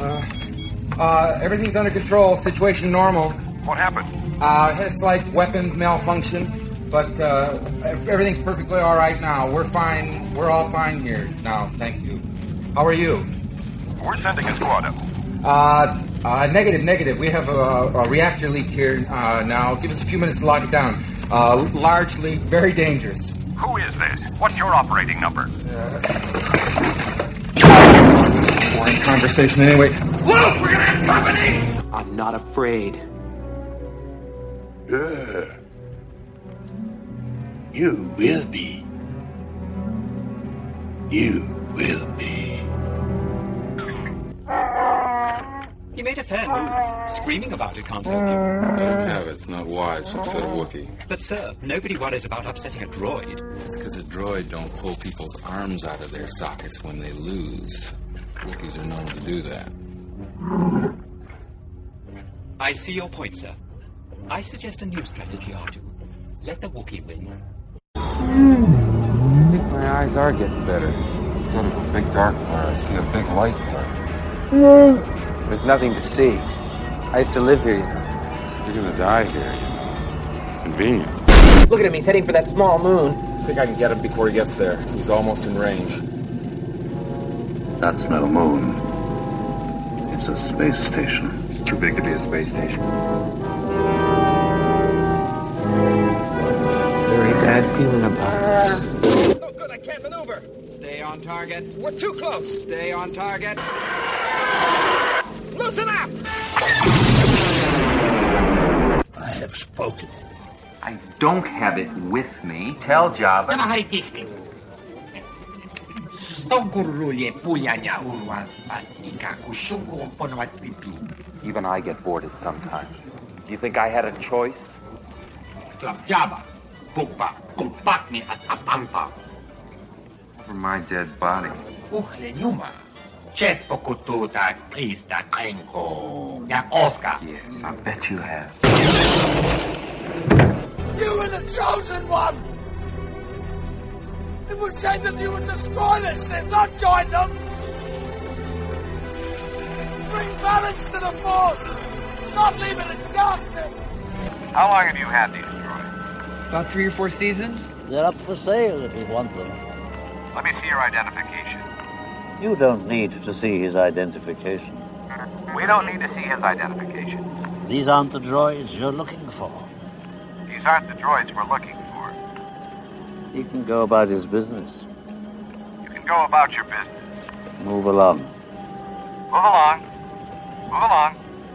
Everything's under control. Situation normal. What happened? Had a slight weapons malfunction, but everything's perfectly all right now. We're fine. We're all fine here now. Thank you. How are you? We're sending a squad up. Negative. We have a reactor leak here now. Give us a few minutes to lock it down. Large leak, very dangerous. Who is this? What's your operating number? Boring conversation anyway. Look, we're gonna have company! I'm not afraid. You will be. You will be. You made a fair move. Screaming about it can't help you. Don't have it. It's not wise for a Wookiee. But, sir, nobody worries about upsetting a droid. It's because a droid don't pull people's arms out of their sockets when they lose. Wookiees are known to do that. I see your point, sir. I suggest a new strategy, R2. Let the Wookiee win. I think my eyes are getting better. Instead of a big dark blur, I see a big light blur. There's nothing to see. I used to live here, you know. You're gonna die here. Convenient. Look at him, he's heading for that small moon. I think I can get him before he gets there. He's almost in range. That's not a moon. It's a space station. It's too big to be a space station. Very bad feeling about this. Oh, good, I can't maneuver. Stay on target. We're too close. Stay on target. Loosen up! I have spoken. I don't have it with me. Tell Java. Even I get bored at sometimes. Do you think I had a choice? Over my dead body. Yes, Yes, I bet you have. You were the chosen one! It would say that you would destroy this and not join them! Bring balance to the force! Not leave it in darkness! How long have you had these droids? About 3 or 4 seasons. They're up for sale if you want them. Let me see your identification. You don't need to see his identification. We don't need to see his identification. These aren't the droids you're looking for. These aren't the droids we're looking for. He can go about his business. You can go about your business. Move along. Move along. Move along.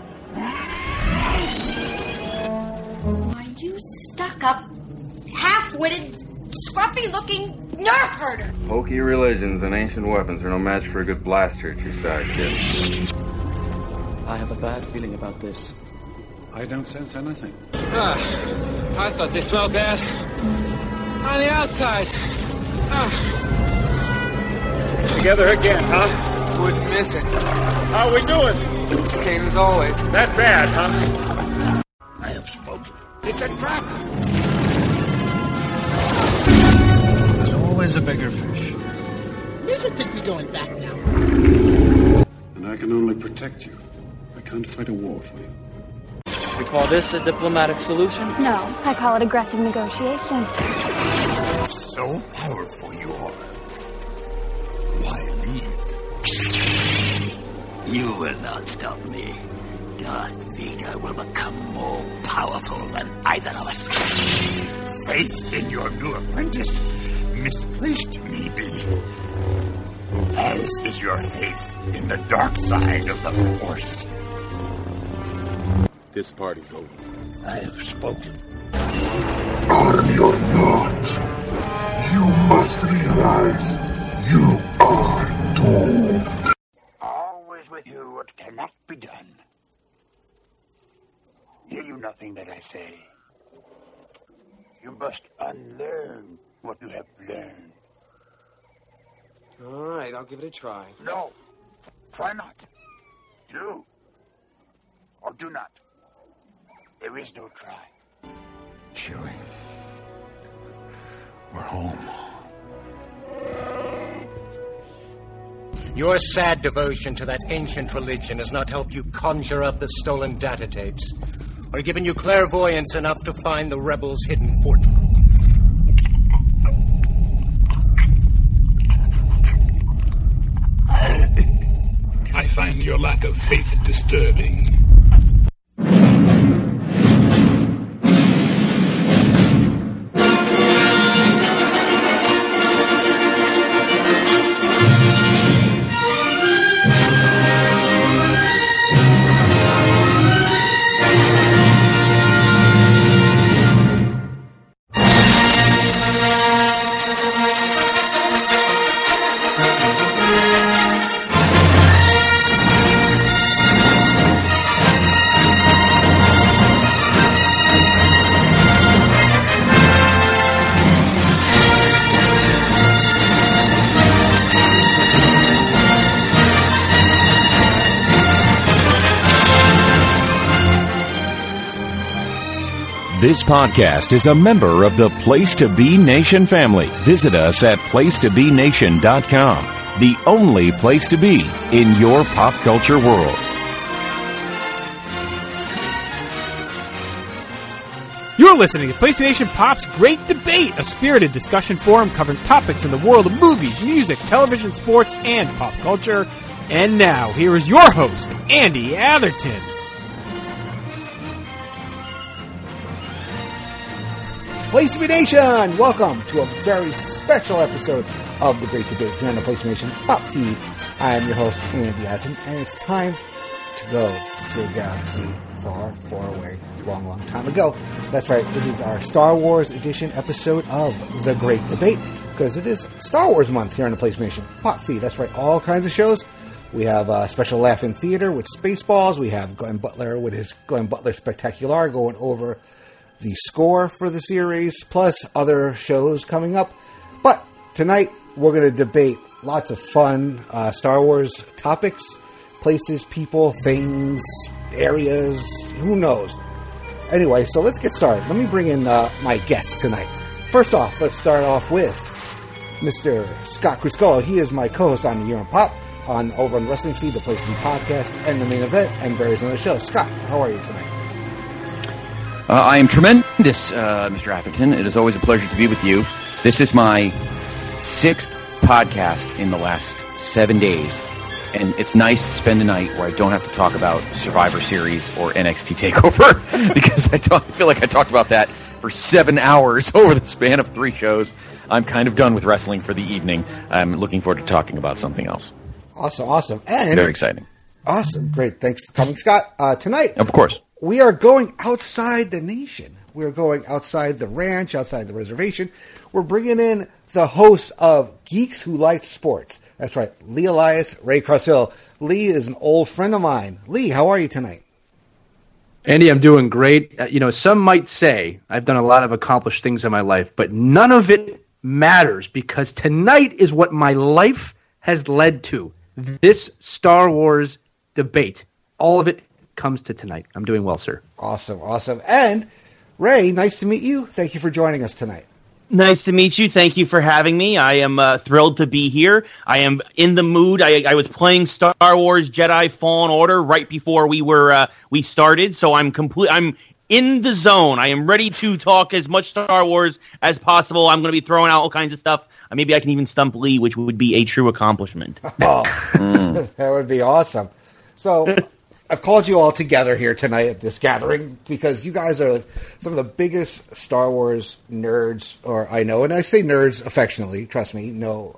Are you stuck-up, half-witted, scruffy-looking nerf herder? Hokey religions and ancient weapons are no match for a good blaster at your side, kid. I have a bad feeling about this. I don't sense anything. I thought they smelled bad. On the outside. Together again, huh? Wouldn't miss it. How we doing? Same as always. That bad, huh? I have spoken. It's a trap! There's always a bigger fish. Doesn't think we're going back now. And I can only protect you. I can't fight a war for you. We call this a diplomatic solution? No, I call it aggressive negotiations. So powerful you are. Why leave? You will not stop me. Darth Vader will become more powerful than either of us. Faith in your new apprentice misplaced, maybe. As is your faith in the dark side of the Force. This party's over. I have spoken. Army or not, you must realize you are doomed. Always with you what cannot be done. Hear you nothing that I say. You must unlearn what you have learned. All right, I'll give it a try. No, try not. Do or do not. There is no try. Chewie, we're home. Your sad devotion to that ancient religion has not helped you conjure up the stolen data tapes, or given you clairvoyance enough to find the rebels' hidden fort. I find your lack of faith disturbing. This podcast is a member of the Place to Be Nation family. Visit us at placetobenation.com, the only place to be in your pop culture world. You're listening to PlayStation Pop's Great Debate, a spirited discussion forum covering topics in the world of movies, music, television, sports, and pop culture. And now, here is your host, Andy Atherton. Place to Be Nation! Welcome to a very special episode of The Great Debate here on the Place to Be Nation Pop Feed. I am your host, Andy Atherton, and it's time to go to a galaxy far, far away, long, long time ago. That's right, it is our Star Wars edition episode of The Great Debate, because it is Star Wars month here on the Place to Be Nation Pop Feed. That's right, all kinds of shows. We have a special Laugh in Theater with Spaceballs. We have Glenn Butler with his Glenn Butler Spectacular going over the score for the series, plus other shows coming up. But tonight, we're going to debate lots of fun Star Wars topics, places, people, things, areas, who knows. Anyway, so let's get started. Let me bring in my guests tonight. First off, let's start off with Mr. Scott Cruscolo. He is my co-host on the Year in Pop, over on Wrestling Feed, the Place to Be podcast, and the Main Event, and various other shows. Scott, how are you tonight? I am tremendous, Mr. Atherton. It is always a pleasure to be with you. This is my 6th podcast in the last 7 days, and it's nice to spend a night where I don't have to talk about Survivor Series or NXT TakeOver, because I feel like I talked about that for 7 hours over the span of 3 shows. I'm kind of done with wrestling for the evening. I'm looking forward to talking about something else. Awesome. And very exciting. Awesome. Great. Thanks for coming, Scott. Tonight, of course, we are going outside the nation. We're going outside the ranch, outside the reservation. We're bringing in the host of Geeks Who Like Sports. That's right, Lee Elias, Ray Carcillo. Lee is an old friend of mine. Lee, how are you tonight? Andy, I'm doing great. Some might say I've done a lot of accomplished things in my life, but none of it matters, because tonight is what my life has led to. This Star Wars debate. All of it comes to tonight. I'm doing well, sir. Awesome. And Ray, nice to meet you. Thank you for joining us tonight. Nice to meet you. Thank you for having me. I am thrilled to be here. I am in the mood. I was playing Star Wars Jedi Fallen Order right before we started, so I'm in the zone. I am ready to talk as much Star Wars as possible. I'm going to be throwing out all kinds of stuff. Maybe I can even stump Lee, which would be a true accomplishment. That would be awesome. So I've called you all together here tonight at this gathering because you guys are some of the biggest Star Wars nerds, or I know, and I say nerds affectionately. Trust me,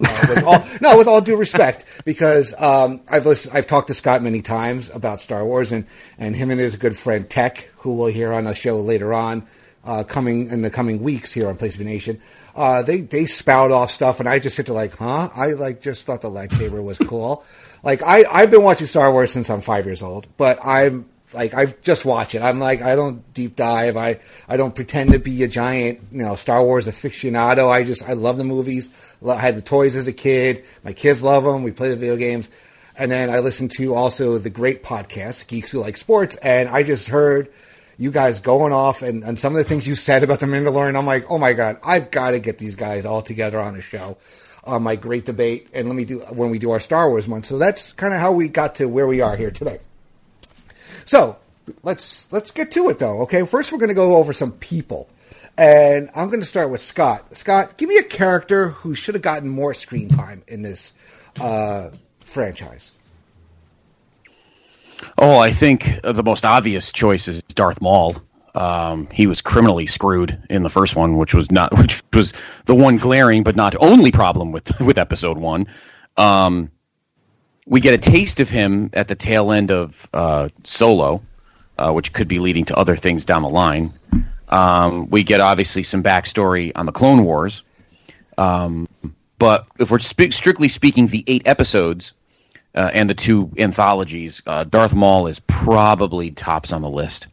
with all due respect, because I've talked to Scott many times about Star Wars, and him and his good friend Tech, who we'll hear on a show later on, coming in the coming weeks here on Place to Be Nation. They spout off stuff, and I just sit there like, huh? I just thought the lightsaber was cool. I've been watching Star Wars since I'm 5 years old, but I've just watch it. I'm like, I don't deep dive. I don't pretend to be a giant, Star Wars aficionado. I love the movies. I had the toys as a kid. My kids love them. We play the video games. And then I listen to also the great podcast, Geeks Who Like Sports, and I just heard you guys going off and some of the things you said about The Mandalorian. I'm like, oh my God, I've got to get these guys all together on a show. on my great debate, and when we do our Star Wars month. So that's kind of how we got to where we are here today. So let's get to it, though. Okay, first we're going to go over some people, and I'm going to start with Scott. Scott, give me a character who should have gotten more screen time in this franchise. Oh, I think the most obvious choice is Darth Maul. He was criminally screwed in the first one, which was the one glaring but not only problem with Episode 1. We get a taste of him at the tail end of Solo, which could be leading to other things down the line. We get obviously some backstory on the Clone Wars. But if we're strictly speaking, the 8 episodes and the 2 anthologies, Darth Maul is probably tops on the list.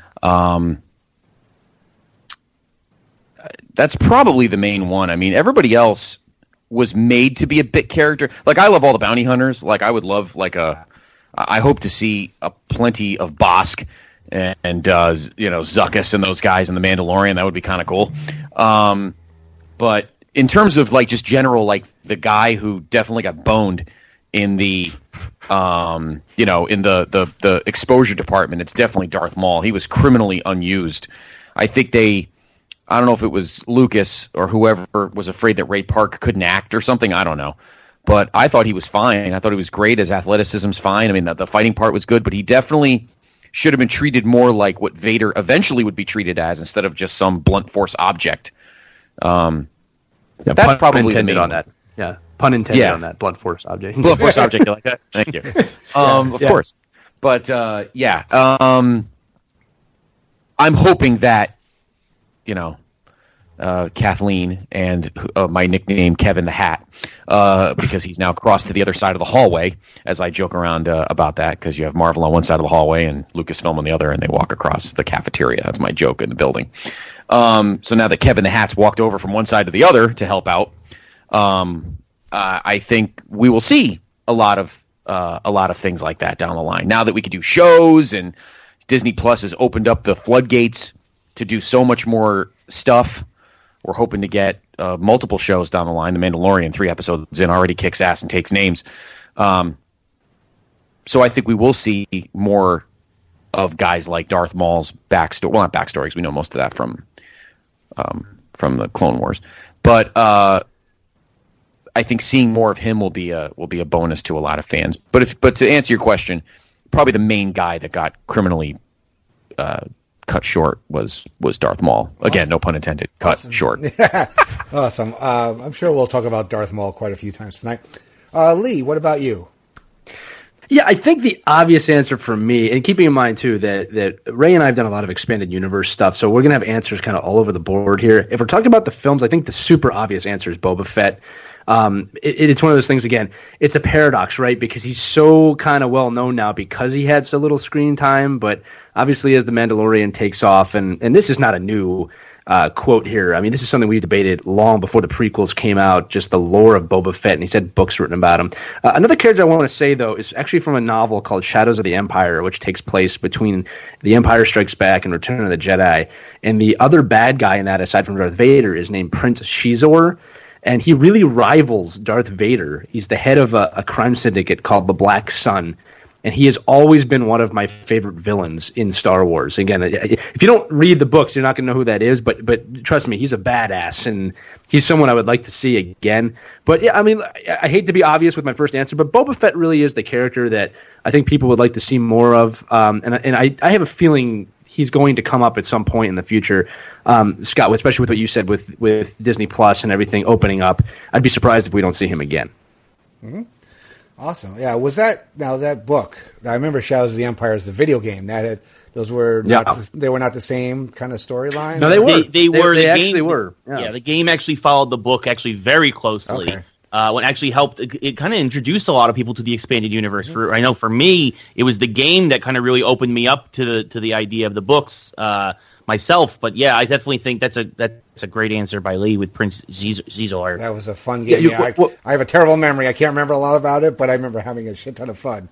That's probably the main one. I mean, everybody else was made to be a bit character. Like, I love all the bounty hunters. Like, I would love I hope to see plenty of Bosk and Zuckuss and those guys in The Mandalorian. That would be kind of cool. But in terms of like just general, like the guy who definitely got boned in the in the exposure department, it's definitely Darth Maul. He was criminally unused. I think I don't know if it was Lucas or whoever was afraid that Ray Park couldn't act or something. I don't know. But I thought he was fine. I thought he was great. His athleticism's fine. I mean, the fighting part was good, but he definitely should have been treated more like what Vader eventually would be treated as, instead of just some blunt force object. That's probably the main on that. Yeah, pun intended on that. Blunt force object. Blunt force object. You like that? Thank you. Of course. But I'm hoping that Kathleen and my nickname Kevin the Hat, because he's now crossed to the other side of the hallway, as I joke around about that, because you have Marvel on one side of the hallway and Lucasfilm on the other, and they walk across the cafeteria. That's my joke in the building. So now that Kevin the Hat's walked over from one side to the other to help out, I think we will see a lot of things like that down the line. Now that we can do shows, and Disney Plus has opened up the floodgates to do so much more stuff. We're hoping to get multiple shows down the line. The Mandalorian, 3 episodes in, already kicks ass and takes names. So I think we will see more of guys like Darth Maul's backstory. Well, not backstory, because we know most of that from the Clone Wars. But I think seeing more of him will be a bonus to a lot of fans. But to answer your question, probably the main guy that got criminally cut short was Darth Maul. Again, no pun intended. Cut short. Awesome. I'm sure we'll talk about Darth Maul quite a few times tonight. Lee, what about you? Yeah, I think the obvious answer for me, and keeping in mind too that Ray and I have done a lot of expanded universe stuff, so we're gonna have answers kind of all over the board here. If we're talking about the films, I think the super obvious answer is Boba Fett. It's one of those things, again, it's a paradox, right? Because he's so kind of well known now because he had so little screen time, but obviously as The Mandalorian takes off, and this is not a new quote here. I mean, this is something we debated long before the prequels came out, just the lore of Boba Fett, and he said books written about him. Another character I want to say, though, is actually from a novel called Shadows of the Empire, which takes place between The Empire Strikes Back and Return of the Jedi. And the other bad guy in that, aside from Darth Vader, is named Prince Shizor. And he really rivals Darth Vader. He's the head of a crime syndicate called the Black Sun. And he has always been one of my favorite villains in Star Wars. Again, if you don't read the books, you're not going to know who that is. But trust me, he's a badass. And he's someone I would like to see again. But yeah, I mean, I hate to be obvious with my first answer, but Boba Fett really is the character that I think people would like to see more of. And I have a feeling he's going to come up at some point in the future. Scott, especially with what you said with Disney Plus and everything opening up, I'd be surprised if we don't see him again. Mm-hmm. Awesome. Yeah, that book, I remember Shadows of the Empire is the video game. Those were they were not the same kind of storyline? No, they were. They actually were. Yeah, the game actually followed the book actually very closely. Okay. What actually helped, it kind of introduced a lot of people to the expanded universe. I know for me, it was the game that kind of really opened me up to the idea of the books myself. But yeah, I definitely think that's a great answer by Lee with Prince Xizor. That was a fun game. I have a terrible memory. I can't remember a lot about it, but I remember having a shit ton of fun.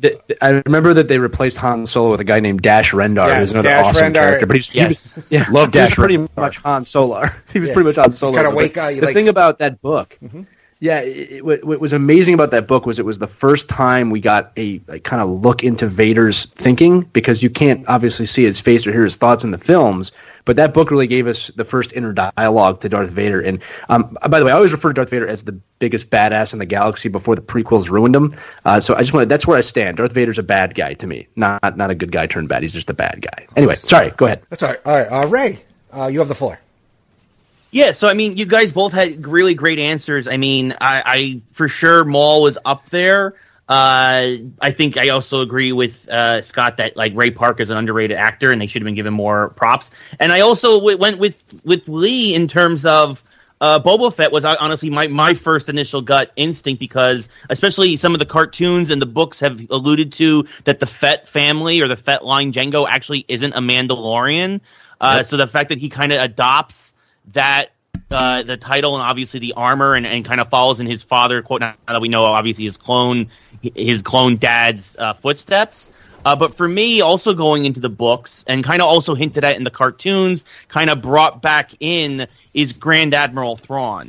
I remember that they replaced Han Solo with a guy named Dash Rendar, who's another awesome character. But he was love Dash. Pretty much Han Solo. He was pretty much Han Solo. Kind of thing about that book. Mm-hmm. Yeah, what was amazing about that book was it was the first time we got a kind of look into Vader's thinking, because you can't obviously see his face or hear his thoughts in the films, but that book really gave us the first inner dialogue to Darth Vader. And by the way, I always refer to Darth Vader as the biggest badass in the galaxy before the prequels ruined him. So I just wanted, that's where I stand. Darth Vader's a bad guy to me, not a good guy turned bad. He's just a bad guy. Anyway, sorry, go ahead. That's all right. All right, Ray, you have the floor. Yeah, so I mean, you guys both had really great answers. I mean, I for sure Maul was up there. I think I also agree with Scott that like Ray Park is an underrated actor and they should have been given more props. And I also went with Lee in terms of Boba Fett was honestly my first initial gut instinct, because especially some of the cartoons and the books have alluded to that the Fett family or the Fett line Jango actually isn't a Mandalorian. So the fact that he kind of adopts that the title and obviously the armor and kind of follows in his father, quote, now that we know obviously his clone dad's footsteps. But for me, also going into the books and kind of also hinted at in the cartoons, kind of brought back in is Grand Admiral Thrawn.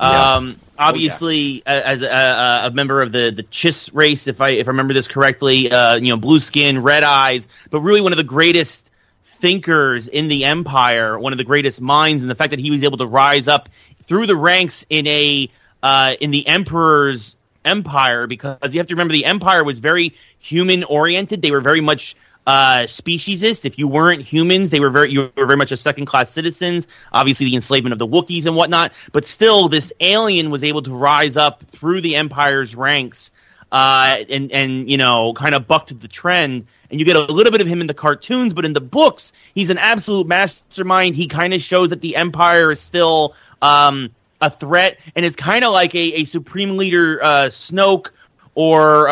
Obviously, as a member of the Chiss race, if I remember this correctly, blue skin, red eyes, but really one of the greatest thinkers in the Empire, one of the greatest minds, and the fact that he was able to rise up through the ranks in the Emperor's empire, because you have to remember the Empire was very human oriented. They were very much speciesist. If you weren't humans, you were very much a second class citizens. Obviously, the enslavement of the Wookiees and whatnot, but still, this alien was able to rise up through the Empire's ranks and kind of bucked the trend. And you get a little bit of him in the cartoons, but in the books, he's an absolute mastermind. He kind of shows that the Empire is still a threat, and is kind of like a Supreme Leader Snoke or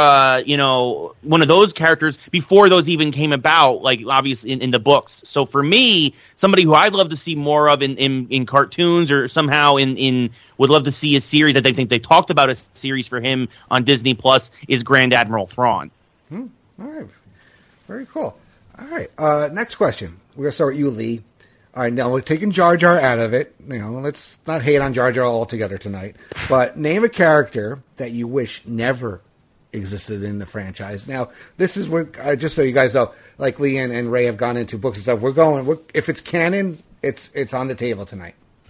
one of those characters before those even came about, like obviously in the books. So for me, somebody who I'd love to see more of in cartoons, or somehow would love to see a series that they think they talked about a series for him on Disney Plus, is Grand Admiral Thrawn. All right. Very cool. All right. Next question. We're going to start with you, Lee. All right. Now, we're taking Jar Jar out of it. Let's not hate on Jar Jar altogether tonight. But name a character that you wish never existed in the franchise. Now, this is where, just so you guys know, like Lee and Ray have gone into books and stuff. If it's canon, it's on the table tonight.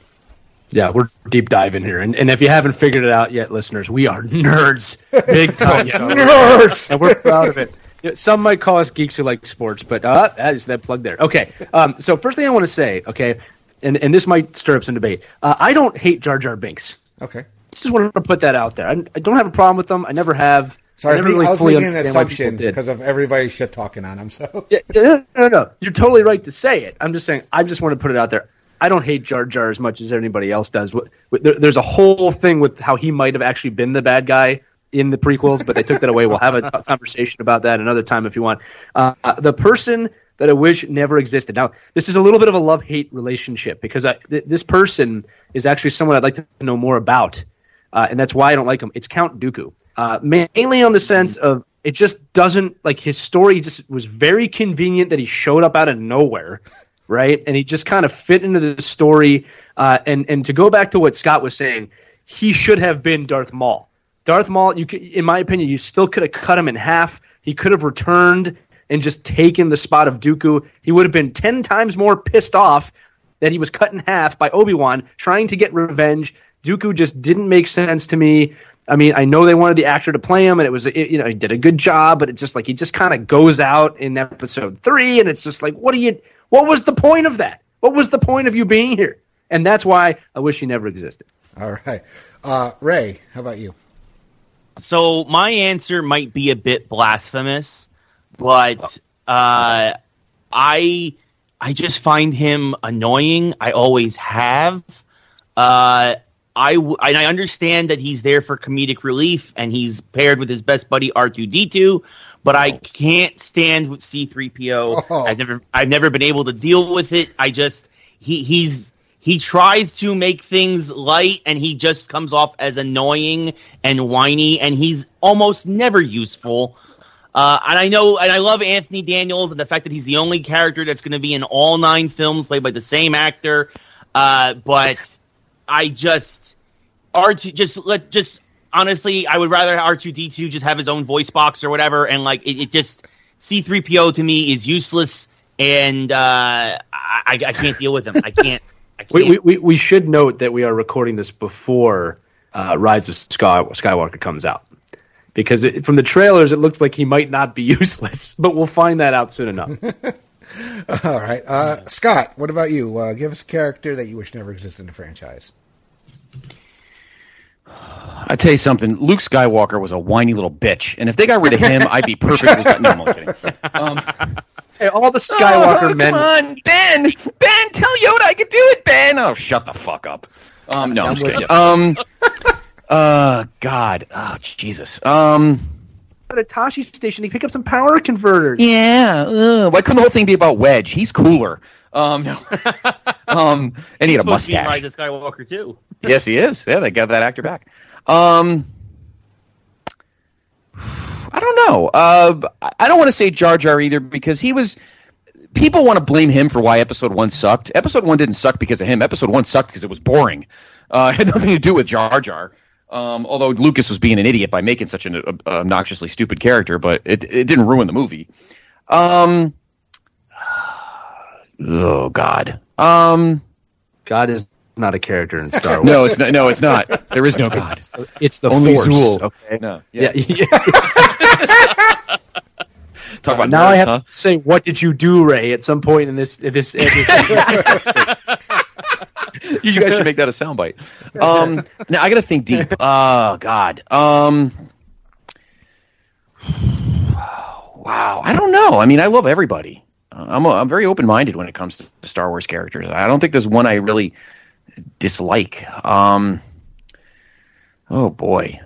Yeah, we're deep diving here. And if you haven't figured it out yet, listeners, we are nerds. Big time nerds. And we're proud of it. Some might call us geeks who like sports, but that is that plug there. Okay, so first thing I want to say, okay, and this might stir up some debate. I don't hate Jar Jar Binks. Okay. Just wanted to put that out there. I don't have a problem with them. I never have. Sorry, I was making an assumption because of everybody shit talking on him. So no, you're totally right to say it. I'm just saying. I just want to put it out there. I don't hate Jar Jar as much as anybody else does. There's a whole thing with how he might have actually been the bad guy in the prequels, but they took that away. We'll have a conversation about that another time if you want. The person that I wish never existed. Now, this is a little bit of a love-hate relationship, because this person is actually someone I'd like to know more about, and that's why I don't like him. It's Count Dooku. Mainly on the sense of it just doesn't, like, his story just was very convenient that he showed up out of nowhere, right? And he just kind of fit into the story. And to go back to what Scott was saying, he should have been Darth Maul. Darth Maul, in my opinion, you still could have cut him in half. He could have returned and just taken the spot of Dooku. He would have been 10 times more pissed off that he was cut in half by Obi-Wan trying to get revenge. Dooku just didn't make sense to me. I mean, I know they wanted the actor to play him, and he did a good job, but it's just like he just kind of goes out in episode 3, and it's just like, what was the point of that? What was the point of you being here? And that's why I wish he never existed. All right. Ray, how about you? So my answer might be a bit blasphemous, but I just find him annoying. I always have. I understand that he's there for comedic relief, and he's paired with his best buddy R2-D2, but I can't stand with C-3PO. Oh. I've never been able to deal with it. He tries to make things light, and he just comes off as annoying and whiny, and he's almost never useful. And I love Anthony Daniels and the fact that he's the only character that's going to be in all 9 films played by the same actor. But R2 honestly, I would rather R2-D2 just have his own voice box or whatever, and like it just C-3PO to me is useless, and I can't deal with him. I can't. We should note that we are recording this before Rise of Skywalker comes out, because from the trailers it looks like he might not be useless, but we'll find that out soon enough. All right, Scott, what about you? Give us a character that you wish never existed in the franchise. I tell you something, Luke Skywalker was a whiny little bitch, and if they got rid of him, I'd be perfectly. No, I'm kidding. Hey, all the Skywalker men. Come on, Ben, tell Yoda I could do it, Ben. Oh, shut the fuck up. No, I'm just kidding. God, oh Jesus. At a Tashi station, he pick up some power converters. Yeah. Why couldn't the whole thing be about Wedge? He's cooler. No. And he had a mustache. Rise of Skywalker too. Yes, he is. Yeah, they got that actor back. I don't know. I don't want to say Jar Jar either, because he was. People want to blame him for why Episode 1 sucked. Episode 1 didn't suck because of him. Episode 1 sucked because it was boring. It had nothing to do with Jar Jar. Although Lucas was being an idiot by making such an obnoxiously stupid character, but it didn't ruin the movie. Oh God. God is not a character in Star Wars. No, it's not. There is no God. It's the only Force. Zool. Okay. No. Yeah. Talk about now. nerds, I have to say, what did you do, Ray? At some point in this. You guys should make that a soundbite. Now I got to think deep. Oh God. Wow. I don't know. I mean, I love everybody. I'm very open-minded when it comes to Star Wars characters. I don't think there's one I really dislike. Oh boy.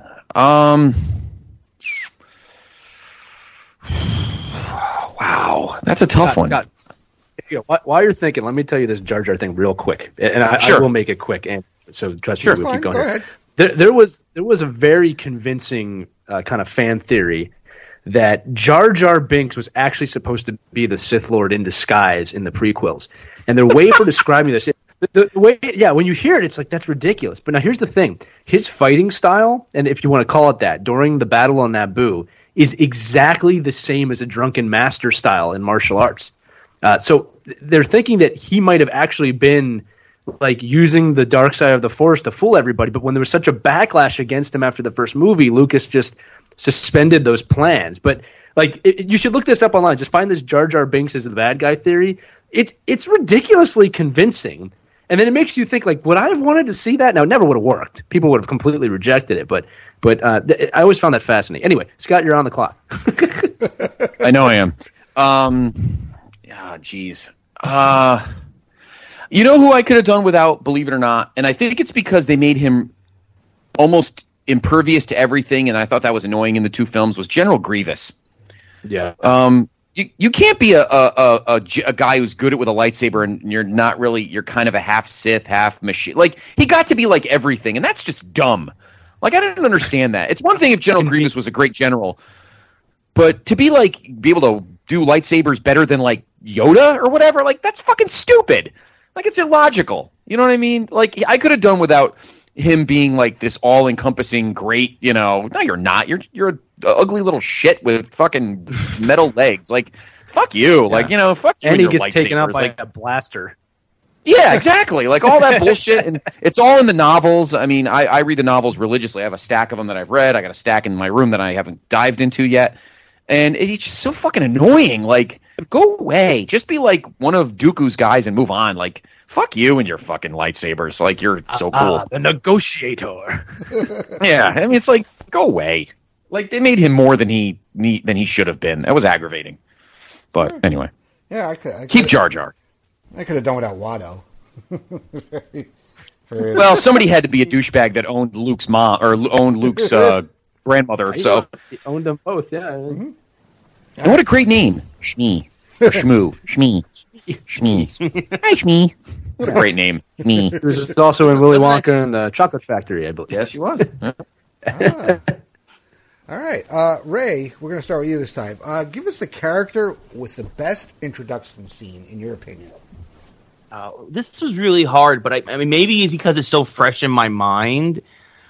Wow, that's a tough one. God. While you're thinking, let me tell you this Jar Jar thing real quick, and I will make it quick. And so trust me, we'll keep going. Go here. There was a very convincing kind of fan theory that Jar Jar Binks was actually supposed to be the Sith Lord in disguise in the prequels, and their way for describing this. The way, when you hear it, it's like, that's ridiculous. But now here's the thing: his fighting style, and if you want to call it that, during the battle on Naboo, is exactly the same as a drunken master style in martial arts. So they're thinking that he might have actually been like using the dark side of the Force to fool everybody. But when there was such a backlash against him after the first movie, Lucas just suspended those plans. But like, you should look this up online. Just find this Jar Jar Binks is the bad guy theory. It's ridiculously convincing. And then it makes you think, like, would I have wanted to see that? Now, it never would have worked. People would have completely rejected it. But I always found that fascinating. Anyway, Scott, you're on the clock. I know I am. Geez. You know who I could have done without, believe it or not? And I think it's because they made him almost impervious to everything, and I thought that was annoying in the two films, was General Grievous. Yeah. You can't be a guy who's good at with a lightsaber and you're not really, you're kind of a half Sith, half machine. Like, he got to be like everything, and that's just dumb. Like, I didn't understand that. It's one thing if General Grievous was a great general, but to be able to do lightsabers better than like Yoda or whatever, like, that's fucking stupid. Like, it's illogical. You know what I mean? Like, I could have done without him being like this all-encompassing great, no, you're not. You're an ugly little shit with fucking metal legs. Like, fuck you. Yeah. Like, fuck you. And he gets taken out by a blaster. Yeah, exactly. Like, all that bullshit, and it's all in the novels. I mean, I read the novels religiously. I have a stack of them that I've read. I got a stack in my room that I haven't dived into yet. And it's just so fucking annoying. Like, go away. Just be like one of Dooku's guys and move on. Like, fuck you and your fucking lightsabers. Like, you're so cool. The negotiator. Yeah, I mean, it's like, go away. Like, they made him more than he should have been. That was aggravating. But anyway. Yeah, I could keep Jar Jar. I could have done without Watto. Well, somebody had to be a douchebag that owned Luke's mom or owned Luke's grandmother. So he owned them both. Yeah. Mm-hmm. And what a great name, Shmi or Shmoo, Shmi. Hi, Shmi. What a great name, Shmi. He was also in Willy Wonka and the Chocolate Factory, I believe. Yes, he was. All right, Ray, we're going to start with you this time. Give us the character with the best introduction scene, in your opinion. This was really hard, but I mean, maybe it's because it's so fresh in my mind.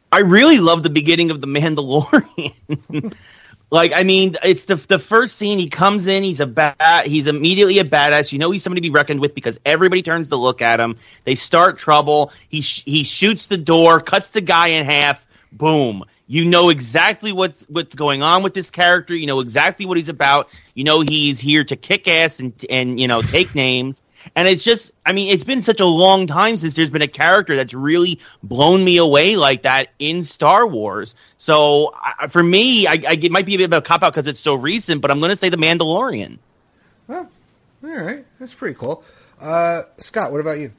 I really love the beginning of The Mandalorian. Like, I mean, it's the first scene. He comes in. He's immediately a badass. You know, he's somebody to be reckoned with because everybody turns to look at him. They start trouble. He shoots the door, cuts the guy in half. Boom. You know exactly what's going on with this character. You know exactly what he's about. You know he's here to kick ass and you know, take names. And it's just, I mean, it's been such a long time since there's been a character that's really blown me away like that in Star Wars. So for me, it might be a bit of a cop-out because it's so recent, but I'm going to say The Mandalorian. Well, all right. That's pretty cool. Scott, what about you?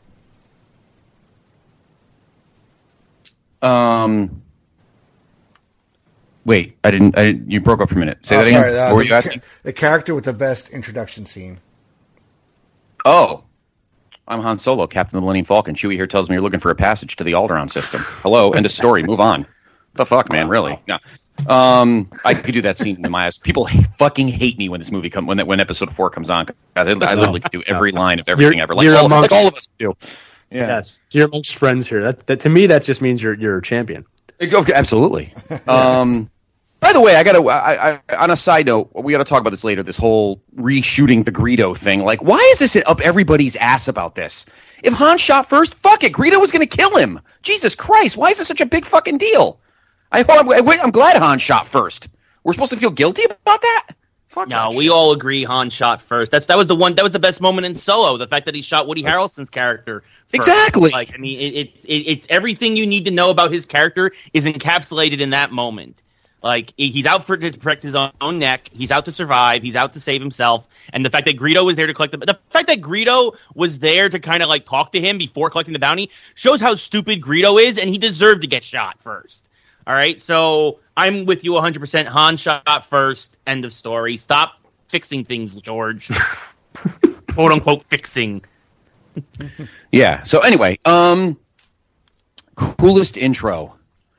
Wait, I didn't. You broke up for a minute. Say that again. What were you asking? The character with the best introduction scene. Oh, I'm Han Solo, Captain of the Millennium Falcon. Chewie here tells me you're looking for a passage to the Alderaan system. Hello, end of story. Move on. What the fuck, man? Really? No. I could do that scene in my eyes. People fucking hate me when this movie when episode 4 comes on. I literally could do every line of everything ever. Like all of us do. Yeah. Yes, you're amongst friends here. That to me, that just means you're a champion. Okay, absolutely. By the way, on a side note, we got to talk about this later. This whole reshooting the Greedo thing. Like, why is this up everybody's ass about this? If Han shot first, fuck it. Greedo was going to kill him. Jesus Christ, why is this such a big fucking deal? I'm glad Han shot first. We're supposed to feel guilty about that? Fuck no, we all agree Han shot first. That was the best moment in Solo. The fact that he shot Woody Harrelson's character first. Exactly. Like, I mean, it's everything you need to know about his character is encapsulated in that moment. Like, he's out to protect his own neck. He's out to survive. He's out to save himself. And the fact that Greedo was there to collect the fact that Greedo was there to kind of like talk to him before collecting the bounty shows how stupid Greedo is, and he deserved to get shot first. All right, so I'm with you 100%. Han shot first. End of story. Stop fixing things, George. Quote unquote fixing. Yeah. So anyway, coolest intro.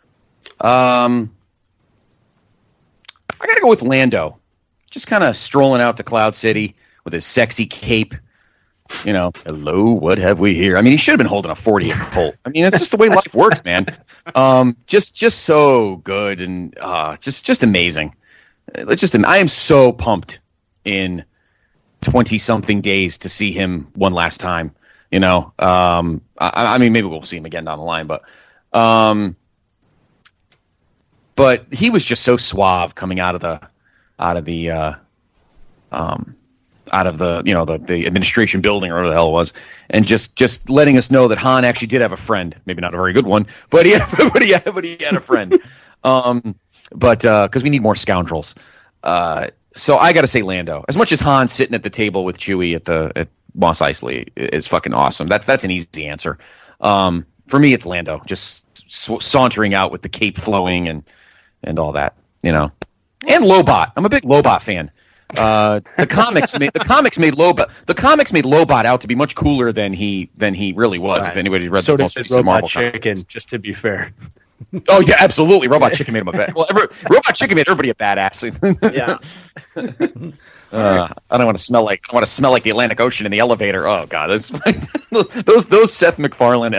I gotta go with Lando. Just kind of strolling out to Cloud City with his sexy cape. You know, hello, what have we here? I mean, he should have been holding a 40 Colt. I mean, it's just the way life works, man. Just so good and just amazing. I am so pumped in 20-something days to see him one last time. You know, I mean, maybe we'll see him again down the line, but he was just so suave coming out of the administration building or whatever the hell it was, and just letting us know that Han actually did have a friend, maybe not a very good one, but he had a friend. Because we need more scoundrels. So I got to say Lando. As much as Han sitting at the table with Chewie at Mos Eisley is fucking awesome. That's an easy answer. For me, it's Lando, just sauntering out with the cape flowing and all that, you know. And Lobot. I'm a big Lobot fan. The comics made Lobot out to be much cooler than he really was. Right. If anybody's read the most recent Marvel Chicken, just to be fair. Oh yeah, absolutely. Robot Chicken made him a badass. Well, Robot Chicken made everybody a badass. Yeah. I don't want to smell like the Atlantic Ocean in the elevator. Oh god, those Seth MacFarlane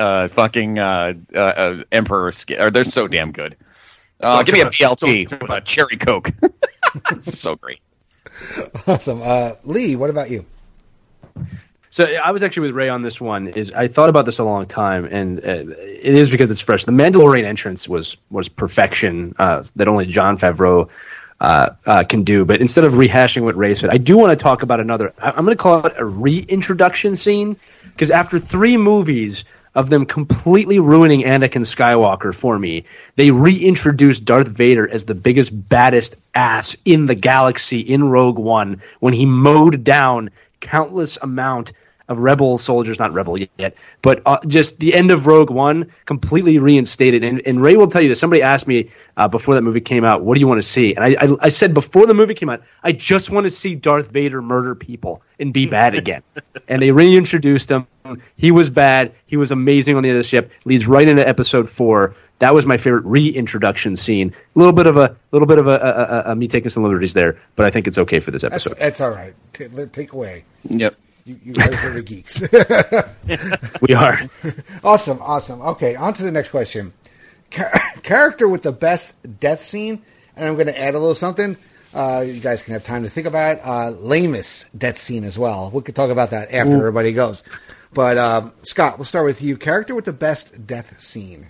Emperor they're so damn good. Give me a BLT with a cherry Coke. It's so great. Awesome. Lee, what about you? So I was actually with Ray on this one. I thought about this a long time, and it is because it's fresh. The Mandalorian entrance was perfection that only Jon Favreau can do. But instead of rehashing what Ray said, I do want to talk about another. I'm going to call it a reintroduction scene, because after 3 movies of them completely ruining Anakin Skywalker for me, they reintroduced Darth Vader as the biggest, baddest ass in the galaxy in Rogue One when he mowed down countless amount of rebel soldiers, not rebel yet, but just the end of Rogue One completely reinstated. And Ray will tell you this. Somebody asked me before that movie came out, what do you want to see? And I said before the movie came out, I just want to see Darth Vader murder people and be bad again. And they reintroduced him. He was bad. He was amazing on the other ship. Leads right into episode 4. That was my favorite reintroduction scene. A little bit of a me taking some liberties there, but I think it's okay for this episode. That's all right. Take away. Yep. You guys are the geeks. We are. Awesome. Okay, on to the next question. character with the best death scene, and I'm going to add a little something. You guys can have time to think about it. Lamest death scene as well. We could talk about that after everybody goes. But Scott, we'll start with you. Character with the best death scene.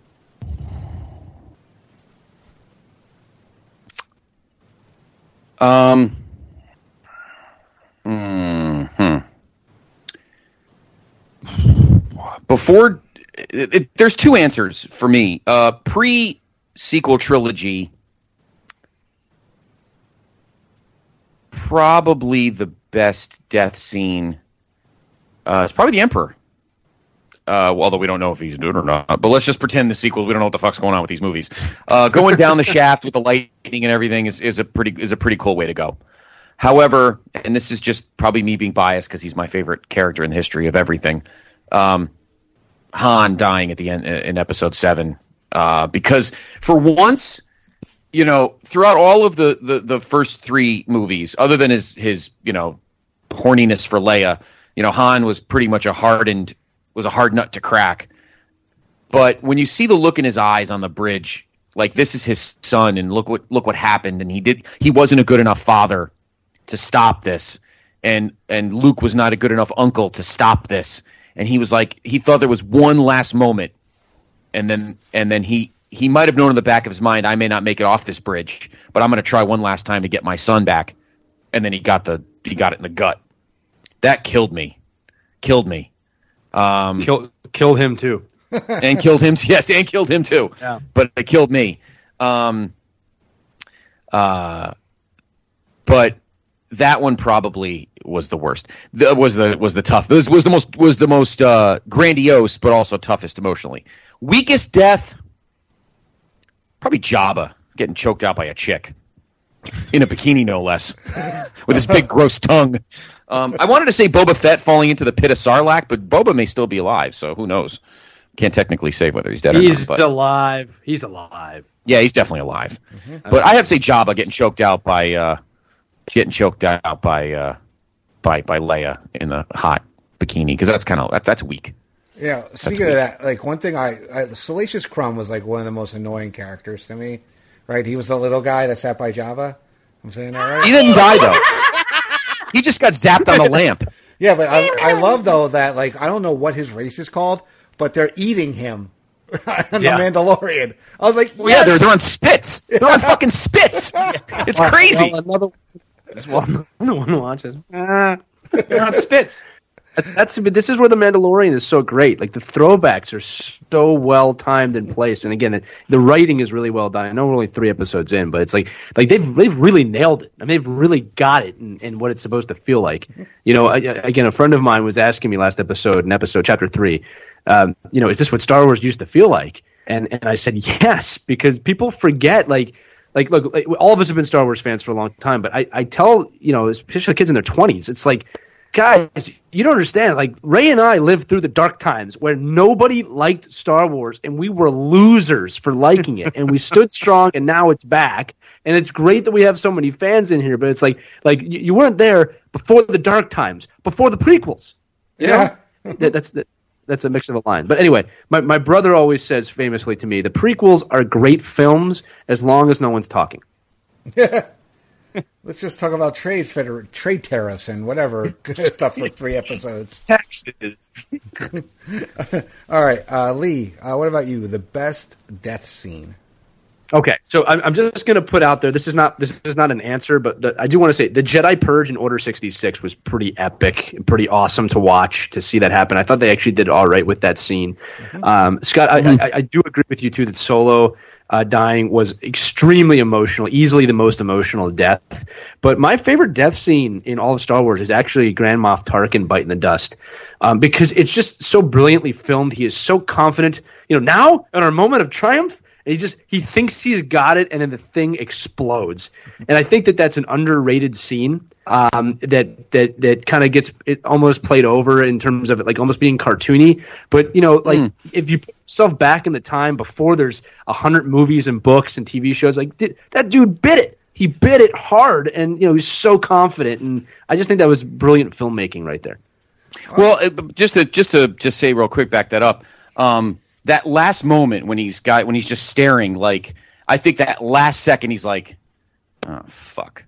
Before, there's two answers for me. Pre-sequel trilogy, probably the best death scene is probably the Emperor. Although we don't know if he's doing it or not. But let's just pretend the sequel. We don't know what the fuck's going on with these movies. Going down the shaft with the lightning and everything is a pretty cool way to go. However, and this is just probably me being biased because he's my favorite character in the history of everything. Han dying at the end in Episode 7, because for once, throughout all of the first three movies, other than his horniness for Leia, Han was pretty much a hard nut to crack. But when you see the look in his eyes on the bridge, like this is his son, and look what happened, and he wasn't a good enough father to stop this, and Luke was not a good enough uncle to stop this. And he was like, he thought there was one last moment, and then he might have known in the back of his mind, I may not make it off this bridge, but I'm going to try one last time to get my son back. And then he got it in the gut. That killed me. Killed him too. And killed him. Yes, and killed him too. Yeah. But it killed me. But that one probably was the worst. Was the tough. This was the most grandiose, but also toughest emotionally. Weakest death, probably Jabba getting choked out by a chick in a bikini, no less, with his big gross tongue. I wanted to say Boba Fett falling into the pit of Sarlacc, but Boba may still be alive, so who knows? Can't technically say whether he's dead or not. He's alive. He's alive. Yeah, he's definitely alive. Mm-hmm. But I have to say Jabba getting choked out by Leia in the hot bikini, because that's weak. Yeah, speaking of that, like one thing, Salacious Crumb was like one of the most annoying characters to me. Right, he was the little guy that sat by Jabba. I'm saying that right? He didn't die though. He just got zapped on a lamp. Yeah, but I love though that, like, I don't know what his race is called, but they're eating him on The Mandalorian. I was like, yes! Yeah, they're on spits. They're on fucking spits. It's crazy. Another one watches. They're on spits. This is where The Mandalorian is so great. Like, the throwbacks are so well timed and placed, and again, the writing is really well done. I know we're only 3 episodes in, but it's like they've really nailed it. I mean, they've really got it and what it's supposed to feel like. Again, a friend of mine was asking me last episode, in episode chapter 3, is this what Star Wars used to feel like? And I said yes, because people forget, look, all of us have been Star Wars fans for a long time, but I tell, especially kids in their 20s, it's like, guys, you don't understand. Like, Ray and I lived through the dark times where nobody liked Star Wars, and we were losers for liking it, and we stood strong, and now it's back. And it's great that we have so many fans in here, but it's like you weren't there before the dark times, before the prequels. You know? That's a mix of a line. But anyway, my brother always says famously to me, the prequels are great films as long as no one's talking. Let's just talk about trade tariffs and whatever stuff for 3 episodes. Taxes. All right, Lee, what about you? The best death scene? Okay, so I'm just going to put out there, this is not an answer, but I do want to say the Jedi Purge in Order 66 was pretty epic and pretty awesome to watch, to see that happen. I thought they actually did all right with that scene. Mm-hmm. Scott, I do agree with you, too, that Solo dying was extremely emotional, easily the most emotional death. But my favorite death scene in all of Star Wars is actually Grand Moff Tarkin biting the dust, because it's just so brilliantly filmed. He is so confident. Now in our moment of triumph, and he thinks he's got it, and then the thing explodes. And I think that's an underrated scene that kind of gets it almost played over in terms of it, like, almost being cartoony. But if you put yourself back in the time before there's 100 movies and books and TV shows, like, that dude bit it. He bit it hard, and he's so confident. And I just think that was brilliant filmmaking right there. Well, just to say real quick, back that up. that last moment when he's just staring, like, I think that last second he's like, oh, fuck.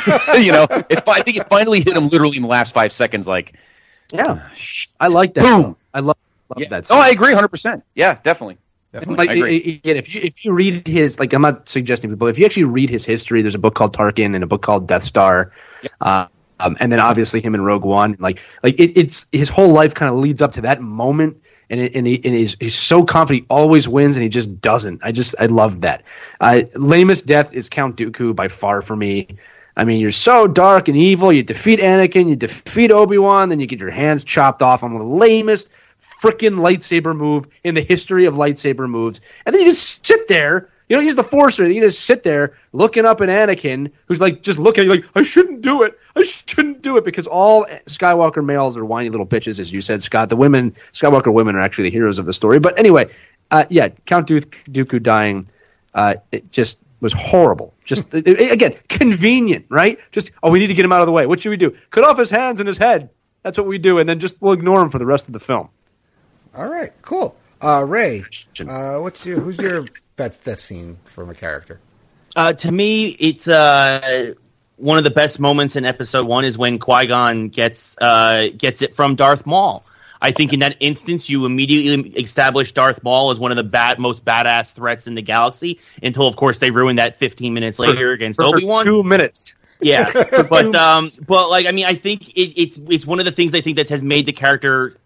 I think it finally hit him literally in the last 5 seconds, like, yeah, I like that. Boom. I love that scene. Oh, I agree 100%. Yeah, definitely. Like, I agree. If you read his, like, I'm not suggesting people, if you actually read his history, there's a book called Tarkin and a book called Death Star, and then obviously him in Rogue One. It's his whole life kind of leads up to that moment, and he's so confident he always wins, and he just doesn't. I love that. Lamest death is Count Dooku by far for me. I mean, you're so dark and evil. You defeat Anakin, you defeat Obi-Wan, then you get your hands chopped off on the lamest freaking lightsaber move in the history of lightsaber moves. And then you just sit there. You don't use the Force or anything. You just sit there looking up at Anakin, who's like, just looking at you like, I shouldn't do it. I shouldn't do it, because all Skywalker males are whiny little bitches, as you said, Scott. The Skywalker women are actually the heroes of the story. But anyway, Count Dooku dying, it just was horrible. Just again, convenient, right? Just, we need to get him out of the way. What should we do? Cut off his hands and his head. That's what we do, and then we'll ignore him for the rest of the film. All right, cool. Ray, who's your best scene from a character? To me, it's one of the best moments in Episode 1 is when Qui-Gon gets it from Darth Maul. I think in that instance, you immediately establish Darth Maul as one of the most badass threats in the galaxy, until, of course, they ruined that 15 minutes later against Obi-Wan. 2 minutes. Yeah, but like, I mean, I think it's one of the things I think that has made the character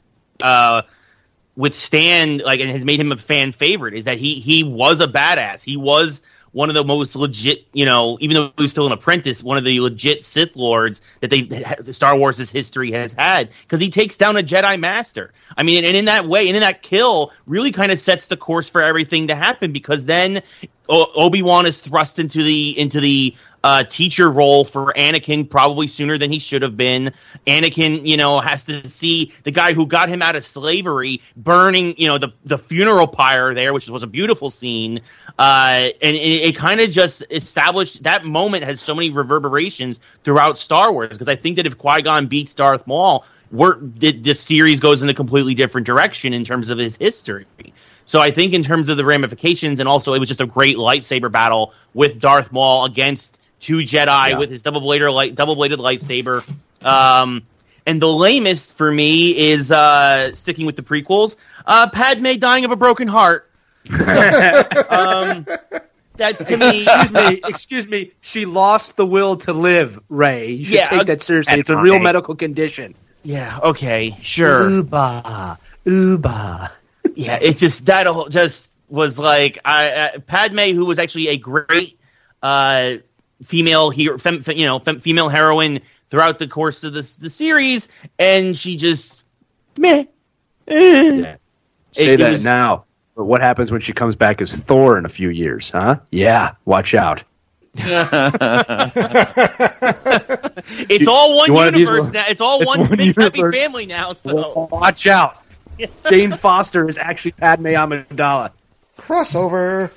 withstand, like, and has made him a fan favorite, is that he was a badass. He was one of the most legit, even though he was still an apprentice, one of the legit Sith Lords that Star Wars' history has had, because he takes down a Jedi Master. I mean, and in that way, and in that kill, really kind of sets the course for everything to happen, because then Obi-Wan is thrust into the teacher role for Anakin probably sooner than he should have been. Anakin, has to see the guy who got him out of slavery burning, the funeral pyre there, which was a beautiful scene. And it kind of just established that moment has so many reverberations throughout Star Wars, because I think that if Qui-Gon beats Darth Maul, the series goes in a completely different direction in terms of his history. So I think in terms of the ramifications, and also it was just a great lightsaber battle with Darth Maul against two Jedi with his double-bladed lightsaber. And the lamest for me is, sticking with the prequels, Padme dying of a broken heart. That to me, excuse me, she lost the will to live, Ray. You should take that seriously. It's a real medical condition. Yeah, okay, sure. Uba. Yeah, it just was like Padme, who was actually a great female hero, female heroine throughout the course of the series, and she just meh. Say that now. But what happens when she comes back as Thor in a few years, huh? Yeah, watch out. It's all one universe now. It's all one big happy family now. So watch out. Jane Foster is actually Padme Amidala. Crossover.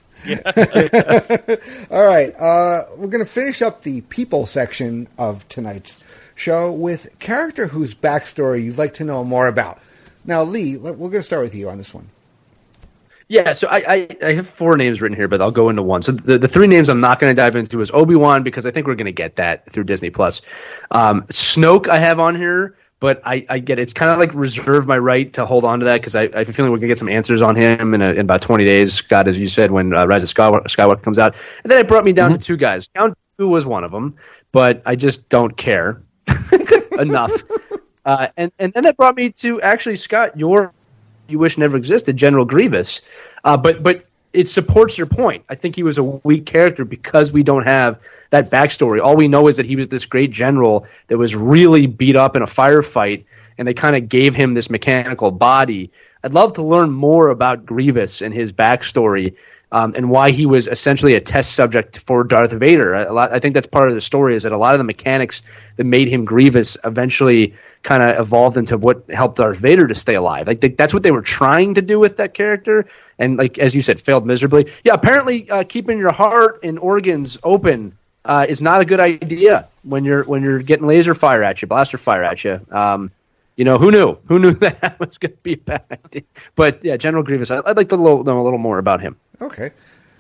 All right. We're going to finish up the people section of tonight's show with a character whose backstory you'd like to know more about. Now, Lee, we're going to start with you on this one. Yeah, so I have 4 names written here, but I'll go into one. So the 3 names I'm not going to dive into is Obi-Wan, because I think we're going to get that through Disney+. Snoke I have on here, but I get it. It's kind of like reserve my right to hold on to that, because I have a feeling we're going to get some answers on him in about 20 days, Scott, as you said, when Rise of Skywalker comes out. And then it brought me down to 2 guys. Count Dooku was one of them, but I just don't care enough. And then that brought me to, actually, Scott, You Wish Never Existed, General Grievous. But it supports your point. I think he was a weak character because we don't have that backstory. All we know is that he was this great general that was really beat up in a firefight, and they kind of gave him this mechanical body. I'd love to learn more about Grievous and his backstory, and why he was essentially a test subject for Darth Vader. I think that's part of the story, is that a lot of the mechanics that made him Grievous eventually kind of evolved into what helped Darth Vader to stay alive. I think that's what they were trying to do with that character, and like as you said, failed miserably. Yeah, apparently keeping your heart and organs open is not a good idea when you're getting laser fire at you, blaster fire at you. You know, who knew? Who knew that was going to be a bad idea? But yeah, General Grievous. I'd like to know a little more about him. Okay.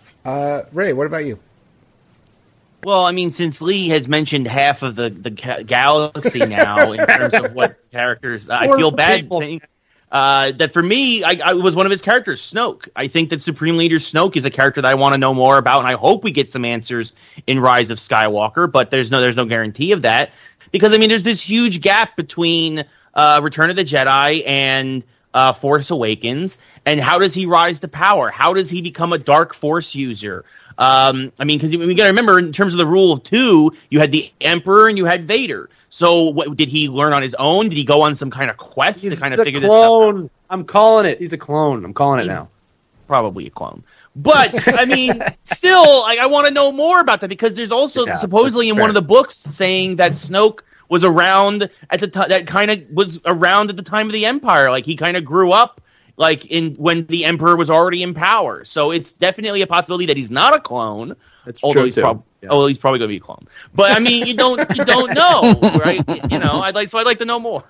Ray, what about you? Well, I mean, since Lee has mentioned half of the galaxy now in terms of what characters, I feel bad saying that for me, I was one of his characters, Snoke. I think that Supreme Leader Snoke is a character that I want to know more about, and I hope we get some answers in Rise of Skywalker. But there's no guarantee of that because I mean, there's this huge gap between Return of the Jedi and Force Awakens, and how does he rise to power? How does he become a dark Force user? I mean, because we got to remember, in terms of the rule of two, you had the Emperor and you had Vader. So, what did he learn on his own? Did he go on some kind of quest to kind of figure this stuff out? I'm calling it. He's a clone. I'm calling it now. Probably a clone. But, I mean, still, I want to know more about that because there's also supposedly in one of the books saying that Snoke was around at the time, that kind of was around at the time of the Empire. Like, he kind of grew up like when the Emperor was already in power. So it's definitely a possibility that he's not a clone. That's true he's probably going to be a clone. But I mean, you don't know, right? You know, I'd like to know more.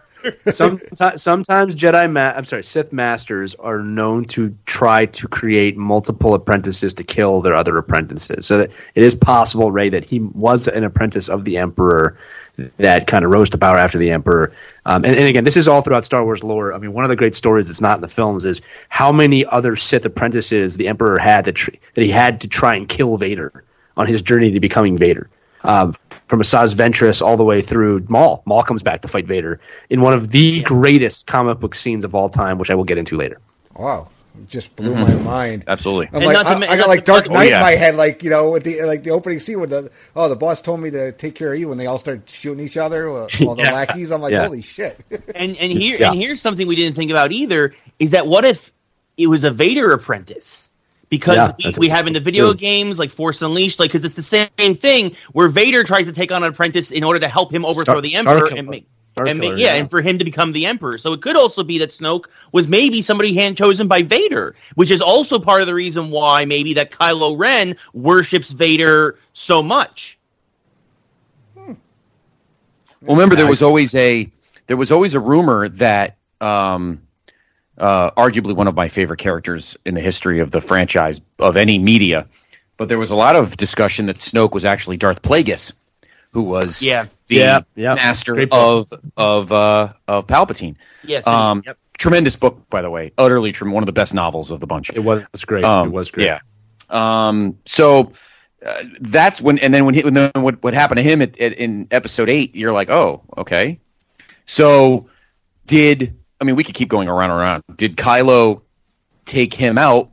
Sometimes Sith masters are known to try to create multiple apprentices to kill their other apprentices. So that it is possible, Ray, that he was an apprentice of the Emperor that kind of rose to power after the Emperor. And again, this is all throughout Star Wars lore. I mean, one of the great stories that's not in the films is how many other Sith apprentices the Emperor had that he had to try and kill Vader on his journey to becoming Vader. From Asajj Ventress all the way through Maul. Maul comes back to fight Vader in one of the greatest comic book scenes of all time, which I will get into later. Wow. Just blew my mind. Absolutely. I got like Dark Knight in my head, like, you know, with the opening scene with the boss told me to take care of you when they all start shooting each other, all the lackeys. I'm like, holy shit. And here's something we didn't think about either, is that what if it was a Vader apprentice? Because we have in the video games like Force Unleashed, like, because it's the same thing where Vader tries to take on an apprentice in order to help him overthrow the Emperor and for him to become the Emperor. So it could also be that Snoke was maybe somebody hand chosen by Vader, which is also part of the reason why maybe that Kylo Ren worships Vader so much. Well, remember there was always a rumor that arguably one of my favorite characters in the history of the franchise of any media, but there was a lot of discussion that Snoke was actually Darth Plagueis, who was the master of Palpatine. Yes, tremendous book, by the way, utterly one of the best novels of the bunch. It was great. It was great. Yeah. So that's when, and then what happened to him in Episode 8, you're like, oh, okay. So we could keep going around and around. Did Kylo take him out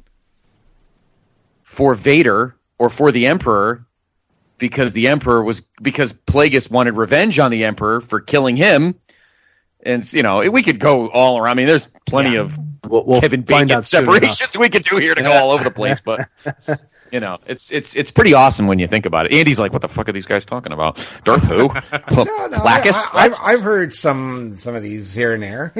for Vader or for the Emperor because Plagueis wanted revenge on the Emperor for killing him? And, you know, we could go all around. I mean, there's plenty of Kevin Bacon separations we could do here to go all over the place, but you know, it's pretty awesome when you think about it. Andy's like, what the fuck are these guys talking about? Darth who? Plagueis? I've heard some of these here and there.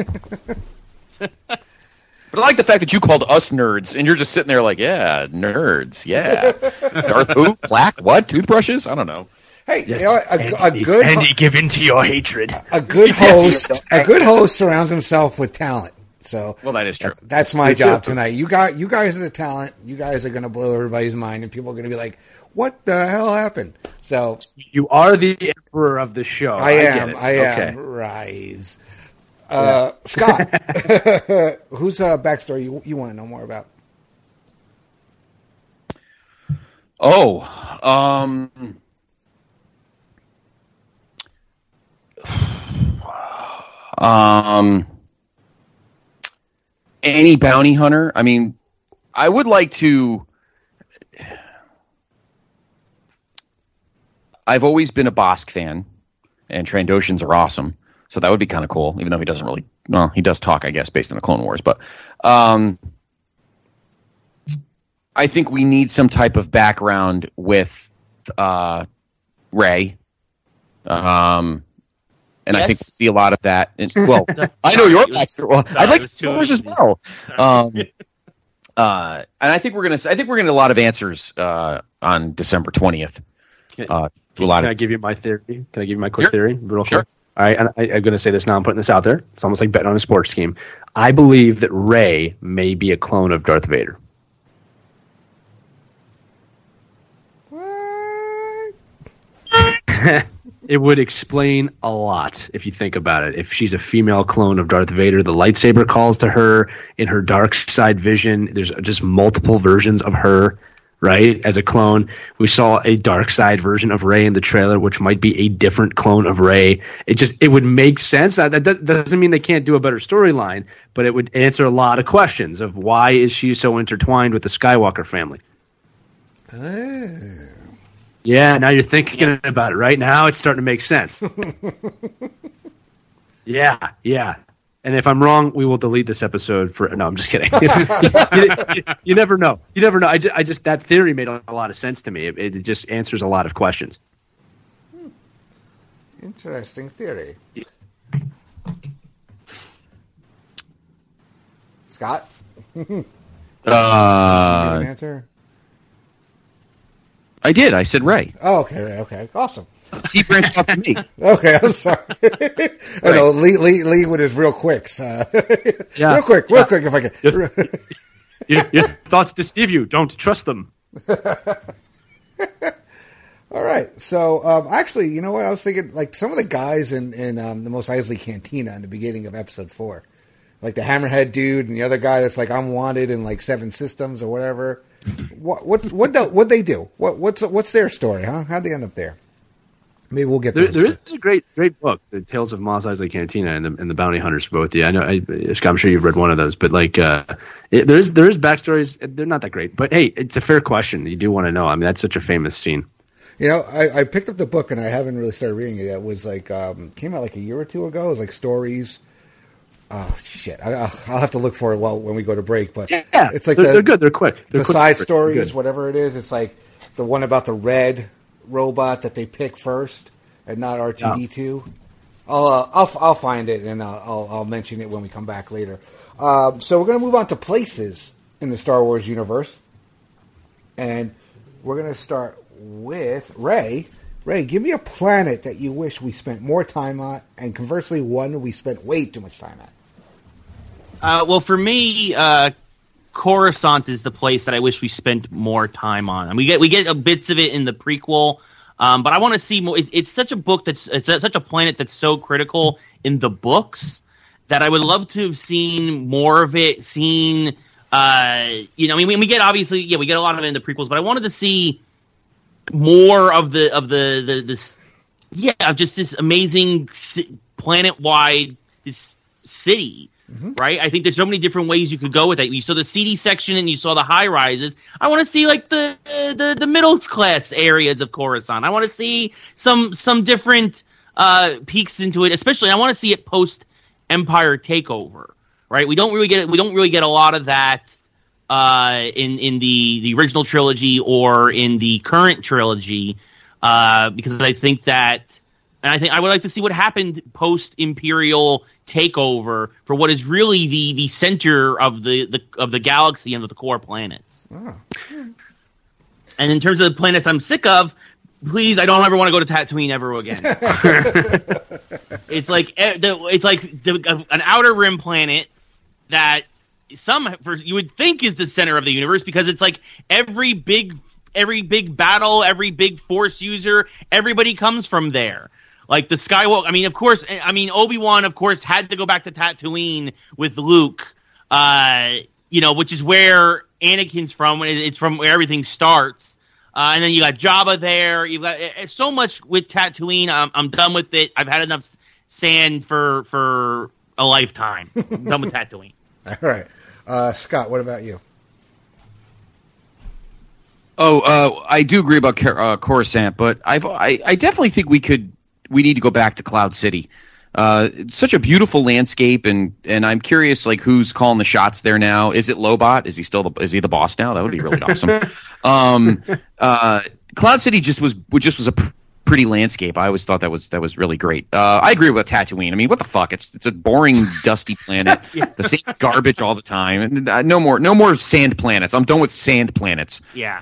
But I like the fact that you called us nerds, and you're just sitting there like, yeah, nerds, yeah. Darth who? Plaque? What? Toothbrushes? I don't know. Hey, yes, you know, a good Andy, give in to your hatred. A good host surrounds himself with talent. So, well, that is true. That's my job tonight. You guys are the talent. You guys are going to blow everybody's mind, and people are going to be like, "What the hell happened?" So, you are the emperor of the show. I am. Okay. Rise. Scott, whose backstory you want to know more about? Any bounty hunter. I mean, I would like to. I've always been a Bosk fan, and Trandoshans are awesome. So that would be kind of cool, even though he doesn't really. Well, he does talk, I guess, based on the Clone Wars. But I think we need some type of background with Rey. And yes. I think we see a lot of that. Well, I know your backstory. Well, I'd like to see yours as well. And I think we're gonna get a lot of answers on December 20th. Can I give you my theory? Can I give you my quick theory? Real sure. Quick? All right, and I'm going to say this now. I'm putting this out there. It's almost like betting on a sports team. I believe that Rey may be a clone of Darth Vader. What? It would explain a lot if you think about it. If she's a female clone of Darth Vader, the lightsaber calls to her in her dark side vision. There's just multiple versions of her, right, as a clone. We saw a dark side version of Rey in the trailer, which might be a different clone of Rey. It would make sense. That doesn't mean they can't do a better storyline, but it would answer a lot of questions of why is she so intertwined with the Skywalker family. Yeah, now you're thinking about it, right? Now it's starting to make sense. Yeah. And if I'm wrong, we will delete this episode for... No, I'm just kidding. You never know. I just that theory made a lot of sense to me. It just answers a lot of questions. Interesting theory. Scott? An answer? I did. I said Rey. Oh, okay. Awesome. He branched off to me. Okay, I'm sorry. I know Lee with his real quicks. Real quick, if I can. Your thoughts deceive you. Don't trust them. All right. So, actually, you know what? I was thinking, like, some of the guys in the Mos Eisley Cantina in the beginning of episode 4. Like the Hammerhead dude and the other guy that's like, I'm wanted in like 7 systems or whatever. What they do? What's their story, huh? How'd they end up there? Maybe we'll get there is a great book, The Tales of Mos Eisley Cantina and the Bounty Hunters for both. Yeah, I know. Scott, I'm sure you've read one of those, but like, there is backstories. They're not that great, but hey, it's a fair question. You do want to know. I mean, that's such a famous scene. You know, I picked up the book and I haven't really started reading it yet. It was like came out like a year or two ago. It was like stories. Oh shit! I'll have to look for it when we go to break. But yeah, it's like they're good. They're quick. The side stories, whatever it is. It's like the one about the red robot that they pick first, and not R2-D2. I'll find it and I'll mention it when we come back later. So we're gonna move on to places in the Star Wars universe, and we're gonna start with Rey. Rey, give me a planet that you wish we spent more time on, and conversely, one we spent way too much time at. Well, for me, Coruscant is the place that I wish we spent more time on. And we get bits of it in the prequel, but I want to see more. It's such a book it's such a planet that's so critical in the books that I would love to have seen more of it. We get we get a lot of it in the prequels, but I wanted to see more of just this amazing planet-wide city. Mm-hmm. Right, I think there's so many different ways you could go with that. You saw the seedy section and you saw the high rises. I want to see like the middle class areas of Coruscant. I want to see some different peeks into it. Especially, I want to see it post Empire takeover. Right, we don't really get a lot of that in the original trilogy or in the current trilogy because I think that. And I would like to see what happened post-Imperial takeover for what is really the center of the galaxy and of the core planets. Oh. And in terms of the planets I'm sick of, please, I don't ever want to go to Tatooine ever again. It's like an outer rim planet that you would think is the center of the universe because it's like every big battle, every big force user, everybody comes from there. Like the Skywalker, Obi-Wan, of course, had to go back to Tatooine with Luke, which is where Anakin's from. It's from where everything starts. And then you got Jabba there. You've got so much with Tatooine. I'm done with it. I've had enough sand for a lifetime. I'm done with Tatooine. All right. Scott, what about you? I do agree about Coruscant, but I definitely think we need to go back to Cloud City. It's such a beautiful landscape, and I'm curious, like, who's calling the shots there now? Is it Lobot? Is he the boss now? That would be really awesome. Cloud City just was a pretty landscape. I always thought that was really great. I agree with Tatooine. I mean, what the fuck? It's a boring, dusty planet. The same garbage all the time. No more sand planets. I'm done with sand planets. Yeah.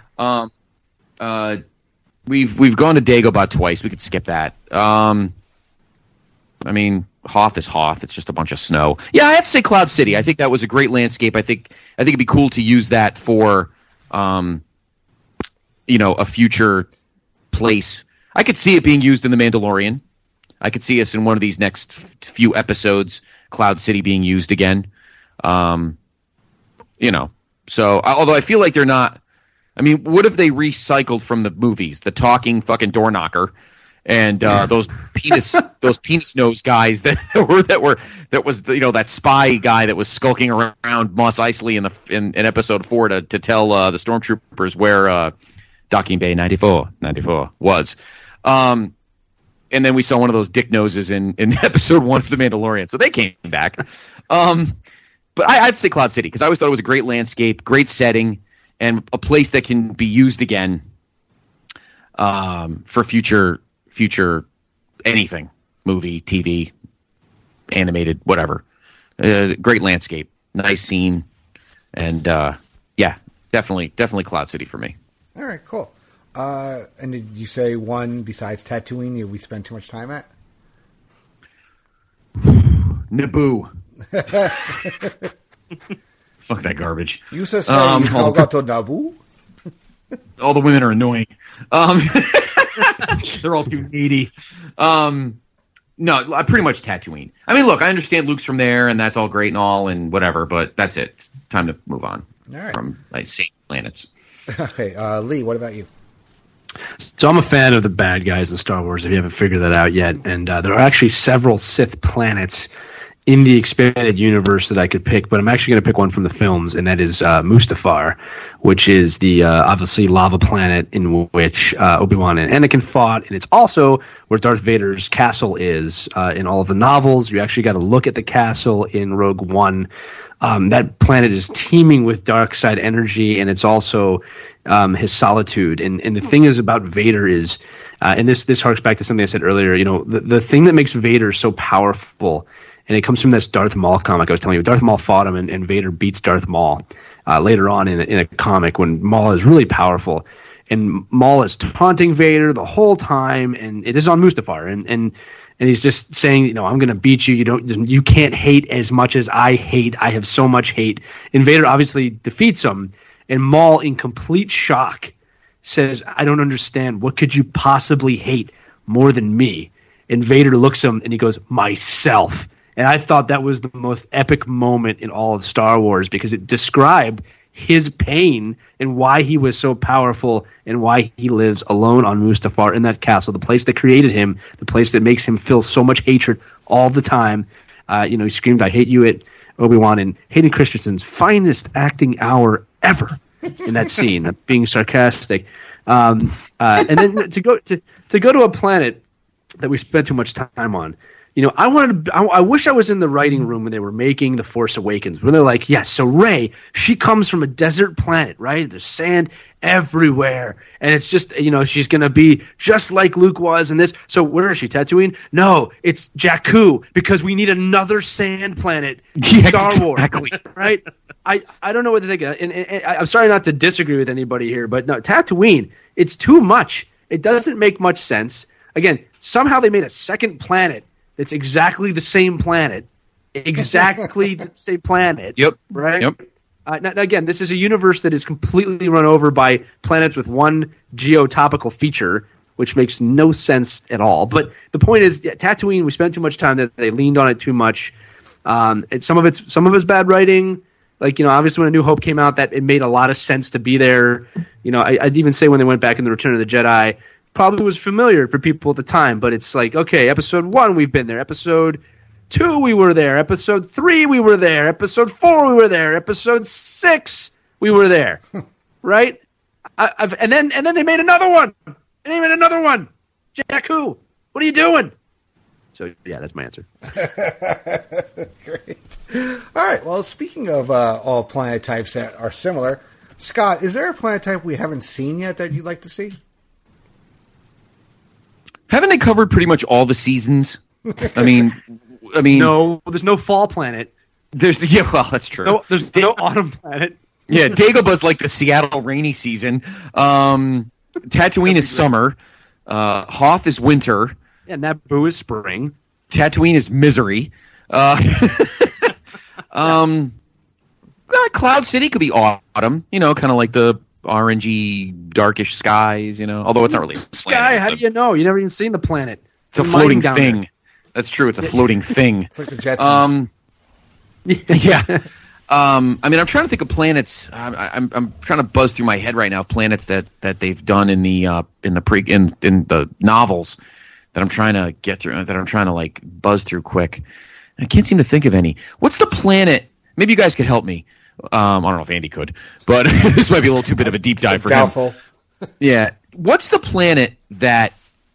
We've gone to Dagobah twice. We could skip that. I mean, Hoth is Hoth. It's just a bunch of snow. Yeah, I have to say Cloud City. I think that was a great landscape. I think it'd be cool to use that for, a future place. I could see it being used in The Mandalorian. I could see us in one of these next few episodes, Cloud City being used again. So although I feel like they're not. I mean, what if they recycled from the movies the talking fucking door knocker and those penis nose guys that was that spy guy that was skulking around Mos Eisley in episode 4 to tell the stormtroopers where Docking Bay 94 was. And then we saw one of those dick noses in episode 1 of The Mandalorian. So they came back. But I'd say Cloud City because I always thought it was a great landscape, great setting, and a place that can be used again for future anything, movie, TV, animated, whatever. Great landscape, nice scene, and definitely Cloud City for me. All right, cool. And did you say one besides Tatooine we spend too much time at? Naboo. Fuck that garbage. You say how got to Naboo? All the women are annoying. They're all too needy. No, pretty much Tatooine. I mean, look, I understand Luke's from there, and that's all great and all, and whatever, but that's it. It's time to move on from safe planets. Okay, Lee, what about you? So I'm a fan of the bad guys in Star Wars, if you haven't figured that out yet. And there are actually several Sith planets in the expanded universe that I could pick, but I'm actually going to pick one from the films, and that is Mustafar, which is the obviously lava planet in which Obi-Wan and Anakin fought, and it's also where Darth Vader's castle is in all of the novels. You actually got to look at the castle in Rogue One. That planet is teeming with dark side energy, and it's also his solitude. And the thing is about Vader is, and this harks back to something I said earlier, the thing that makes Vader so powerful, and it comes from this Darth Maul comic I was telling you. Darth Maul fought him, and Vader beats Darth Maul later on in a comic when Maul is really powerful. And Maul is taunting Vader the whole time, and it is on Mustafar. And he's just saying, I'm going to beat you. You can't hate as much as I hate. I have so much hate. And Vader obviously defeats him. And Maul, in complete shock, says, I don't understand. What could you possibly hate more than me? And Vader looks at him and he goes, myself. And I thought that was the most epic moment in all of Star Wars because it described his pain and why he was so powerful and why he lives alone on Mustafar in that castle, the place that created him, the place that makes him feel so much hatred all the time. He screamed, I hate you at Obi-Wan, and Hayden Christensen's finest acting hour ever in that scene, being sarcastic. And then to go to a planet that we spent too much time on. I wish I was in the writing room when they were making The Force Awakens, where they're like, yes, so Rey, she comes from a desert planet, right? There's sand everywhere, and it's just, she's going to be just like Luke was in this. So where is she, Tatooine? No, it's Jakku, because we need another sand planet in Star Wars, right? I don't know what to think of, and I'm sorry not to disagree with anybody here, but no, Tatooine, it's too much. It doesn't make much sense. Again, somehow they made a second planet that's exactly the same planet. Exactly the same planet. Yep. Right? Yep. Now, again, this is a universe that is completely run over by planets with one geotopical feature, which makes no sense at all. But the point is, Tatooine, we spent too much time that they leaned on it too much. Some of it's bad writing. Like, obviously when A New Hope came out, that it made a lot of sense to be there. I'd even say when they went back in The Return of the Jedi, probably was familiar for people at the time, but it's like, okay, episode 1 we've been there, episode 2 we were there, episode 3 we were there, episode 4 we were there, episode 6 we were there, right? And then they made another one, Jakku, what are you doing? So yeah, that's my answer. Great. All right, well, speaking of all planet types that are similar, Scott, is there a planet type we haven't seen yet that you'd like to see? Haven't they covered pretty much all the seasons? I mean, no. There's no fall planet. That's true. There's no autumn planet. Yeah, Dagoba's like the Seattle rainy season. Tatooine is summer. Hoth is winter. Yeah, Naboo is spring. Tatooine is misery. Cloud City could be autumn. You know, kind of like the orangey, darkish skies. You know, although it's not really a sky. How do you know? You never even seen the planet. It's a floating thing. That's true. It's a floating thing. It's like the Jetsons. Yeah. I mean, I'm trying to think of planets. I'm trying to buzz through my head right now of planets that they've done in the novels that I'm trying to get through. That I'm trying to like buzz through quick. I can't seem to think of any. What's the planet? Maybe you guys could help me. I don't know if Andy could, but this might be a little too bit of a deep dive for Doubtful. him. Yeah. What's the planet that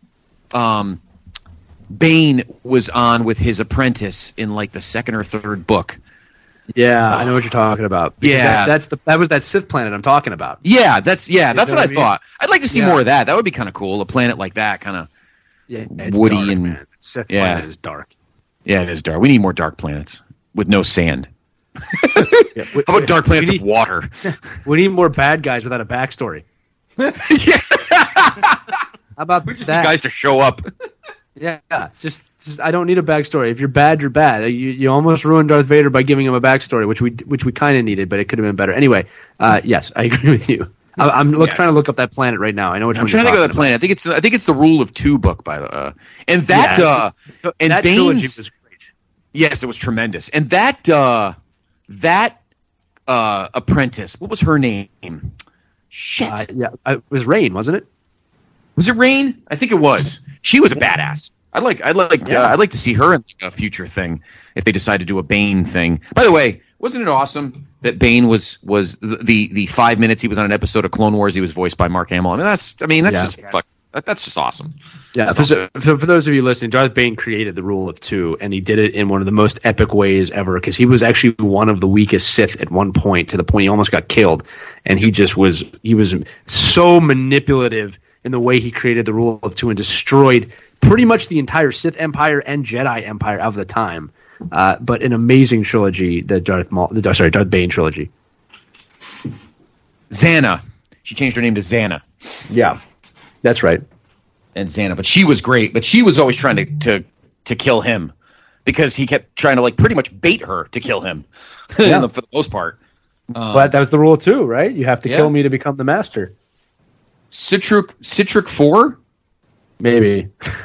Bane was on with his apprentice in like the second or third book? Yeah, I know what you're talking about. Yeah, that was that Sith planet I'm talking about. Yeah, that's what I thought. I'd like to see more of that. That would be kind of cool. A planet like that, kind of woody dark, and man. Sith planet is dark. Yeah, it is dark. We need more dark planets with no sand. How about dark planets of water? We need more bad guys without a backstory. How about we just need guys to show up? Yeah, just I don't need a backstory. If you're bad, you're bad. You almost ruined Darth Vader by giving him a backstory, which we kind of needed, but it could have been better. Anyway, yes, I agree with you. I'm trying to look up that planet right now. I know which one you're talking about. I'm trying to think of that planet. I think it's the Rule of Two book by the and that and that Bane's trilogy was great. Yes, it was tremendous. And that apprentice, what was her name? Shit. It was Rain, wasn't it? Was it Rain? I think it was. She was a badass. I'd like to see her in like a future thing if they decide to do a Bane thing. By the way, wasn't it awesome that Bane was the 5 minutes he was on an episode of Clone Wars, he was voiced by Mark Hamill. That's just awesome. Yeah. For those of you listening, Darth Bane created the Rule of Two, and he did it in one of the most epic ways ever because he was actually one of the weakest Sith at one point, to the point he almost got killed, and he was so manipulative in the way he created the Rule of Two and destroyed pretty much the entire Sith Empire and Jedi Empire of the time. But an amazing trilogy, the Darth Bane trilogy. Xana. She changed her name to Xana. Yeah, that's right. And Xana, but she was great. But she was always trying to kill him because he kept trying to like pretty much bait her to kill him for the most part. But that was the Rule of Two, right? You have to kill me to become the master. Citric 4? Maybe.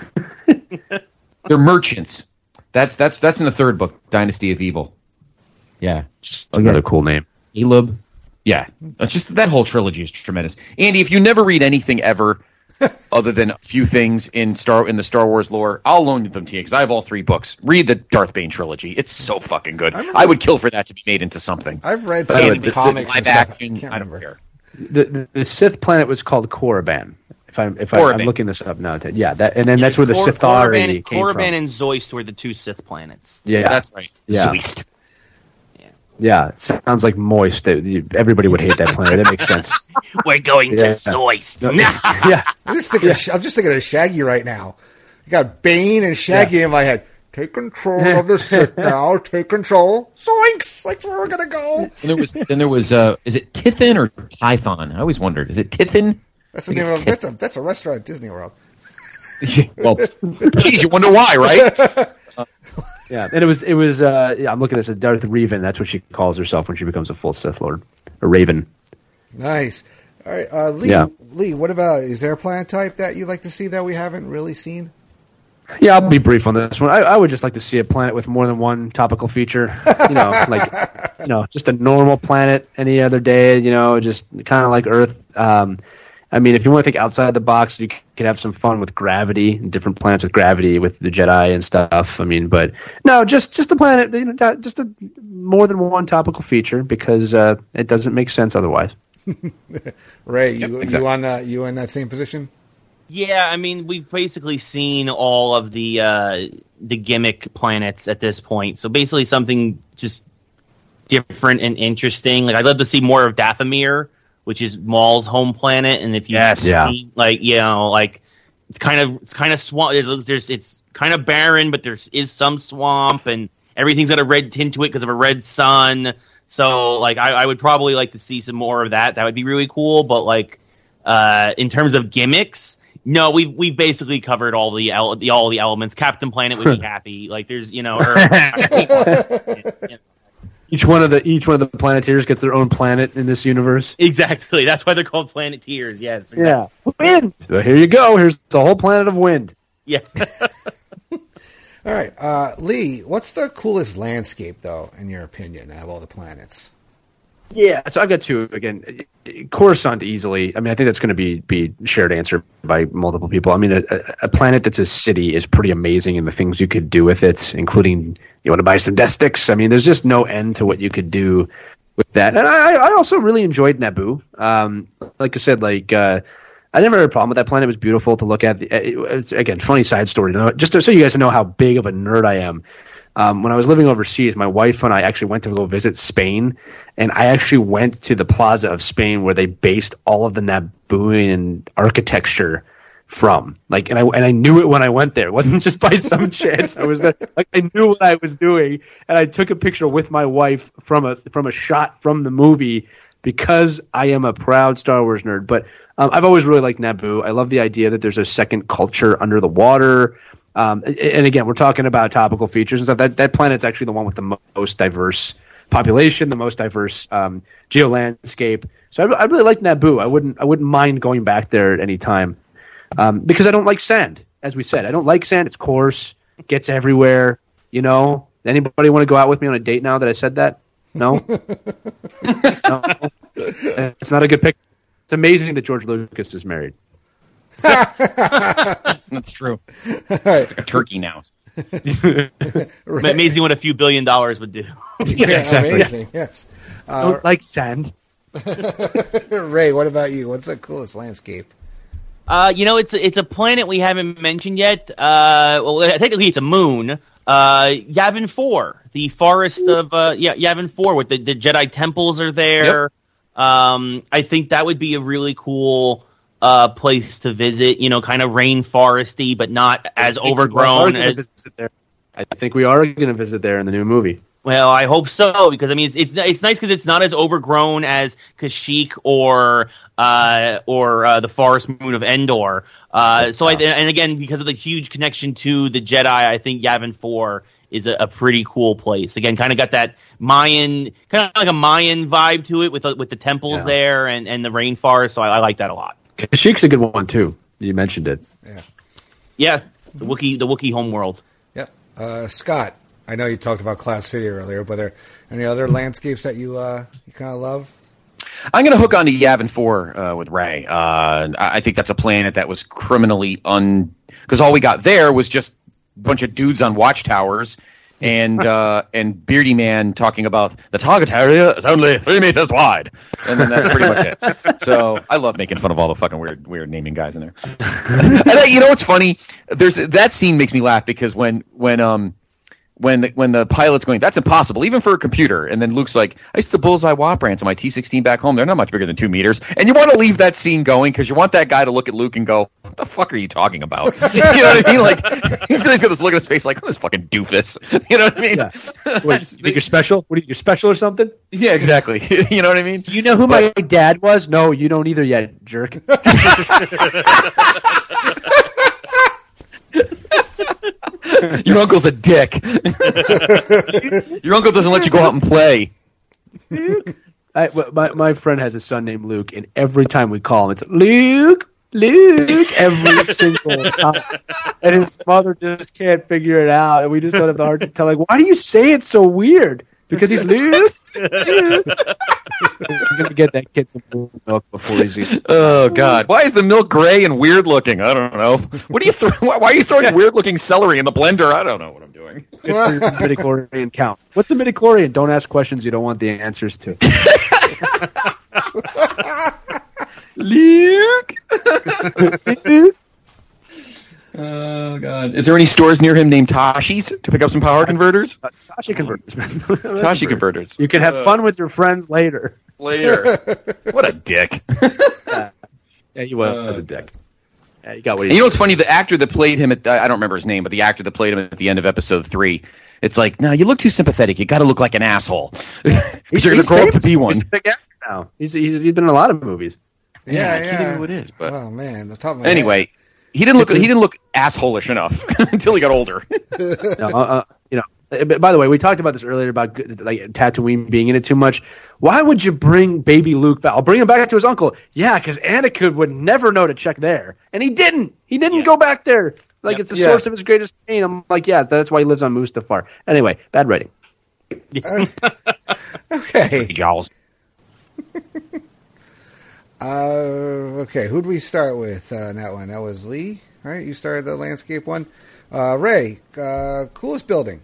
They're merchants. That's in the third book, Dynasty of Evil. Yeah. Another cool name. Elub. Yeah. It's just that whole trilogy is tremendous. Andy, if you never read anything ever other than a few things in the Star Wars lore, I'll loan them to you because I have all 3 books. Read the Darth Bane trilogy. It's so fucking good. I would kill for that to be made into something. I've read some comics and stuff. I don't care. The Sith planet was called Korriban. I'm looking this up now. That's where the Sithari came from. Korriban and Zoist were the 2 Sith planets. Yeah, that's right. Yeah. Zoist. Yeah, it sounds like moist. Everybody would hate that planet. That makes sense. We're going to Zoist. Yeah. I'm just thinking of Shaggy right now. You got Bane and Shaggy in my head. Take control of the Sith now. Take control. Zoinks! That's where we're gonna go. Then there was is it Tithin or Tython? I always wondered. Is it Tithin? That's the name of that's a restaurant at Disney World. Well, geez, you wonder why, right? Yeah, and it was. I'm looking at this. Darth Revan. That's what she calls herself when she becomes a full Sith Lord, a Raven. Nice. All right, Lee. Yeah. Lee, what about? Is there a planet type that you'd like to see that we haven't really seen? Yeah, I'll be brief on this one. I would just like to see a planet with more than one topical feature. Just a normal planet any other day. Just kind of like Earth. I mean, if you want to think outside the box, you could have some fun with gravity, different planets with gravity, with the Jedi and stuff. I mean, but no, just a planet, just a more than one topical feature because it doesn't make sense otherwise. Ray, you in that same position? Yeah, I mean, we've basically seen all of the gimmick planets at this point. So basically, something just different and interesting. Like, I'd love to see more of Dathomir, which is Maul's home planet, and if you see, it's kind of swamp. It's kind of barren, but there is some swamp, and everything's got a red tint to it because of a red sun. So, I would probably like to see some more of that. That would be really cool. But in terms of gimmicks, No, we've basically covered all the elements. Captain Planet would be happy. Like there's Earth. Each one of the Planeteers gets their own planet in this universe. Exactly. That's why they're called Planeteers. Yes. Exactly. Yeah. Wind. So here you go. Here's the whole planet of wind. Yeah. All right, Lee. What's the coolest landscape, though, in your opinion, out of all the planets? Yeah, so I've got two again. Coruscant easily. I mean, I think that's going to be shared answer by multiple people. I mean, a planet that's a city is pretty amazing, and the things you could do with it, including you want to buy some death sticks. I mean, there's just no end to what you could do with that. And I also really enjoyed Naboo. Like I said, I never had a problem with that planet. It was beautiful to look at. Again, funny side story. Just so you guys know how big of a nerd I am. When I was living overseas, my wife and I actually went to go visit Spain, and I actually went to the Plaza of Spain where they based all of the Nabooian architecture from. And I knew it when I went there. It wasn't just by some chance. I was there. I knew what I was doing, and I took a picture with my wife from a shot from the movie because I am a proud Star Wars nerd. But I've always really liked Naboo. I love the idea that there's a second culture under the water. And again, we're talking about topical features and stuff. That planet's actually the one with the most diverse population, the most diverse geolandscape. So I really like Naboo. I wouldn't mind going back there at any time because I don't like sand. As we said, I don't like sand. It's coarse, gets everywhere. Anybody want to go out with me on a date now that I said that? No. No. It's not a good pick. It's amazing that George Lucas is married. That's true. It's like a turkey now. Amazing what a few $1 billion would do. Yeah, exactly. Amazing. Yes. Don't like sand. Ray, what about you? What's the coolest landscape? It's a planet we haven't mentioned yet. Technically it's a moon. Yavin 4, the forest of Yavin 4, with the Jedi temples are there. Yep. I think that would be a really cool place to visit, kind of rainforesty, but not as overgrown as. I think we are going to visit there in the new movie. Well, I hope so, because I mean it's nice because it's not as overgrown as Kashyyyk or the forest moon of Endor. And again, because of the huge connection to the Jedi, I think Yavin 4 is a pretty cool place. Again, kind of got that Mayan, kind of like a Mayan vibe to it with the temples there and the rainforest. So I like that a lot. Kashyyyk's a good one too. You mentioned it. Yeah. The Wookiee homeworld. Yeah. Scott, I know you talked about Cloud City earlier, but are there any other landscapes that you kind of love? I'm going to hook on to Yavin 4 with Ray. I think that's a planet that was criminally because all we got there was just a bunch of dudes on watchtowers and Beardy Man talking about the target area is only 3 meters wide, and then that's pretty much it. So I love making fun of all the fucking weird naming guys in there. And you know what's funny? That scene makes me laugh because when the pilot's going, that's impossible, even for a computer. And then Luke's like, I used to bullseye WAP brands on my T-16 back home. They're not much bigger than 2 meters. And you want to leave that scene going because you want that guy to look at Luke and go, what the fuck are you talking about? You know what I mean? Like, he's got this look at his face like, oh, this fucking doofus. You know what I mean? Yeah. Wait, you think you're special? What are you, you're special or something? Yeah, exactly. You know what I mean? Do you know who my dad was? No, you don't either yet, jerk. Your uncle's a dick. Your uncle doesn't let you go out and play. My friend has a son named Luke, and every time we call him, it's Luke, every single time. And his mother just can't figure it out, and we just don't have the heart to tell, like, why do you say it so weird? Because he's Luke. We're gonna get that kid some milk before he's. Oh God! Why is the milk gray and weird looking? I don't know. What do you why are you throwing weird looking celery in the blender? I don't know what I'm doing. Good for your midichlorian count. What's a midichlorian? Don't ask questions you don't want the answers to. Luke. Oh God! Is there any stores near him named Tashi's to pick up some power converters? Tashi converters. Tashi converters. You can have fun with your friends later. What a dick. Yeah, he was a dick. Yeah, you got what you know what's funny? The actor that played him I don't remember his name, but the actor that played him at the end of episode 3, it's like, no, you look too sympathetic. You got to look like an asshole. Because you're going to grow up to be one. He's a big actor now. He's been in a lot of movies. Yeah. I can't think of who it is. But oh man, the top of my anyway. head. He didn't look asshole-ish enough until he got older. By the way, we talked about this earlier about like Tatooine being in it too much. Why would you bring baby Luke back? I'll bring him back to his uncle. Yeah, because Anakin would never know to check there, and he didn't. He didn't go back there. Like it's the source of his greatest pain. I'm like, yes, that's why he lives on Mustafar. Anyway, bad writing. Okay. Jaws. Okay, who'd we start with that one? That was Lee, right? You started the landscape one. Ray, coolest building.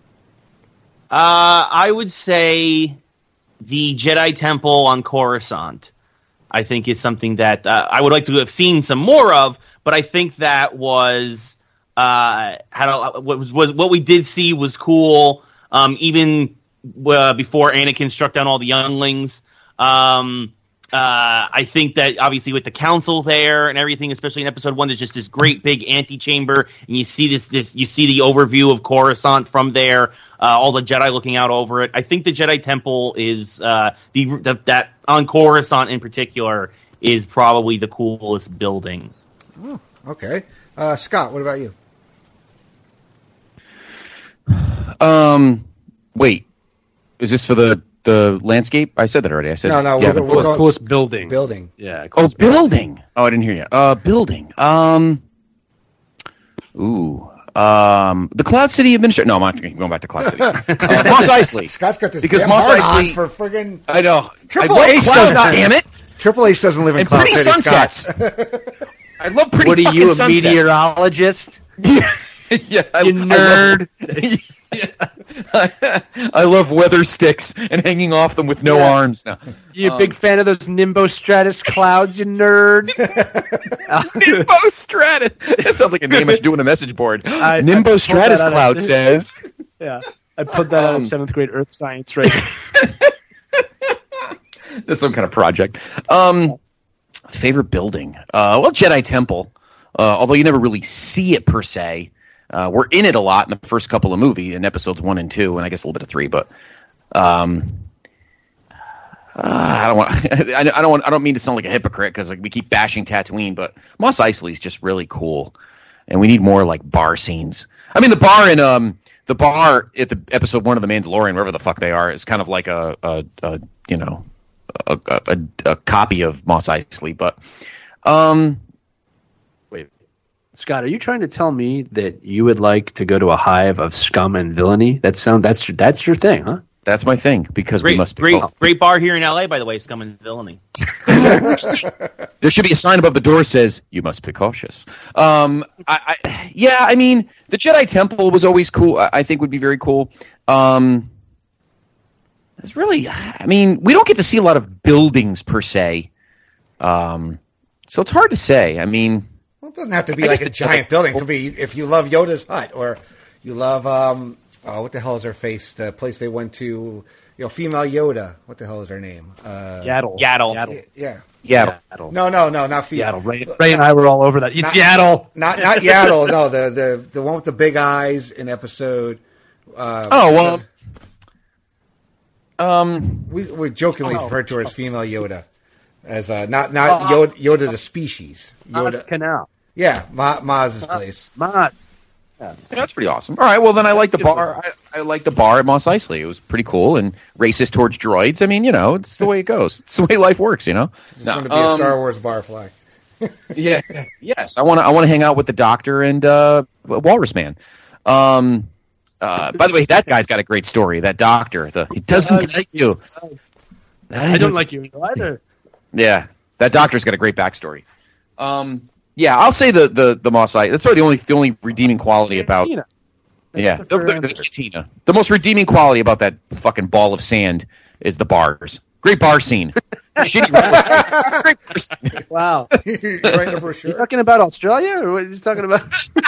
I would say the Jedi Temple on Coruscant. I think is something that I would like to have seen some more of, but I think that was what we did see was cool. Even before Anakin struck down all the younglings. I think that obviously with the council there and everything, especially in episode 1, there's just this great big antechamber, and you see you see the overview of Coruscant from there, all the Jedi looking out over it. I think the Jedi Temple is that on Coruscant in particular is probably the coolest building. Oh, okay. Scott, what about you? Wait, is this for the landscape? I said that already. I said no. Yeah, we're going coolest building. Building. Yeah. Building. Oh, I didn't hear you. Building. The Cloud City Administration. No, I'm not going back to Cloud City. Mos Eisley. Scott's got this because damn Mos Eisley Eisley for friggin'. I know. Triple H does not. Damn it. Triple H doesn't live in And Cloud pretty City. sunsets. I love pretty. What are you, a sunsets. meteorologist? Yeah, you nerd. I love weather sticks and hanging off them with no arms now. You a big fan of those nimbostratus clouds, you nerd? Nimbostratus. That sounds like a name I should do on a message board. Nimbostratus cloud says. Yeah, I put that on 7th grade Earth science right. That's some kind of project. Favorite building? Well, Jedi Temple. Although you never really see it per se. We're in it a lot in the first couple of movies, in episodes 1 and 2, and I guess a little bit of 3. But I don't mean to sound like a hypocrite because we keep bashing Tatooine, but Mos Eisley is just really cool, and we need more like bar scenes. I mean, the bar at the episode 1 of The Mandalorian, wherever the fuck they are, is kind of like a copy of Mos Eisley, but. Scott, are you trying to tell me that you would like to go to a hive of scum and villainy? That's your thing, huh? That's my thing because we must be great bar here in LA, by the way, Scum and Villainy. There should be a sign above the door that says you must be cautious. I mean, the Jedi Temple was always cool. I think would be very cool. It's really, I mean, we don't get to see a lot of buildings per se, so it's hard to say. I mean. Well, it doesn't have to be like a giant building. It could be if you love Yoda's hut or you love what the hell is her face? The place they went to, female Yoda. What the hell is her name? Yaddle. Yeah. Yaddle. No, not female. Yaddle. Ray and I were all over that. It's Yaddle. Not Yaddle. No, the one with the big eyes in episode. We jokingly referred to her as female Yoda. As not Yoda the species. Yoda Canal. Yeah, Maz's place. Maz. Yeah, that's pretty awesome. All right, well then I like the bar. I like the bar at Mos Eisley. It was pretty cool and racist towards droids. I mean, it's the way it goes. It's the way life works, This is going to be a Star Wars bar flag. Yeah. Yes, I want to hang out with the Doctor and Walrus Man. By the way, that guy's got a great story. That Doctor, he doesn't like you. I don't like you either. Yeah, that Doctor's got a great backstory. Yeah, I'll say the Mos Eisley. That's probably the only redeeming quality about. Yeah, the most redeeming quality about that fucking ball of sand is the bars. Great bar scene. Shitty real estate. Great bar scene. Wow. You talking about Australia, or what are you talking about?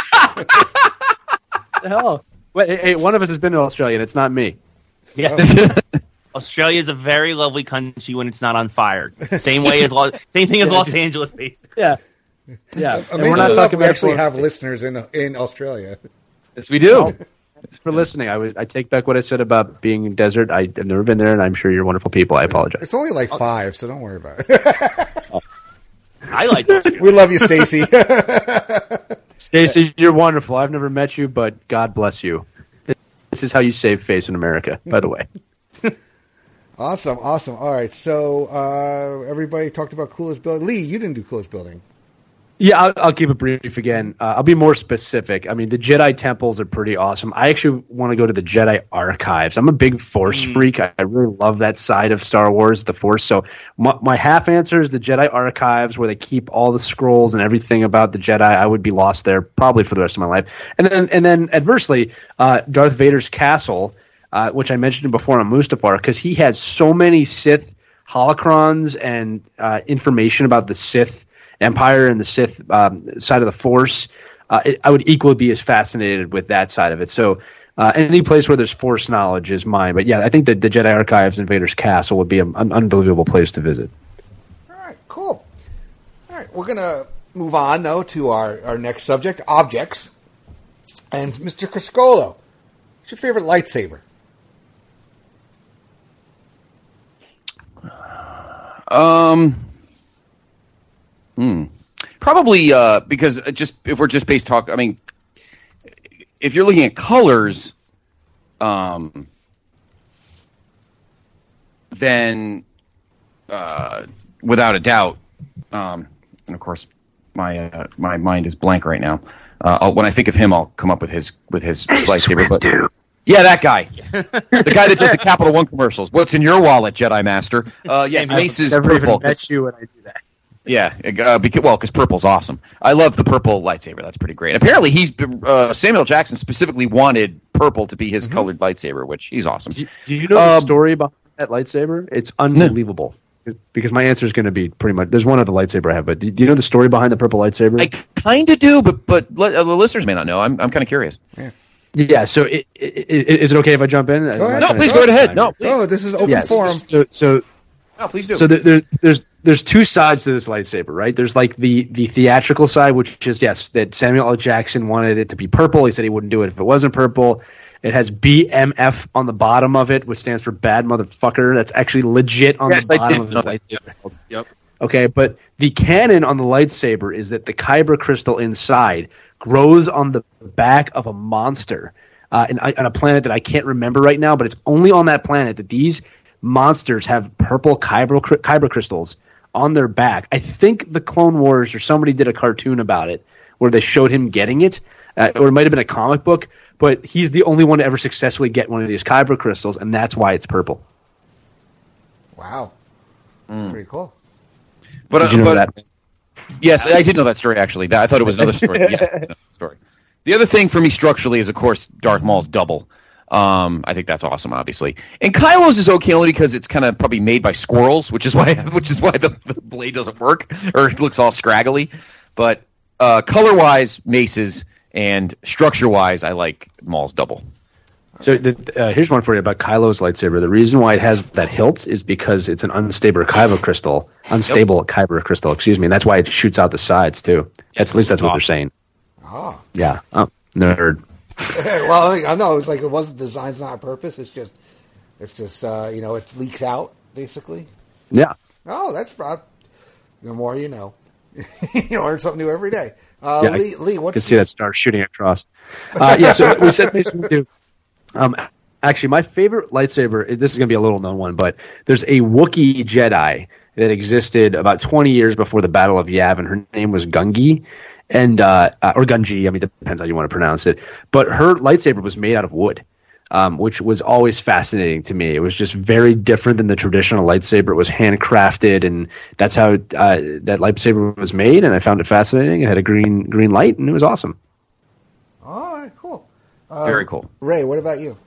The hell? Wait, hey, one of us has been to Australia, and it's not me. Yeah. Australia is a very lovely country when it's not on fire. Same thing as Los Angeles, basically. Yeah. And we're not talking. We actually have listeners in Australia. Yes, we do. Thanks for listening. I take back what I said about being in desert. I've never been there, and I'm sure you're wonderful people. I apologize. It's only like 5, so don't worry about it. I like those two. We love you, Stacy. Stacy, you're wonderful. I've never met you, but God bless you. This is how you save face in America, by the way. Awesome. All right, so everybody talked about coolest building. Lee, you didn't do coolest building. Yeah, I'll keep it brief again. I'll be more specific. I mean, the Jedi temples are pretty awesome. I actually want to go to the Jedi archives. I'm a big Force freak. I really love that side of Star Wars, the Force. So my half answer is the Jedi archives, where they keep all the scrolls and everything about the Jedi. I would be lost there probably for the rest of my life. And then adversely, Darth Vader's castle, which I mentioned before on Mustafar, because he has so many Sith holocrons and information about the Sith Empire and the Sith side of the Force. I would equally be as fascinated with that side of it. So any place where there's Force knowledge is mine. But yeah, I think that the Jedi Archives and Vader's Castle would be an unbelievable place to visit. All right, cool. All right, we're going to move on, though, to our next subject, objects. And Mr. Criscolo, what's your favorite lightsaber? Probably because if we're just based talk, I mean, if you're looking at colors, then without a doubt, and of course my mind is blank right now. When I think of him, I'll come up with his lightsaber. But yeah, that guy, the guy that does the Capital One commercials. What's in your wallet, Jedi Master? Yeah, Mace is purple. Never even met you when I do that. Yeah, because purple's awesome. I love the purple lightsaber. That's pretty great. Apparently, Samuel Jackson specifically wanted purple to be his colored lightsaber, which he's awesome. Do you know the story behind that lightsaber? It's unbelievable. Because my answer is going to be pretty much. There's one other lightsaber I have, but do you know the story behind the purple lightsaber? I kind of do, but the listeners may not know. I'm kind of curious. Yeah. So is it okay if I jump in? No, please go ahead. No, please. Oh, this is open forum. No, please do. So there's two sides to this lightsaber, right? There's like the theatrical side, which is, yes, that Samuel L. Jackson wanted it to be purple. He said he wouldn't do it if it wasn't purple. It has BMF on the bottom of it, which stands for bad motherfucker. That's actually legit on the bottom of the lightsaber. Yep. Okay, but the canon on the lightsaber is that the Kyber crystal inside grows on the back of a monster on a planet that I can't remember right now, but it's only on that planet that these monsters have purple Kyber crystals on their back. I think the Clone Wars or somebody did a cartoon about it where they showed him getting it, or it might have been a comic book, but he's the only one to ever successfully get one of these Kyber crystals, and that's why it's purple. Wow. Pretty cool. But, did you know that? Yes, I did know that story, actually. I thought it was another story. Yes, I know that story. The other thing for me structurally is, of course, Darth Maul's double. I think that's awesome, obviously. And Kylo's is okay only because it's kind of probably made by squirrels, which is why the blade doesn't work, or it looks all scraggly. But color-wise, Mace's, and structure-wise, I like Maul's double. So here's one for you about Kylo's lightsaber. The reason why it has that hilt is because it's an unstable Kyber crystal. Kyber crystal, excuse me. And that's why it shoots out the sides, too. At least that's what they're saying. Oh. Yeah. Oh, nerd. Well, I know it's like it wasn't designed on purpose. It's just it leaks out basically. Yeah. Oh, that's probably the more you know. You learn something new every day. Yeah, Lee, I can see that star shooting across. Yeah, so we said Mason would do. Actually, my favorite lightsaber. This is going to be a little known one, but there's a Wookiee Jedi that existed about 20 years before the Battle of Yavin. Her name was Gungi. And or Gungi, I mean, it depends how you want to pronounce it. But her lightsaber was made out of wood, which was always fascinating to me. It was just very different than the traditional lightsaber. It was handcrafted, and that's how that lightsaber was made. And I found it fascinating. It had a green light, and it was awesome. All right, cool. Very cool. Ray, what about you?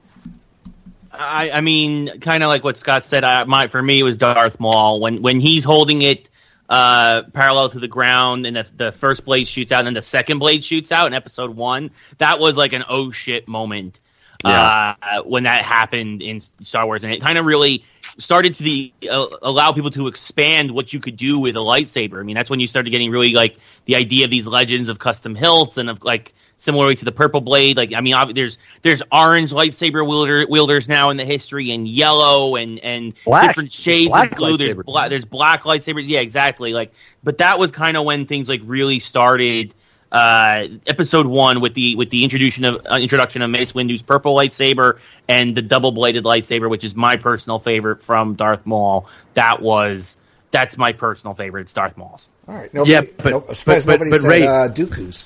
I mean, kind of like what Scott said. For me, it was Darth Maul when he's holding it parallel to the ground, and the first blade shoots out, and then the second blade shoots out in Episode 1. That was like an oh shit moment when that happened in Star Wars, and it kind of really started to allow people to expand what you could do with a lightsaber. I mean, that's when you started getting really like the idea of these legends of custom hilts and of like similarly to the purple blade. Like, I mean, there's orange lightsaber wielders now in the history, and yellow and black. Different shades of blue. There's black lightsabers. Yeah, exactly. Like, but that was kind of when things like really started. Episode 1 with the introduction of Mace Windu's purple lightsaber and the double bladed lightsaber, which is my personal favorite from Darth Maul. That's my personal favorite. It's Darth Maul's. All right, nobody said Ray, Dooku's.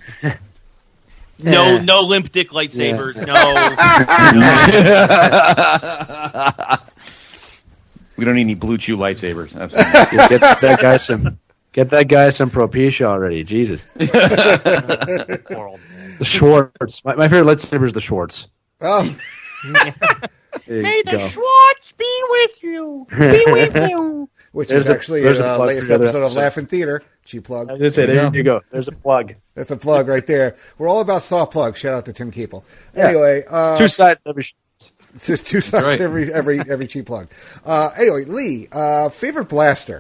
No limp dick lightsaber. No. We don't need any blue chew lightsabers. Absolutely. Get that guy some Propecia already. Jesus. The Schwartz. My favorite lightsaber is the Schwartz. Oh. May the Schwartz be with you. Be with you. Which is actually the latest episode of Laugh in Theater. Cheap plug. I was going to say, there you go. There's a plug. That's a plug right there. We're all about soft plugs. Shout out to Tim Keeple. Anyway. 2 sides every There's 2 sides every cheap plug. Anyway, Lee, favorite blaster?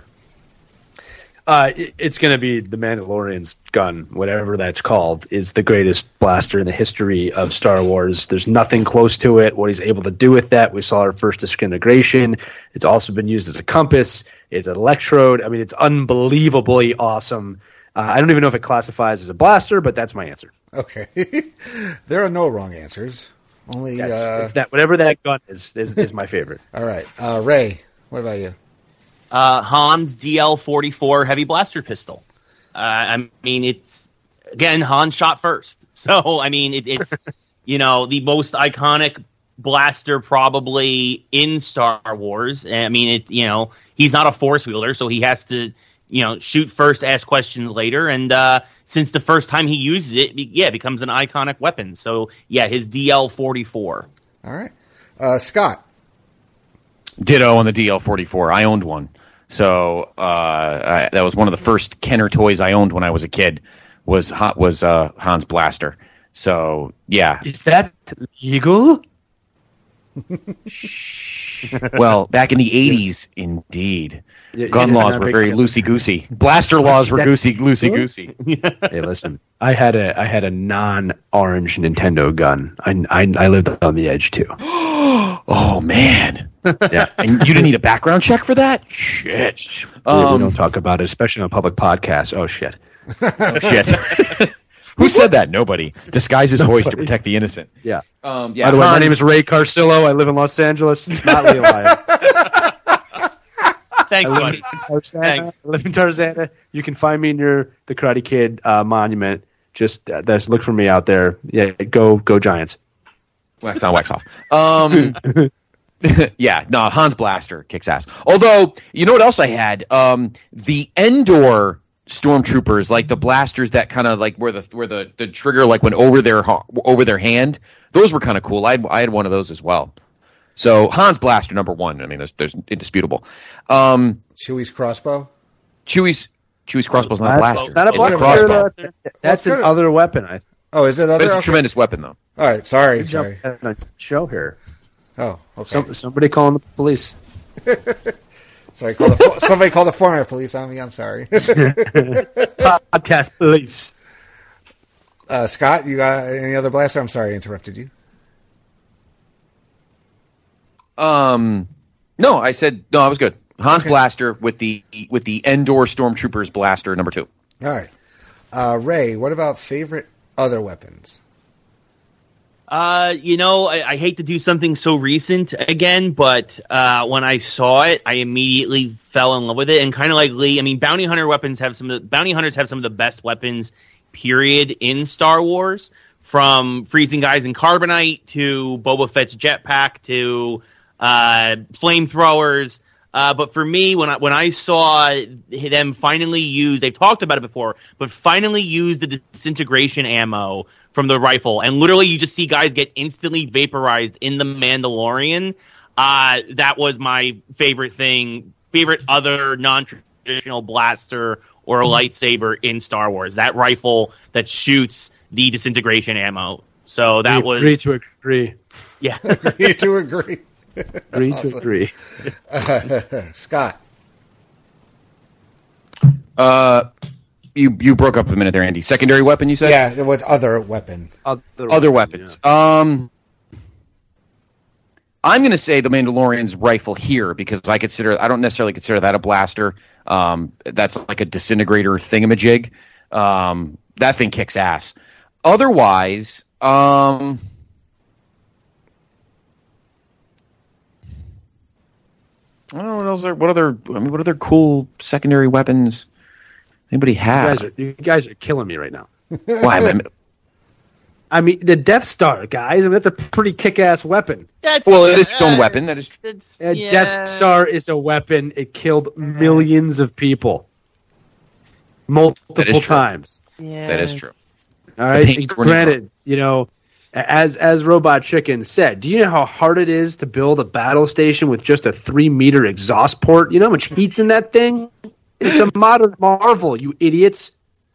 It's going to be the Mandalorian's gun, whatever that's called, is the greatest blaster in the history of Star Wars. There's nothing close to it. What he's able to do with that, we saw our first disintegration. It's also been used as a compass. It's an electrode. I mean, it's unbelievably awesome. I don't even know if it classifies as a blaster, but that's my answer. Okay. There are no wrong answers. Only it's that whatever that gun is my favorite. All right. Ray, what about you? Han's DL-44 heavy blaster pistol. I mean, it's again Han shot first, so I mean it's the most iconic blaster probably in Star Wars. I mean, he's not a force wielder, so he has to shoot first, ask questions later, and since the first time he uses it, it becomes an iconic weapon. So yeah, his DL-44. All right, Scott. Ditto on the DL-44. I owned one. So that was one of the first Kenner toys I owned when I was a kid, was Han's blaster. So, yeah. Is that legal? Well, back in the 80s, indeed. Gun laws were very loosey-goosey. Blaster laws were loosey-goosey. Hey, listen. I had a non-orange Nintendo gun. I lived on the edge, too. Oh, man. Yeah. And you didn't need a background check for that? Shit. We don't talk about it, especially on a public podcast. Oh, shit. Shit. Who said that? Nobody. Disguise his voice to protect the innocent. Yeah. Yeah. By the way, my name is Ray Carcillo. I live in Los Angeles. It's not Lee Lyon. Thanks, buddy. Thanks. I live in Tarzana. You can find me near the Karate Kid monument. Just look for me out there. Yeah, go Giants. Wax on, wax off. Yeah, no, Han's blaster kicks ass. Although, you know what else I had? The Endor stormtroopers, like the blasters that kind of like where the trigger like went over their hand. Those were kind of cool. I had one of those as well. So Han's blaster number 1. I mean, there's indisputable. Chewie's crossbow. Chewie's crossbow's not a blaster. Not a blaster. Crossbow. That's an other weapon. Is it other? But it's a tremendous weapon, though. All right, sorry. Jump on a show here. Oh, okay. Somebody calling the police. Sorry, somebody called the format police on me. I'm sorry. Podcast police. Scott, you got any other blaster? I'm sorry I interrupted you. No, I said no. I was good. Han's blaster with the Endor Stormtroopers blaster number 2. All right, Ray. What about favorite other weapons? I hate to do something so recent again, but when I saw it, I immediately fell in love with it. And kind of like Lee, I mean, bounty hunters have some of the best weapons, period, in Star Wars. From freezing guys in carbonite to Boba Fett's jetpack to flamethrowers. But for me, when I saw them finally use, they've talked about it before, but finally use the disintegration ammo from the rifle, and literally you just see guys get instantly vaporized in the Mandalorian. That was my favorite other non-traditional blaster or lightsaber in Star Wars. That rifle that shoots the disintegration ammo. So that was... Agree to agree. Yeah. Agree to agree. Agree to agree. Scott. You broke up a minute there, Andy. Secondary weapon, you said? Yeah, with other weapon. Other weapons. Yeah. I'm going to say the Mandalorian's rifle here because I don't necessarily consider that a blaster. That's like a disintegrator thingamajig. That thing kicks ass. Otherwise, I don't know what other cool secondary weapons anybody has. You guys are killing me right now. Why? I mean, the Death Star, guys. I mean, that's a pretty kick-ass weapon. It is its own weapon. That is. Death Star is a weapon. It killed millions of people, multiple times. Yeah. That is true. All right. Granted, as Robot Chicken said, do you know how hard it is to build a battle station with just a 3-meter exhaust port? You know how much heat's in that thing? It's a modern marvel, you idiots.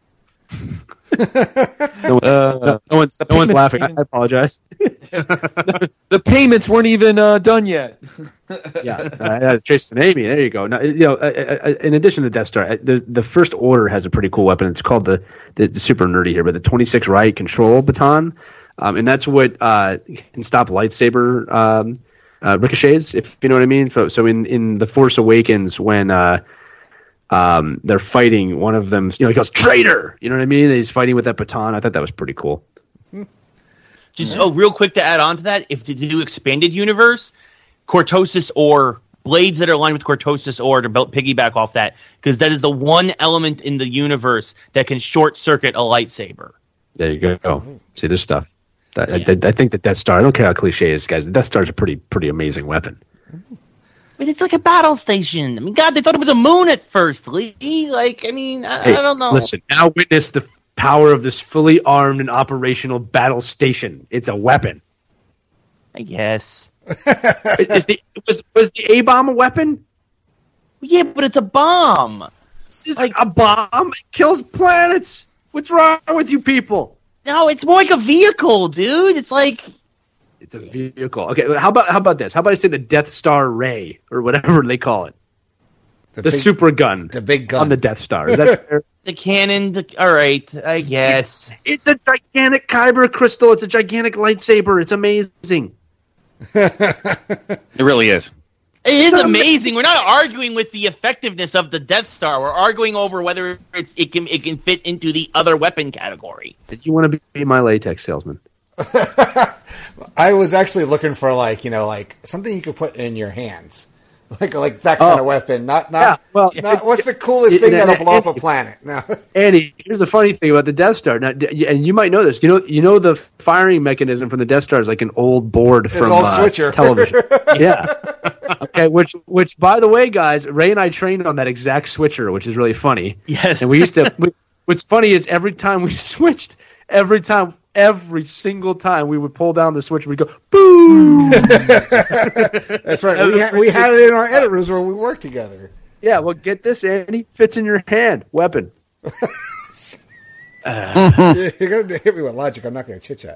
No one's laughing. I apologize. The payments weren't even done yet. Jason Amy. There you go. Now, in addition to the Death Star, the First Order has a pretty cool weapon. It's called the super nerdy here, but the 26 Riot Control Baton, and that's what can stop lightsaber ricochets, if you know what I mean. So in The Force Awakens, when they're fighting, one of them, he goes, "Traitor!" You know what I mean? And he's fighting with that baton. I thought that was pretty cool. Just real quick to add on to that, if to do expanded universe, Cortosis ore, blades that are aligned with Cortosis ore to piggyback off that, because that is the one element in the universe that can short circuit a lightsaber. There you go. See, this stuff. I think the Death Star, I don't care how cliche it is, guys, the Death Star is a pretty amazing weapon. But it's like a battle station. I mean, God, they thought it was a moon at first, Lee. I don't know. Listen, now witness the power of this fully armed and operational battle station. It's a weapon. I guess. Was the A-bomb a weapon? Yeah, but it's a bomb. It's like a bomb. It kills planets. What's wrong with you people? No, it's more like a vehicle, dude. It's like... It's a vehicle. Okay, how about this? How about I say the Death Star Ray, or whatever they call it? The super gun. The big gun. On the Death Star. Is that fair? The cannon. All right, I guess. It's a gigantic kyber crystal. It's a gigantic lightsaber. It's amazing. It really is. It is amazing. We're not arguing with the effectiveness of the Death Star. We're arguing over whether it can fit into the other weapon category. Did you want to be my latex salesman? I was actually looking for something you could put in your hands, like that kind of weapon. Not what's the coolest thing that'll blow up a planet? No. Andy, here's the funny thing about the Death Star. Now, and you might know this. You know the firing mechanism from the Death Star is like an old board from television. Yeah. Okay. Which by the way, guys, Ray and I trained on that exact switcher, which is really funny. Yes. And we used to. What's funny is every time we switched, every single time we would pull down the switch, we'd go, boom! That's right. We had it in our edit rooms where we worked together. Yeah, well, get this, Andy. Fits in your hand. Weapon. You're going to hit me with logic. I'm not going to chit-chat.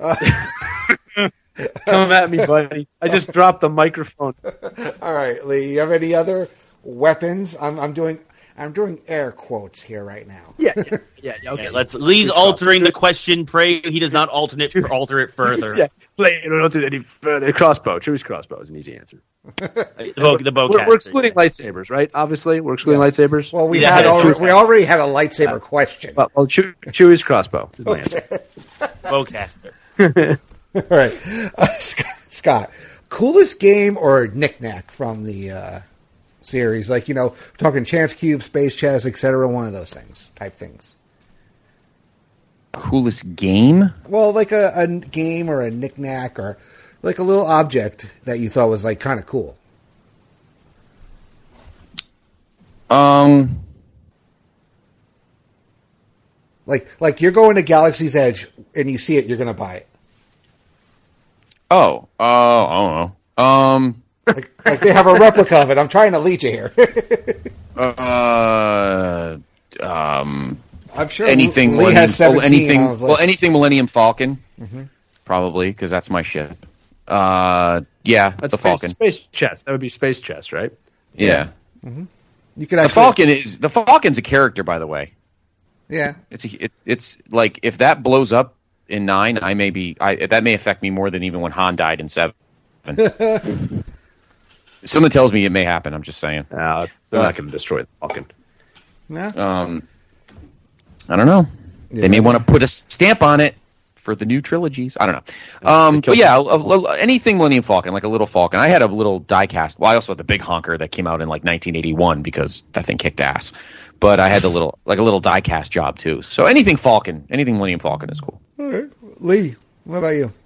Come at me, buddy. I just dropped the microphone. All right, Lee. You have any other weapons? I'm doing air quotes here right now. Yeah. Okay. Lee's altering the question. Pray he does not alter it further. Yeah. Play it alter any further. Crossbow. Choose crossbow is an easy answer. The bowcaster. We're excluding lightsabers, right? Obviously, we're excluding lightsabers. Well, we already had a lightsaber question. Well, choose crossbow is my answer. Bowcaster. All right, Scott. Coolest game or knick-knack from the series, talking chance cube, space chess, etc. One of those type things. Coolest game? Well, like a game or a knick-knack or like a little object that you thought was kind of cool. Like you're going to Galaxy's Edge and you see it, you're going to buy it. I don't know. Like they have a replica of it. I'm trying to lead you here. I'm sure anything. Lee has 17 anything Millennium Falcon, probably because that's my ship. That's the Falcon. Space chest. That would be space chest, right? Yeah. Mm-hmm. You could actually... The Falcon's a character, by the way. Yeah. It's like if that blows up in 9, that may affect me more than even when Han died in 7. Something tells me it may happen. I'm just saying. They're not going to destroy the Falcon. No. I don't know. Yeah. They may want to put a stamp on it for the new trilogies. I don't know. But yeah, anything Millennium Falcon, like a little Falcon. I had a little diecast. Well, I also had the big honker that came out in like 1981 because that thing kicked ass. But I had a little diecast job too. So anything Falcon, anything Millennium Falcon is cool. All right. Lee, what about you?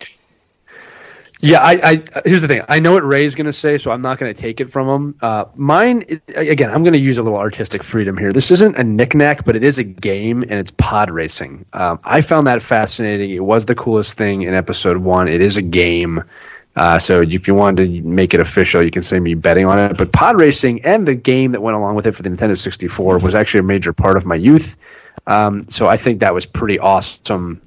Yeah, I here's the thing. I know what Ray's going to say, so I'm not going to take it from him. Mine, again, I'm going to use a little artistic freedom here. This isn't a knick-knack, but it is a game, and it's pod racing. I found that fascinating. It was the coolest thing in Episode 1. It is a game. So if you wanted to make it official, you can say me betting on it. But pod racing and the game that went along with it for the Nintendo 64 was actually a major part of my youth. So I think that was pretty awesome.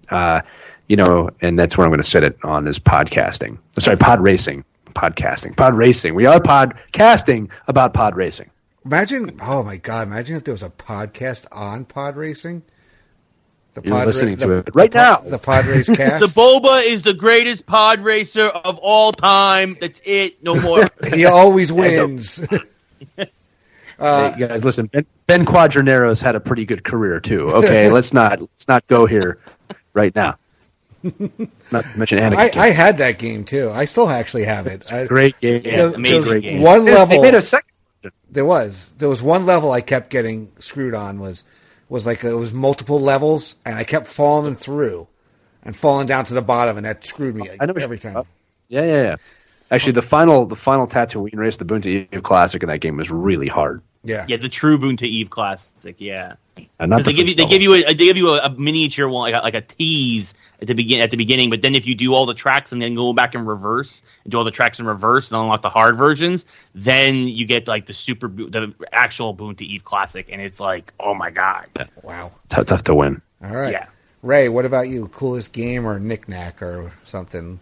And that's where I'm going to set it on is podcasting. Sorry, pod racing. Podcasting. Pod racing. We are podcasting about pod racing. Imagine if there was a podcast on pod racing. You're listening to it right now. The Pod Race cast. Saboba is the greatest pod racer of all time. That's it. No more. He always wins. Hey, guys, listen. Ben Quadranero's had a pretty good career too. Okay, let's not go here right now. Not to mention Anakin. I had that game too. I still actually have it. It's a great game. Amazing game. One level. They made a second. There was one level I kept getting screwed on. Was like it was multiple levels, and I kept falling through and falling down to the bottom, and that screwed me every time. Yeah. Actually, the final Tatooine race, the Boonta Eve Classic in that game was really hard. Yeah, the true Boonta Eve Classic. Yeah, they give you a miniature one, like a tease at the beginning. But then if you do all the tracks and then go back in reverse and do all the tracks in reverse and unlock the hard versions, then you get like the actual Boonta Eve Classic, and it's like, oh my god, wow, tough to win. All right, yeah. Ray, what about you? Coolest game or knick-knack or something?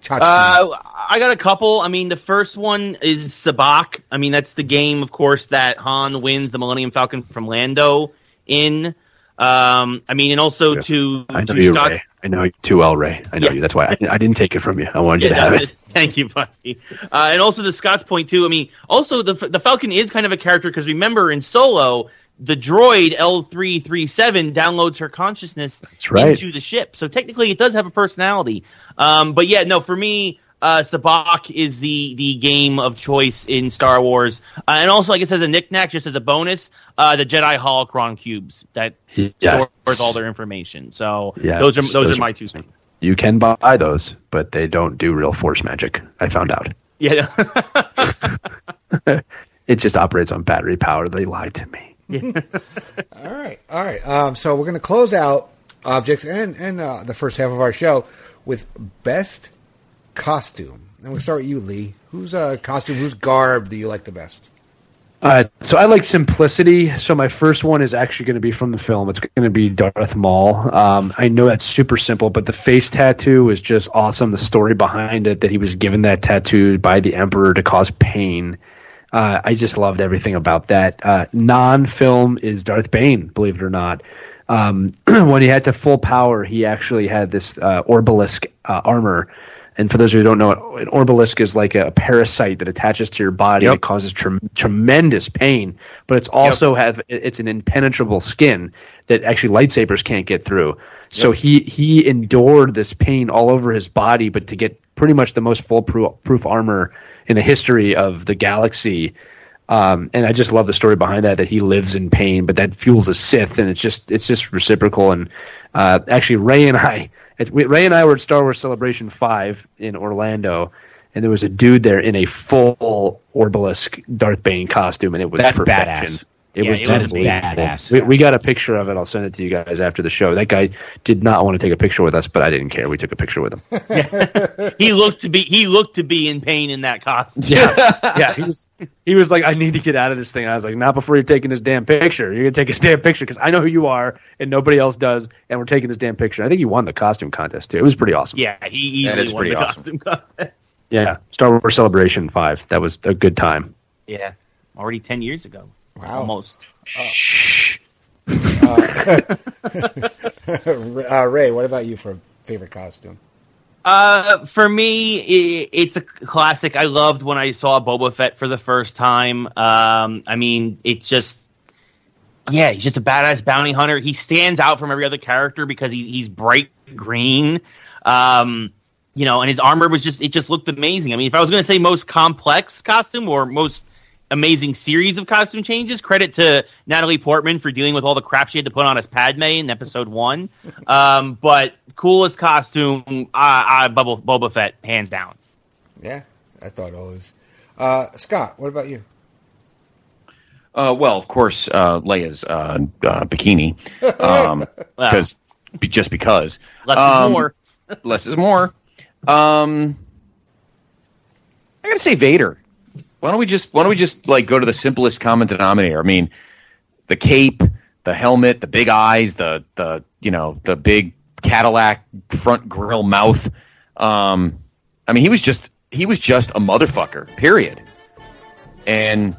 I got a couple. I mean, the first one is Sabacc. I mean, that's the game, of course, that Han wins the Millennium Falcon from Lando in. I mean, and also to Scott. Ray. I know you too well, Ray. I know you. That's why I didn't take it from you. I wanted you to have it. Thank you, buddy. And also to Scott's point too. I mean, also the Falcon is kind of a character because remember in Solo, the droid L337 downloads her consciousness into the ship. So technically it does have a personality. But yeah, no, for me, Sabacc is the game of choice in Star Wars. And also, I guess as a knick-knack, just as a bonus, the Jedi Holocron cubes that stores all their information. So those are my two things. You can buy those, but they don't do real Force magic, I found out. Yeah. It just operates on battery power. They lied to me. Yeah. All right. So we're going to close out objects and the first half of our show with best costume. And we'll start with you, Lee. Whose costume, whose garb do you like the best? So I like simplicity. So my first one is actually going to be from the film. It's going to be Darth Maul. I know that's super simple, but the face tattoo is just awesome. The story behind it, that he was given that tattoo by the Emperor to cause pain. I just loved everything about that. Non-film is Darth Bane, believe it or not. When he had to full power, he actually had this Orbalisk armor. And for those who don't know, an Orbalisk is like a parasite that attaches to your body and causes tremendous pain. But it's also it's an impenetrable skin that actually lightsabers can't get through. So he endured this pain all over his body, but to get pretty much the most foolproof armor in the history of the galaxy. And I just love the story behind that he lives in pain, but that fuels a Sith, and it's just reciprocal. And actually, Ray and I were at Star Wars Celebration 5 in Orlando, and there was a dude there in a full Orbalisk Darth Bane costume, and it was perfection. Badass. It was badass. We got a picture of it. I'll send it to you guys after the show. That guy did not want to take a picture with us, but I didn't care. We took a picture with him. He looked to be in pain in that costume. Yeah. He was like, I need to get out of this thing. I was like, not before you're taking this damn picture. You're gonna take this damn picture because I know who you are and nobody else does, and we're taking this damn picture. I think he won the costume contest too. It was pretty awesome. Yeah, he easily won the costume contest. Yeah, Star Wars Celebration 5. That was a good time. Yeah, already 10 years ago. Wow. Almost. Shh. All Ray, what about you for favorite costume? For me, it's a classic. I loved when I saw Boba Fett for the first time. I mean, it's just, yeah, he's just a badass bounty hunter. He stands out from every other character because he's bright green. You know, and his armor was it just looked amazing. I mean, if I was going to say most complex costume or most amazing series of costume changes, credit to Natalie Portman for dealing with all the crap she had to put on as Padme in episode 1. But coolest costume, Boba Fett, hands down. Yeah, I thought always. Scott, what about you? Well, of course, Leia's bikini. Just because. Less is more. Less is more. I gotta say Vader. Why don't we just like go to the simplest common denominator? I mean, the cape, the helmet, the big eyes, the big Cadillac front grill mouth. I mean, he was just a motherfucker. Period. And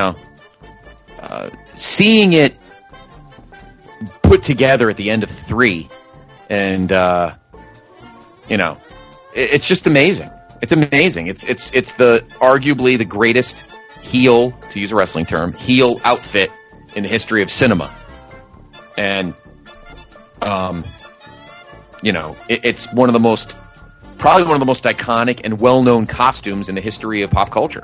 seeing it put together at the end of 3, and it's just amazing. It's amazing. It's the arguably the greatest heel, to use a wrestling term, heel outfit in the history of cinema. And it's probably one of the most iconic and well-known costumes in the history of pop culture.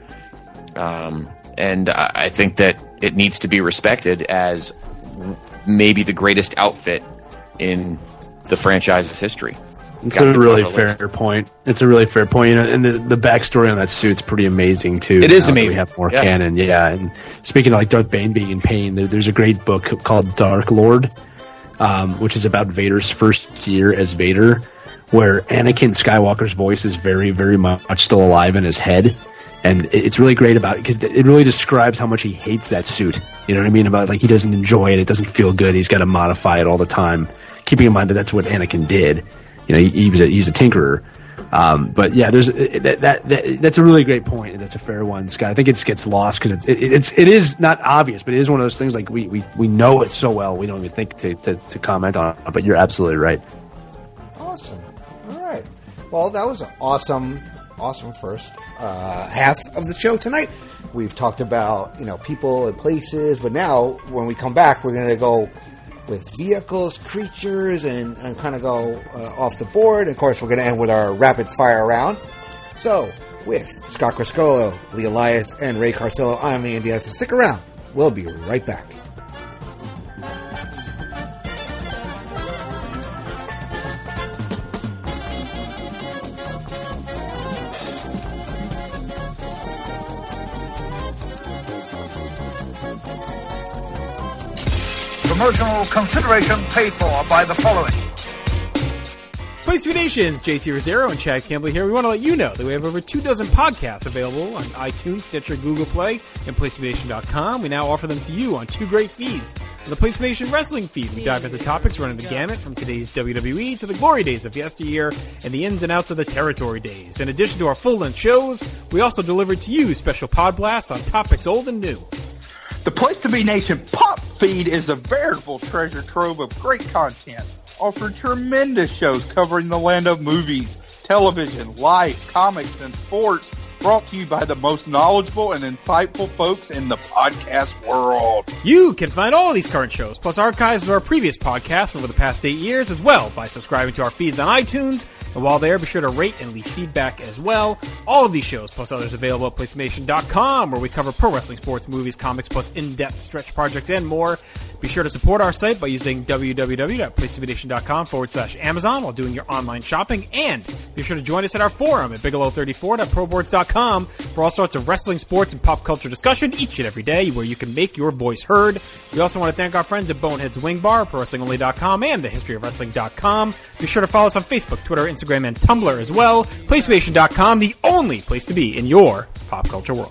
And I think that it needs to be respected as maybe the greatest outfit in the franchise's history. It's a really fair point. It's a really fair point. And the backstory on that suit's pretty amazing too. It is amazing. We have more canon, yeah. And speaking of like Darth Bane being in pain, there's a great book called Dark Lord, which is about Vader's first year as Vader, where Anakin Skywalker's voice is very, very much still alive in his head. And it's really great about it because it really describes how much he hates that suit. You know what I mean? About like he doesn't enjoy it. It doesn't feel good. He's got to modify it all the time. Keeping in mind that that's what Anakin did. He's a tinkerer. But yeah, there's that's a really great point. And that's a fair one, Scott. I think it gets lost because it is not obvious, but it is one of those things like we know it so well we don't even think to comment on it. But you're absolutely right. Awesome. All right. Well, that was an awesome first half of the show tonight. We've talked about people and places, but now when we come back, we're going to go with vehicles, creatures, and kind of go off the board. Of course, we're going to end with our rapid fire round. So, with Scott Criscolo, Lee Elias, and Ray Carcillo, I'm Andy Hudson. Stick around. We'll be right back. Promotional consideration paid for by the following. Place to Be Nations, JT Rosero and Chad Campbell here. We want to let you know that we have over 24 podcasts available on iTunes, Stitcher, Google Play, and PlaceToBeNation.com. We now offer them to you on 2 great feeds. On the Place to Be Nation Wrestling feed, we dive into topics running the gamut from today's WWE to the glory days of yesteryear and the ins and outs of the territory days. In addition to our full-length shows, we also deliver to you special pod blasts on topics old and new. The Place to Be Nation Pop feed is a veritable treasure trove of great content, offering tremendous shows covering the land of movies, television, life, comics, and sports, brought to you by the most knowledgeable and insightful folks in the podcast world. You can find all of these current shows, plus archives of our previous podcasts from over the past 8 years as well by subscribing to our feeds on iTunes. And while there, be sure to rate and leave feedback as well. All of these shows, plus others available at PlaceToBeNation.com, where we cover pro wrestling, sports, movies, comics, plus in-depth stretch projects and more. Be sure to support our site by using www.PlaceToBeNation.com/Amazon while doing your online shopping. And be sure to join us at our forum at Bigelow34.proboards.com for all sorts of wrestling, sports, and pop culture discussion each and every day where you can make your voice heard. We also want to thank our friends at Boneheads Wing Bar, ProWrestlingOnly.com, and TheHistoryOfWrestling.com. Be sure to follow us on Facebook, Twitter, Instagram, and Tumblr as well. PlaceToBeNation.com, the only place to be in your pop culture world.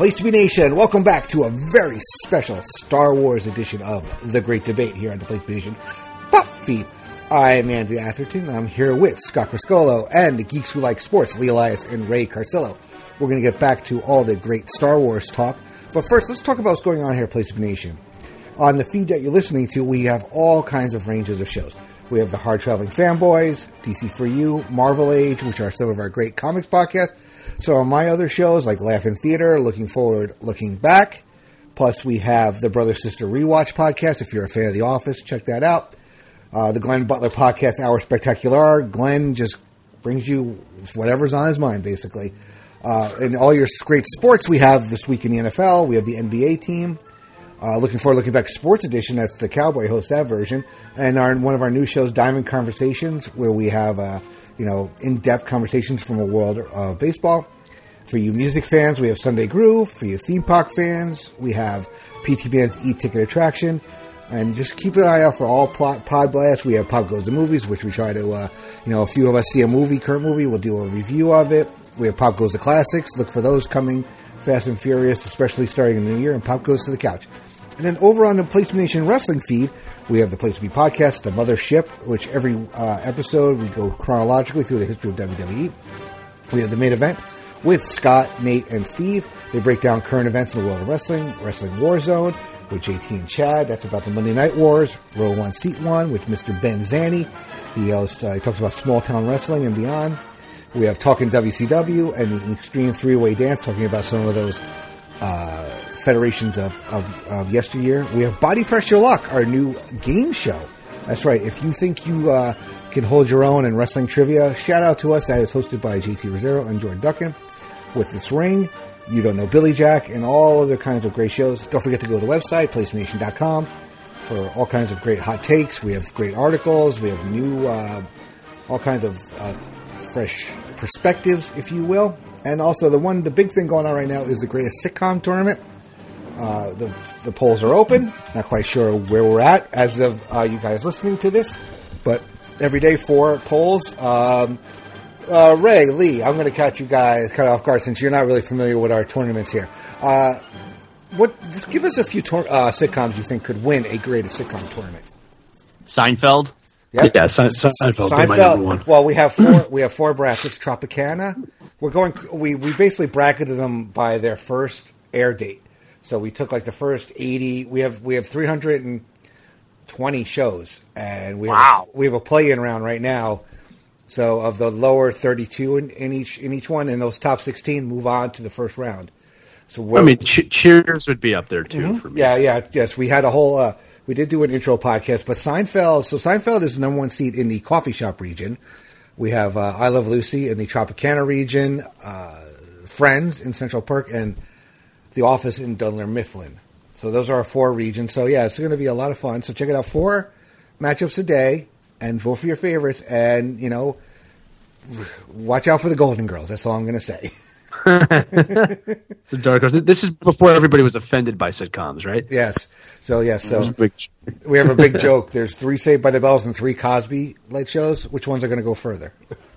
Place to Be Nation, welcome back to a very special Star Wars edition of The Great Debate here on the Place to Be Nation Pop Feed. I'm Andy Atherton. I'm here with Scott Criscolo and the Geeks Who Like Sports, Lee Elias and Ray Carcillo. We're going to get back to all the great Star Wars talk. But first, let's talk about what's going on here at Place to Be Nation. On the feed that you're listening to, we have all kinds of ranges of shows. We have the Hard Traveling Fanboys, DC For You, Marvel Age, which are some of our great comics podcasts. So on my other shows, like Laugh-In Theater, Looking Forward, Looking Back. Plus, we have the Brother Sister Rewatch podcast. If you're a fan of The Office, check that out. The Glenn Butler podcast, Hour Spectacular. Glenn just brings you whatever's on his mind, basically. And all your great sports we have this week in the NFL. We have the NBA team. Looking Forward, Looking Back Sports Edition. That's the Cowboy host, that version. And one of our new shows, Diamond Conversations, where we have in-depth conversations from a world of baseball. For you music fans, we have Sunday Groove. For you theme park fans, we have PT Band's E-Ticket Attraction. And just keep an eye out for all Pod Blasts. We have Pop Goes to Movies, which we try to, a few of us see a current movie, we'll do a review of it. We have Pop Goes to Classics. Look for those coming fast and furious, especially starting in the new year. And Pop Goes to the Couch. And then over on the Place to Be Nation Wrestling feed, we have the Place to Be podcast, the Mothership, which every episode we go chronologically through the history of WWE. We have the main event with Scott, Nate, and Steve. They break down current events in the world of wrestling. Wrestling Warzone with JT and Chad. That's about the Monday Night Wars. Row 1, Seat 1 with Mr. Ben Zanny. He talks about small town wrestling and beyond. We have Talking WCW and the Extreme Three-Way Dance, talking about some of those federations of yesteryear. We have Body Press Your Luck, our new game show. That's right. If you think you can hold your own in wrestling trivia, shout out to us. That is hosted by JT Rosero and Jordan Duncan. With This Ring, You Don't Know Billy Jack, and all other kinds of great shows. Don't forget to go to the website, PlaceNation.com, for all kinds of great hot takes. We have great articles. We have new, all kinds of fresh perspectives, if you will. And also, the big thing going on right now is the greatest sitcom tournament. The polls are open. Not quite sure where we're at as of you guys listening to this, but every day 4 polls. Ray, Lee, I'm going to catch you guys kind of off guard since you're not really familiar with our tournaments here. Give us a few sitcoms you think could win a greatest sitcom tournament. Seinfeld. Yep. Yeah, Seinfeld. My number one. Well, we have 4. We have 4 brackets. Tropicana. We basically bracketed them by their first air date. So we took like the first 80. We have 320 shows, and we have a play-in round right now. So of the lower 32 in each one, and those top 16 move on to the first round. So Cheers would be up there too for me. Yes. We had a whole. We did do an intro podcast, but Seinfeld. So Seinfeld is the number 1 seed in the coffee shop region. We have I Love Lucy in the Tropicana region, Friends in Central Perk, and The Office in Dunder Mifflin. So those are our 4 regions. So yeah, it's going to be a lot of fun. So check it out. 4 matchups a day. And vote for your favorites, and, watch out for the Golden Girls. That's all I'm going to say. It's a dark horse. This is before everybody was offended by sitcoms, right? Yes. So we have a big joke. There's 3 Saved by the Bells and 3 Cosby-like shows. Which ones are going to go further?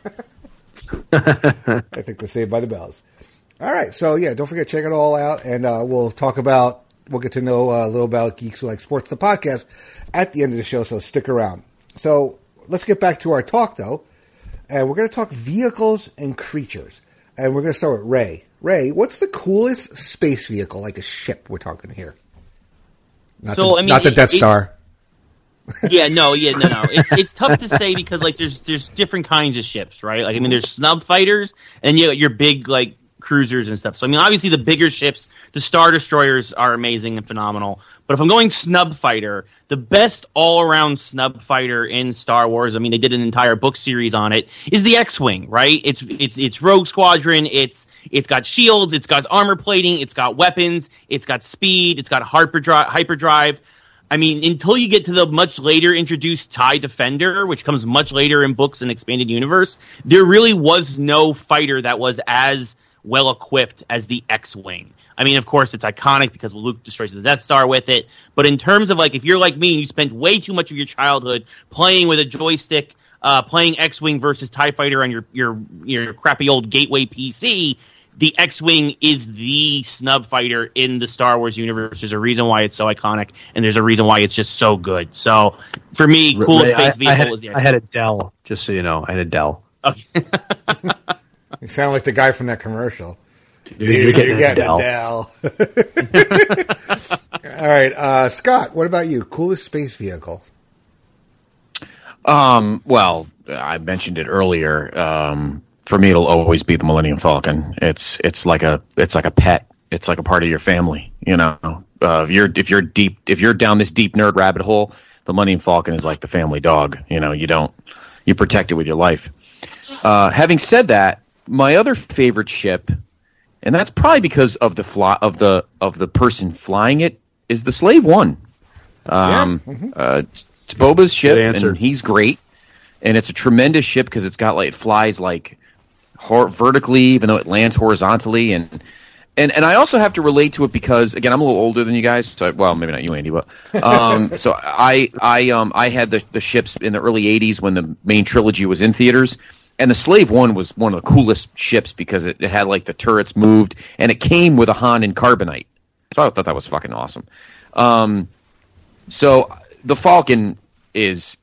I think the Saved by the Bells. All right. So, yeah, don't forget, check it all out, and we'll get to know a little about Geeks Who Like Sports, the podcast, at the end of the show, so stick around. So let's get back to our talk, though, and we're going to talk vehicles and creatures. And we're going to start with Ray. Ray, what's the coolest space vehicle, like a ship we're talking here? Not the Death Star. No. It's tough to say because there's different kinds of ships, right? There's snub fighters and your big cruisers and stuff. So obviously the bigger ships, the Star Destroyers are amazing and phenomenal. But if I'm going snub fighter, the best all-around snub fighter in Star Wars, they did an entire book series on it, is the X-Wing, right? It's Rogue Squadron, it's got shields, it's got armor plating, it's got weapons, it's got speed, it's got hyperdrive. Until you get to the much later introduced TIE Defender, which comes much later in books and expanded universe, there really was no fighter that was as well equipped as the X-Wing. Of course, it's iconic because Luke destroys the Death Star with it. But in terms of if you're like me and you spent way too much of your childhood playing with a joystick, playing X-Wing versus TIE Fighter on your crappy old Gateway PC, the X-Wing is the snub fighter in the Star Wars universe. There's a reason why it's so iconic, and there's a reason why it's just so good. So, for me, coolest space vehicle is the X-Wing. I had a Dell, just so you know. I had a Dell. Okay. You sound like the guy from that commercial. You're getting a Dell. All right, Scott, what about you? Coolest space vehicle? Well, I mentioned it earlier. For me, it'll always be the Millennium Falcon. It's like a pet. It's like a part of your family. You know, if you're down this deep nerd rabbit hole, the Millennium Falcon is like the family dog. You know, you protect it with your life. Having said that, my other favorite ship, and that's probably because of the person flying it, is the Slave One. It's Boba's ship, and he's great. And it's a tremendous ship because it flies like vertically, even though it lands horizontally. And I also have to relate to it because, again, I'm a little older than you guys. So, well, maybe not you, Andy, but so I had the ships in the early '80s when the main trilogy was in theaters. And the Slave One was one of the coolest ships because it had like the turrets moved, and it came with a Han and carbonite. So I thought that was fucking awesome. So the Falcon is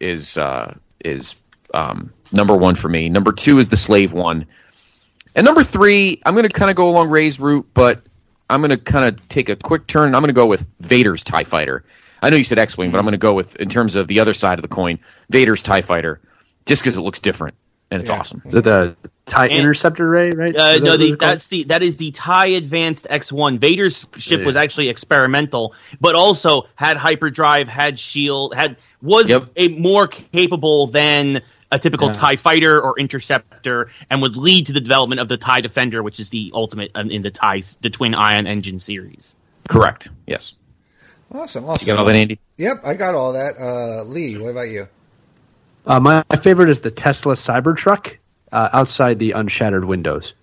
number one for me. Number two is the Slave One, and number three, I'm going to kind of go along Ray's route, but I'm going to kind of take a quick turn. I'm going to go with Vader's TIE Fighter. I know you said X-Wing, but I'm going to go with, in terms of the other side of the coin, Vader's TIE Fighter, just because it looks different. And it's awesome. Is it the TIE Interceptor, Ray? Right? No, that is the TIE Advanced X1. Vader's ship was actually experimental, but also had hyperdrive, had shield, was a more capable than a typical TIE Fighter or Interceptor, and would lead to the development of the TIE Defender, which is the ultimate in the twin ion engine series. Correct. Yes. Awesome. You got all that, Andy? Yep, I got all that. Lee, what about you? My favorite is the Tesla Cybertruck outside the unshattered windows.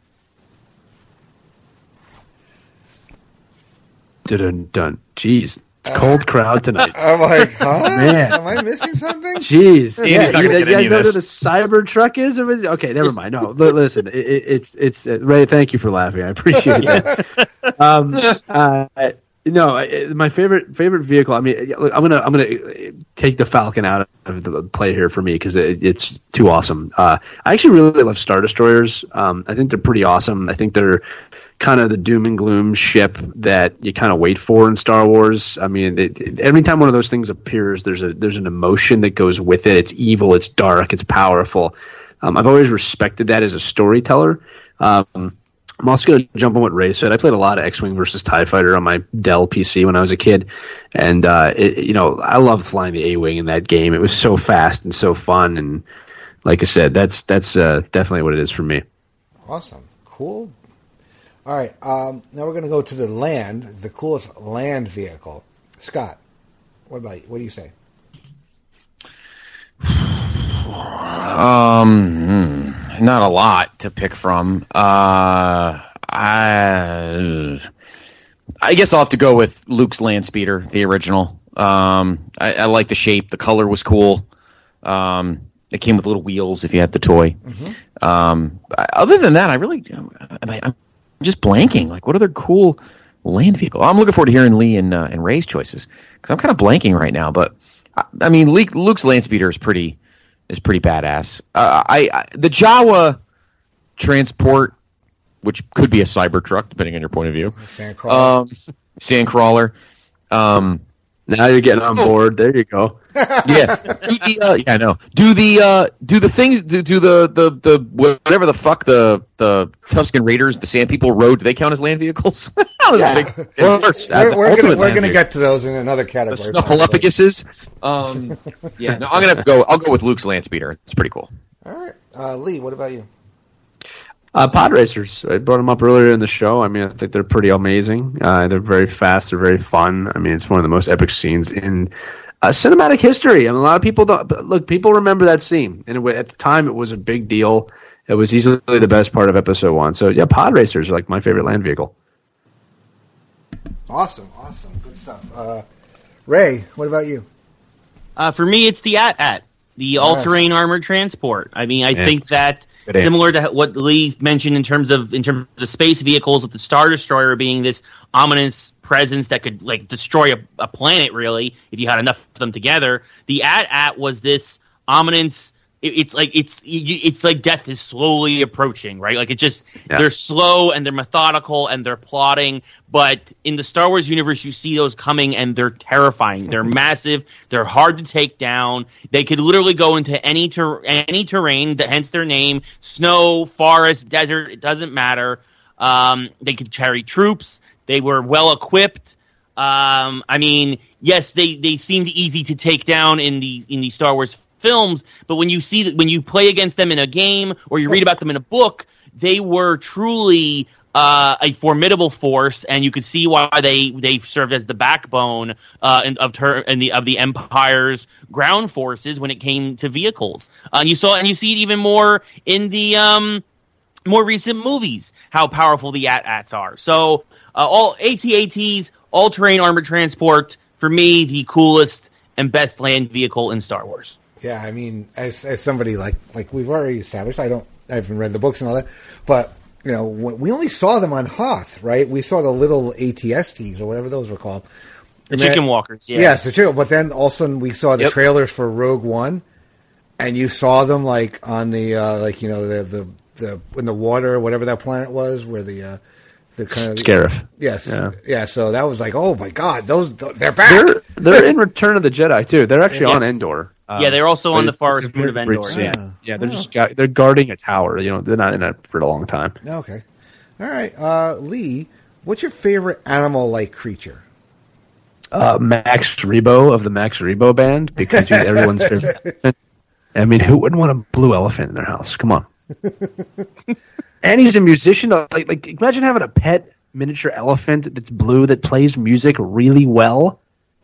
Dun. Jeez. Cold crowd tonight. I'm like, huh? Man. Am I missing something? Jeez. Andy's not you guys know what this. a Cybertruck is? Okay, never mind. No, listen. It's Ray, thank you for laughing. I appreciate that. No, my favorite vehicle. I mean, I'm gonna take the Falcon out of the play here for me because it's too awesome. I actually really love Star Destroyers. I think they're pretty awesome. I think they're kind of the doom and gloom ship that you kind of wait for in Star Wars. I mean, every time one of those things appears, there's an emotion that goes with it. It's evil, it's dark, it's powerful. I've always respected that as a storyteller. I'm also going to jump on what Ray said. I played a lot of X-Wing versus TIE Fighter on my Dell PC when I was a kid. And, I loved flying the A-Wing in that game. It was so fast and so fun. And like I said, that's definitely what it is for me. Awesome. Cool. All right. Now we're going to go to the land, the coolest land vehicle. Scott, what about you? What do you say? Not a lot to pick from. I guess I'll have to go with Luke's Landspeeder, the original. I like the shape. The color was cool. It came with little wheels if you had the toy. Mm-hmm. Other than that, I'm just blanking. Like, what other cool land vehicle? I'm looking forward to hearing Lee and Ray's choices because I'm kind of blanking right now. But I mean, Luke's Landspeeder is pretty badass. The Jawa transport, which could be a Cybertruck, depending on your point of view. Sandcrawler. Now you're getting on board. There you go. Yeah. I know. Do the things? Do the whatever the fuck the Tusken Raiders, the Sand People rode? Do they count as land vehicles? Yeah. We're gonna get to those in another category. The Snuffleupaguses. Yeah. No, I'm gonna have to go. I'll go with Luke's Landspeeder. It's pretty cool. All right, Lee. What about you? Pod racers. I brought them up earlier in the show. I mean, I think they're pretty amazing. They're very fast. They're very fun. I mean, it's one of the most epic scenes in cinematic history. I mean, a lot of people people remember that scene, and at the time, it was a big deal. It was easily the best part of Episode 1. So, yeah, pod racers are like my favorite land vehicle. Awesome, good stuff. Ray, what about you? For me, it's the AT-AT, the all-terrain armored transport. I mean, I think that similar to what Lee mentioned in terms of space vehicles, with the Star Destroyer being this ominous presence that could like destroy a planet, really, if you had enough of them together. The AT-AT was this ominous. It's like death is slowly approaching, right? Like they're slow and they're methodical and they're plotting. But in the Star Wars universe, you see those coming and they're terrifying. They're massive. They're hard to take down. They could literally go into any terrain, hence their name: snow, forest, desert. It doesn't matter. They could carry troops. They were well equipped. I mean, yes, they seemed easy to take down in the Star Wars films, but when you play against them in a game or you read about them in a book, they were truly a formidable force, and you could see why they served as the backbone of the Empire's ground forces when it came to vehicles. And you see it even more in the more recent movies how powerful the AT-ATs are. So all AT-ATs, all-terrain armored transport, for me, the coolest and best land vehicle in Star Wars. Yeah, I mean, as somebody like we've already established, I haven't read the books and all that, but you know, we only saw them on Hoth, right? We saw the little ATSTs or whatever those were called, the chicken walkers. Yeah, yes, the chicken. But then also we saw the trailers for Rogue One, and you saw them like on the the in the water or whatever that planet was, where the kind of Scarif. Yes, yeah. So that was like, oh my god, they're back. They're in Return of the Jedi too. They're actually on Endor. They're also on the forest moon of Endor. They're guarding a tower. You know, they're not in it for a long time. Okay, all right. Lee, what's your favorite animal-like creature? Max Rebo of the Max Rebo Band, because he's everyone's favorite. I mean, who wouldn't want a blue elephant in their house? Come on. And he's a musician. Like imagine having a pet miniature elephant that's blue that plays music really well.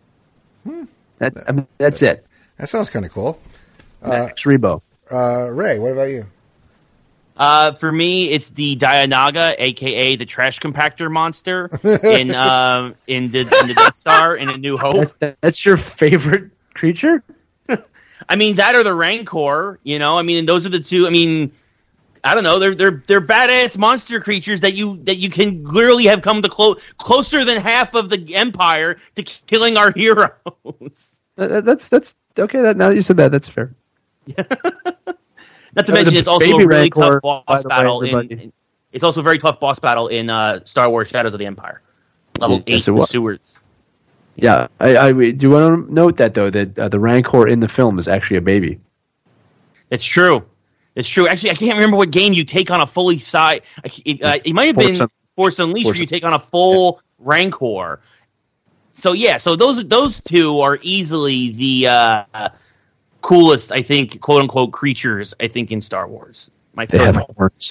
That's it. That sounds kind of cool. Max Rebo. Ray, what about you? For me, it's the Dianaga, aka the trash compactor monster in the Death Star in A New Hope. That's your favorite creature? I mean, that or the Rancor. You know, I mean, those are the two. I mean, I don't know. They're badass monster creatures that you can literally have come to closer than half of the Empire to killing our heroes. That's okay. Now that you said that, that's fair. Not to mention, it's also a really tough boss battle. It's also a very tough boss battle in Star Wars: Shadows of the Empire, level 8, the sewers. Yeah, I do want to note that though that the Rancor in the film is actually a baby. It's true. It's true. Actually, I can't remember what game you take on a fully size. It might have been Force Unleashed, where you take on a full Rancor. So yeah, so those two are easily the coolest, I think, quote unquote creatures, I think, in Star Wars. They have horns.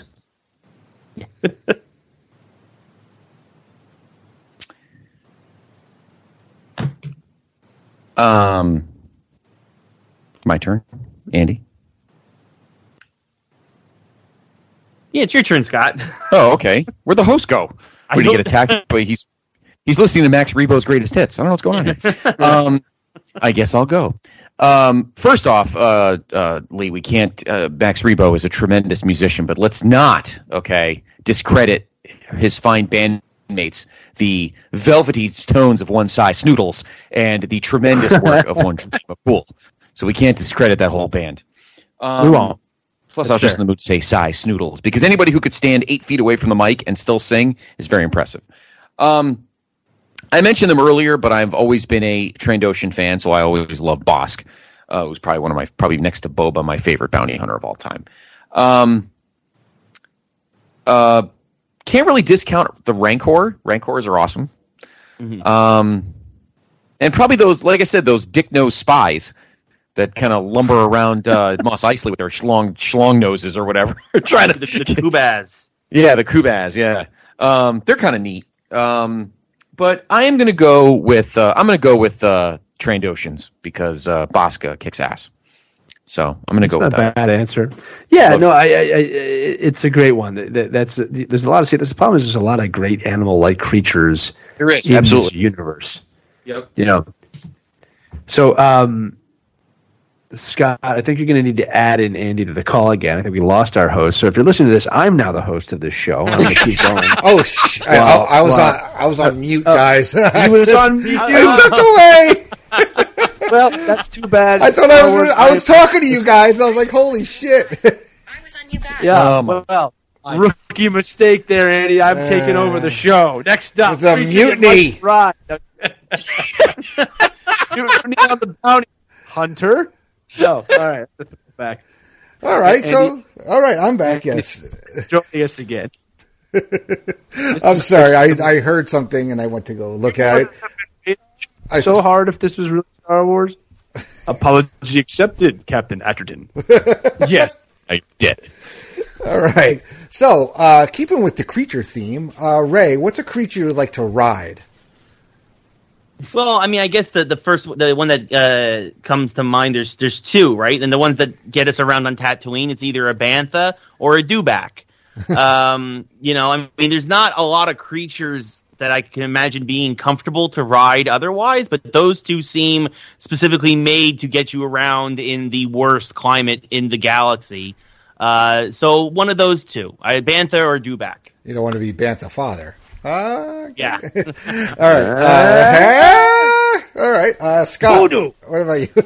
My turn, Andy. Yeah, it's your turn, Scott. Oh, okay. Where'd the host go? Did he get attacked? But he's listening to Max Rebo's greatest hits. I don't know what's going on here. I guess I'll go. First off, Lee, we can't. Max Rebo is a tremendous musician, but let's not, discredit his fine bandmates, the velvety tones of One Sigh Snoodles, and the tremendous work of One Dream of Cool. So we can't discredit that whole band. We won't. Plus, I was just in the mood to say Sigh Snoodles, because anybody who could stand 8 feet away from the mic and still sing is very impressive. I mentioned them earlier, but I've always been a Trandoshan fan, so I always loved Bosk. It was probably one of my, probably next to Boba, my favorite bounty hunter of all time. Can't really discount the Rancor. Rancors are awesome. Mm-hmm. And probably those, like I said, those dick-nosed spies that kind of lumber around Mos Eisley with their schlong noses or whatever. Trying to the Kubaz. Yeah, the Kubaz. Yeah, they're kind of neat. But I am going to go with Trandoshans because Bosca kicks ass. So I'm going to go with that. That's not a bad answer. Yeah, no, it's a great one. There's a lot of there's the problem is there's a lot of great animal-like creatures. There is in absolutely this universe. Yep. You know. So Scott, I think you're going to need to add in Andy to the call again. I think we lost our host. So if you're listening to this, I'm now the host of this show. I'm going to keep going. I was on mute, guys. He was on mute. You stepped away. Well, that's too bad. I thought I was talking to you guys. I was like, holy shit. I was on you guys. Yeah, well, rookie mistake there, Andy. I'm taking over the show. Next up, it's a mutiny. Right. Mutiny on the bounty hunter. No, all right. Let's go back. All right, all right, I'm back, yes. Joining us again. I'm sorry, I heard something and I went to go look at it. So hard if this was really Star Wars. Apology accepted, Captain Atherton. Yes, I did. All right. So, keeping with the creature theme, Ray, what's a creature you would like to ride? Well, I mean, I guess the one that comes to mind, there's two, right? And the ones that get us around on Tatooine, it's either a bantha or a dewback. I mean, there's not a lot of creatures that I can imagine being comfortable to ride otherwise, but those two seem specifically made to get you around in the worst climate in the galaxy. So one of those two, bantha or dewback. You don't want to be bantha father. Yeah. All right. All right. Scott, what about you?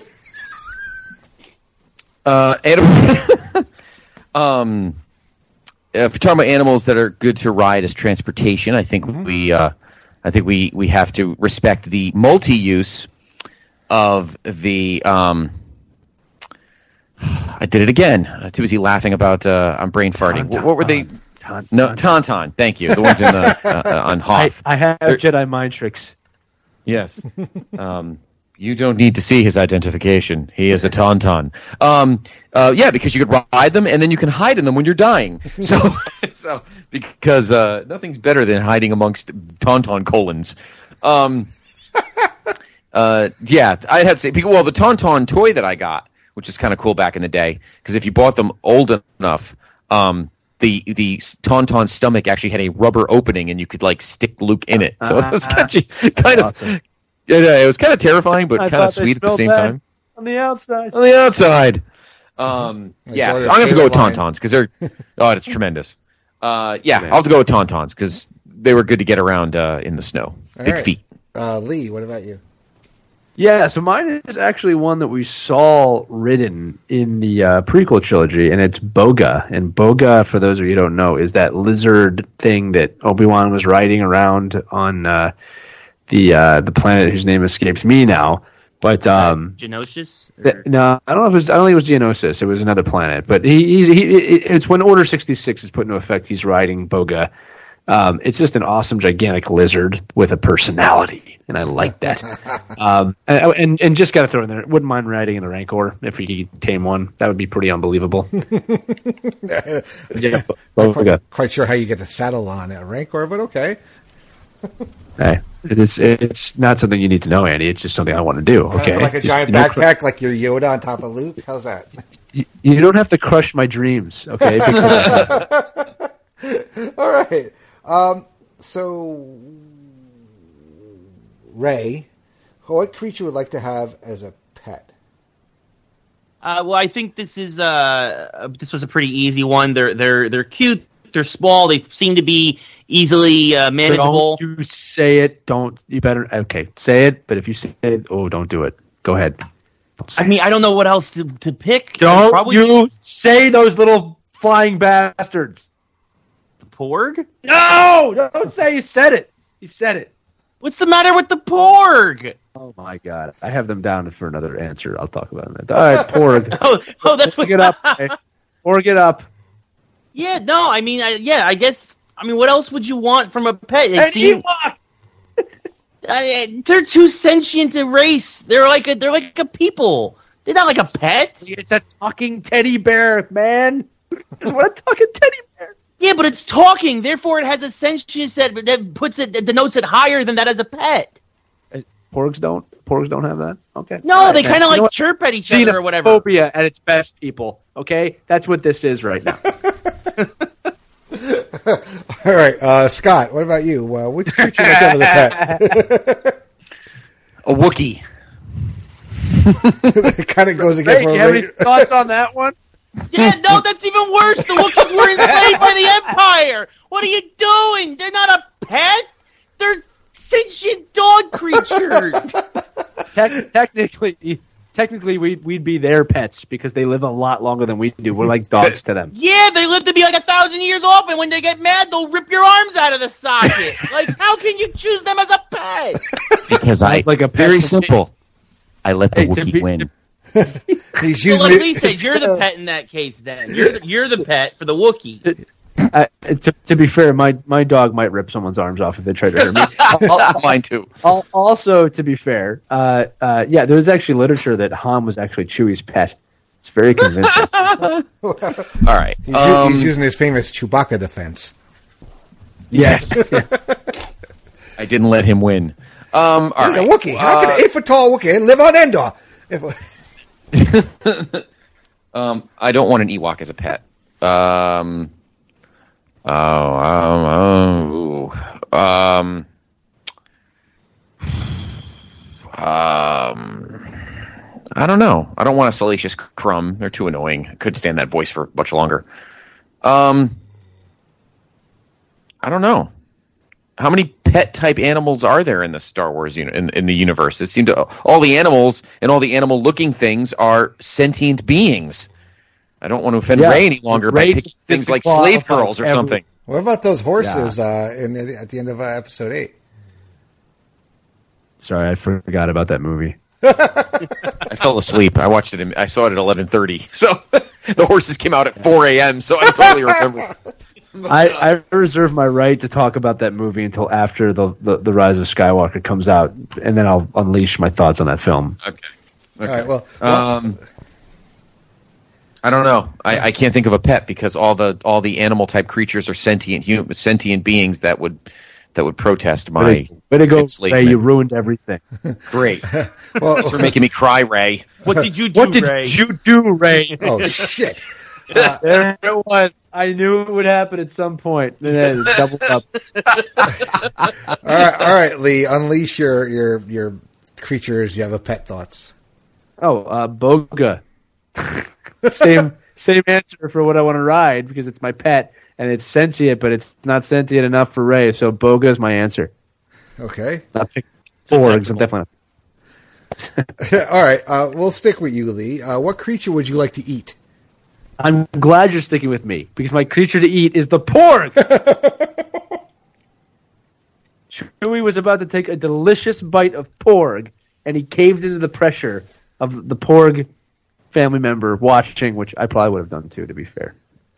If you're talking about animals that are good to ride as transportation, I think we have to respect the multi-use of the. I did it again. Too busy laughing about. I'm brain farting. What were they? Tauntaun. Thank you. The ones in on Hoth. I have Jedi mind tricks. Yes. You don't need to see his identification. He is a Tauntaun. Yeah, because you could ride them and then you can hide in them when you're dying. So because nothing's better than hiding amongst Tauntaun colons. Yeah, I'd have to say. Well, the Tauntaun toy that I got, which is kind of cool back in the day, because if you bought them old enough, the Tauntaun stomach actually had a rubber opening, and you could like stick Luke in it. So it was kind of awesome. It was kind of terrifying, but kind of sweet at the same time. On the outside. Yeah, so I'm gonna have to go with Tauntauns because they're. Oh, it's tremendous. I'll have to go with Tauntauns because they were good to get around in the snow. Big feet. Lee, what about you? Yeah, so mine is actually one that we saw ridden in the prequel trilogy, and it's Boga. And Boga, for those of you who don't know, is that lizard thing that Obi-Wan was riding around on the planet whose name escapes me now. But Geonosis? No, I don't think it was Geonosis. It was another planet. But it's when Order 66 is put into effect, he's riding Boga. It's just an awesome, gigantic lizard with a personality, and I like that. And just got to throw in there, wouldn't mind riding in a Rancor if we could tame one. That would be pretty unbelievable. Quite sure how you get the saddle on a Rancor, but okay. Hey, it's not something you need to know, Andy. It's just something I want to do. Okay, like a giant backpack, like your Yoda on top of Luke. How's that? You don't have to crush my dreams, okay? All right. So, Ray, what creature would like to have as a pet? Well, I think this was a pretty easy one. They're cute. They're small. They seem to be easily manageable. Don't you say it. You better. Okay, say it. But if you say it, don't do it. Go ahead. I don't know what else to pick. Don't you say those little flying bastards. Porg? No! Don't say you said it. You said it. What's the matter with the Porg? Oh my god. I have them down for another answer. I'll talk about it. All right, Porg. oh, that's what... Porg it up. Okay. Porg it up. Yeah, no, I guess... what else would you want from a pet? They're too sentient a race. They're like a people. They're not like a pet. It's a talking teddy bear, man. It's what a talking teddy bear. Yeah, but it's talking. Therefore, it has a sentience that denotes it higher than that as a pet. Porgs don't have that. Okay. No, they kind of chirp at each other or whatever. Xenophobia at its best, people. Okay, that's what this is right now. All right, Scott. What about you? Which creature would like to have as a pet? A Wookiee. It kind of goes against what what you have any thoughts on that one? Yeah, no, that's even worse. The Wookiees were enslaved by the Empire. What are you doing? They're not a pet. They're sentient dog creatures. Technically, we'd be their pets because they live a lot longer than we do. We're like dogs to them. Yeah, they live to be like 1,000 years off, and when they get mad, they'll rip your arms out of the socket. Like, how can you choose them as a pet? Because very simple. I let the Wookiee win. He's So using like it. Lee said, you're the pet in that case. Then you're the pet for the Wookiee. To be fair, my dog might rip someone's arms off if they try to hurt me. Mine too. Also, to be fair, there was actually literature that Han was actually Chewie's pet. It's very convincing. All right. He's using his famous Chewbacca defense. Yes. I didn't let him win. All He's right. a Wookiee. How can an 8-foot-tall Wookiee live on Endor? I don't want an Ewok as a pet. I don't know. I don't want a Salacious Crumb. They're too annoying. I couldn't stand that voice for much longer. I don't know. How many pet-type animals are there in the Star Wars in the universe? It seemed to all the animals and all the animal-looking things are sentient beings. I don't want to offend Rey any longer by picking things like slave girls or something. What about those horses at the end of episode 8? Sorry, I forgot about that movie. I fell asleep. I watched it. I saw it at 11:30. So the horses came out at 4 a.m. So I totally remember. I reserve my right to talk about that movie until after the Rise of Skywalker comes out, and then I'll unleash my thoughts on that film. Okay. All right. Well, I don't know. I can't think of a pet because all the animal type creatures are sentient beings that would protest my way to go, enslavement. Ray, you ruined everything. Great. Thanks for making me cry, Ray. What did you do, Ray? You do, Ray? Oh shit! There it was. I knew it would happen at some point. And then it doubled up. All right, Lee. Unleash your creatures. You have a pet thoughts. Oh, Boga. Same answer for what I want to ride because it's my pet and it's sentient, but it's not sentient enough for Ray. So Boga is my answer. Okay. Not picking Borgs. I'm definitely not. All right. We'll stick with you, Lee. What creature would you like to eat? I'm glad you're sticking with me because my creature to eat is the Porg. Chewie was about to take a delicious bite of Porg, and he caved into the pressure of the Porg family member watching, which I probably would have done too, to be fair.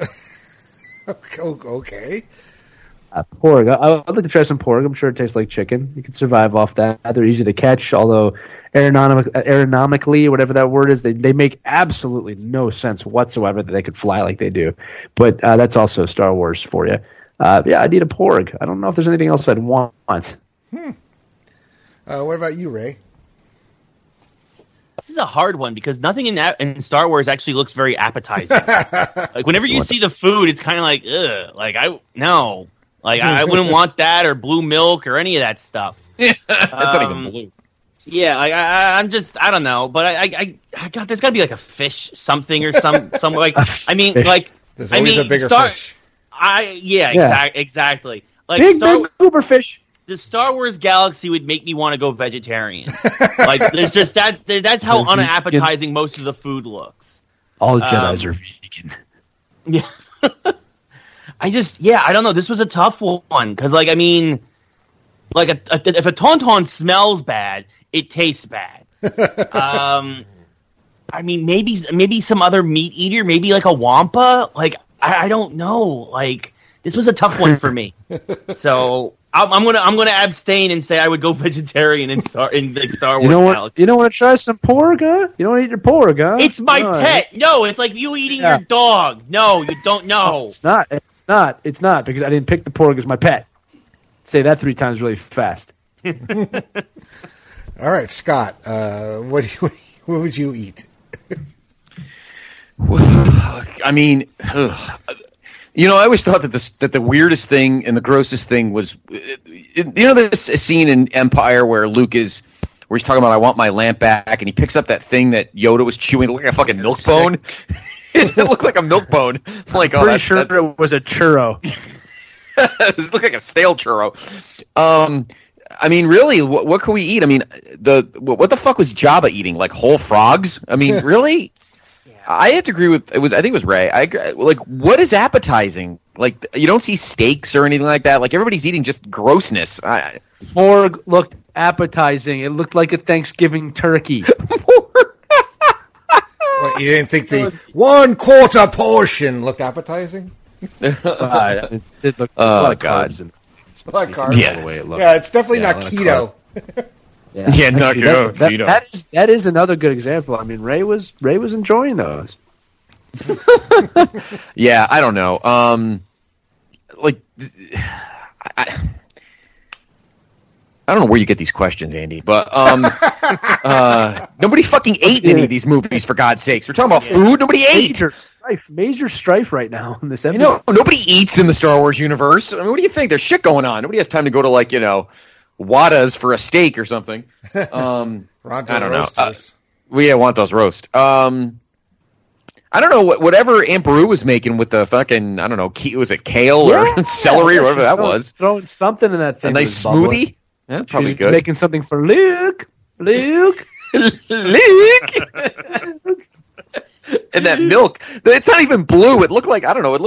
Okay. Porg. I'd like to try some Porg. I'm sure it tastes like chicken. You can survive off that. They're easy to catch, although aerodynamically, or whatever that word is, they make absolutely no sense whatsoever that they could fly like they do. But that's also Star Wars for you. I'd eat a Porg. I don't know if there's anything else I'd want. What about you, Ray? This is a hard one because nothing in Star Wars actually looks very appetizing. Like whenever you see the food, it's kind of like, ugh. Like I wouldn't want that or blue milk or any of that stuff. That's not even blue. Yeah, I don't know, but I got there's got to be like a fish something or some like I mean fish. like There's always a bigger fish. Exactly. Like big uber fish. The Star Wars galaxy would make me want to go vegetarian. Like there's just that's how unappetizing most of the food looks. All Jedis are vegan. Yeah. I don't know. This was a tough one because, like, I mean, like if a tauntaun smells bad, it tastes bad. I mean, maybe some other meat eater, maybe like a wampa. Like, I don't know. Like, this was a tough one for me. So I'm gonna abstain and say I would go vegetarian in Star Wars. You don't want to try some porg, huh? You don't want to eat your porg, huh? It's my pet. No, it's like you eating your dog. No, you don't know. It's not because I didn't pick the porg as my pet. Say that 3 times really fast. All right, Scott. What would you eat? I mean, I always thought that the weirdest thing and the grossest thing was, this scene in Empire where Luke is where he's talking about I want my lamp back, and he picks up that thing that Yoda was chewing, like a fucking milk bone. It looked like a milk bone. Like, pretty sure it was a churro. This looked like a stale churro. I mean, really, what could we eat? I mean, what the fuck was Jabba eating? Like whole frogs? I mean, really? I had to agree with I think it was Ray. Like, what is appetizing? Like, you don't see steaks or anything like that. Like, everybody's eating just grossness. Porg looked appetizing. It looked like a Thanksgiving turkey. What, you didn't think the 1/4 portion looked appetizing? It looked a lot of carbs. A lot of carbs. Yeah, yeah, it's definitely not keto. Yeah, not keto. That is another good example. I mean, Ray was enjoying those. Yeah, I don't know. Like, I don't know where you get these questions, Andy, but nobody fucking ate in any of these movies, for God's sakes. We're talking about food. Nobody ate. Major strife right now in this episode. You know, nobody eats in the Star Wars universe. I mean, what do you think? There's shit going on. Nobody has time to go to, like, you know, Wada's for a steak or something. I don't know. We want those roast. I don't know, whatever Aunt Beru was making with the fucking, I don't know, was it kale or celery or whatever that was? Throwing something in that thing. A nice smoothie? Yeah, probably good. Making something for Luke. Luke. And that milk, it's not even blue. It looked like, I don't know what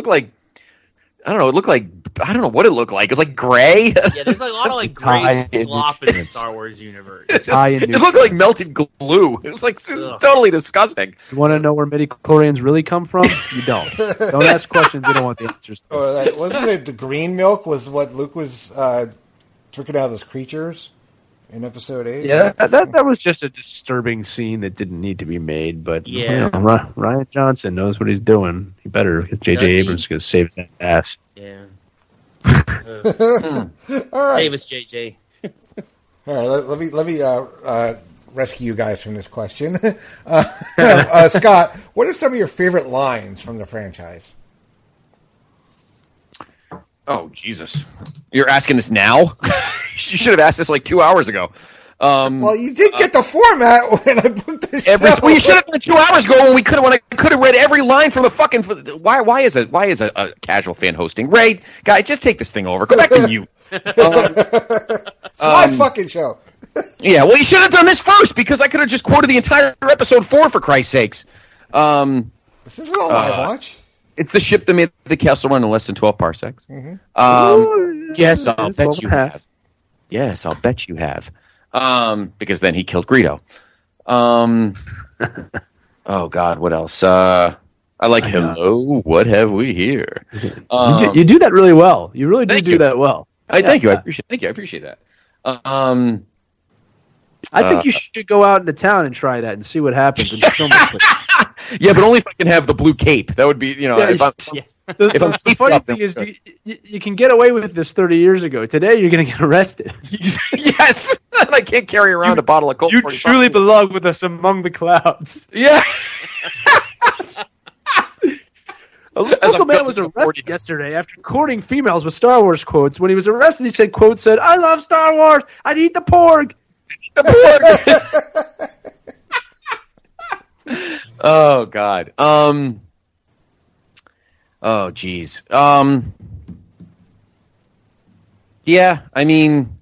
it looked like. It was like gray. Yeah, there's a lot of like gray slop in the Star Wars universe. It looked like melted glue. It was like totally disgusting. You want to know where midichlorians really come from? You don't. Don't ask questions you don't want the answers to. Wasn't it the green milk was what Luke was drinking out of those creatures in Episode 8? Yeah, that was just a disturbing scene that didn't need to be made. But you know, Rian Johnson knows what he's doing. He better, because J.J. Abrams is going to save his ass. Yeah. All right. Save us, JJ. All right, let me rescue you guys from this question. Scott, what are some of your favorite lines from the franchise? Oh, Jesus. You're asking this now? You should have asked this like 2 hours ago. Well, you did get the format when I booked the show. Well, you should have done it 2 hours ago when I could have read every line from the fucking. Why is a casual fan hosting? Ray, guy, just take this thing over. Go back to you. It's my fucking show. Yeah, well, you should have done this first because I could have just quoted the entire episode 4 for Christ's sakes. This isn't all I watch. It's the ship that made the castle run in less than 12 parsecs. Mm-hmm. Yes, I'll bet you have. Yes, I'll bet you have. Because then he killed Greedo. Oh God, what else? I like hello. What have we here? You do that really well. You really do that well. Thank you. I appreciate that. I think you should go out into town and try that and see what happens. Yeah, but only if I can have the blue cape. That would be, you know. The funny thing is, you can get away with this 30 years ago. Today, you're going to get arrested. Yes, I can't carry around a bottle of Colt. You truly belong with us among the clouds. Yeah. A local man was arrested yesterday after quoting females with Star Wars quotes. When he was arrested, he said, "I love Star Wars. I'd eat the porg." The porg. Oh God. Oh geez. Yeah. I mean.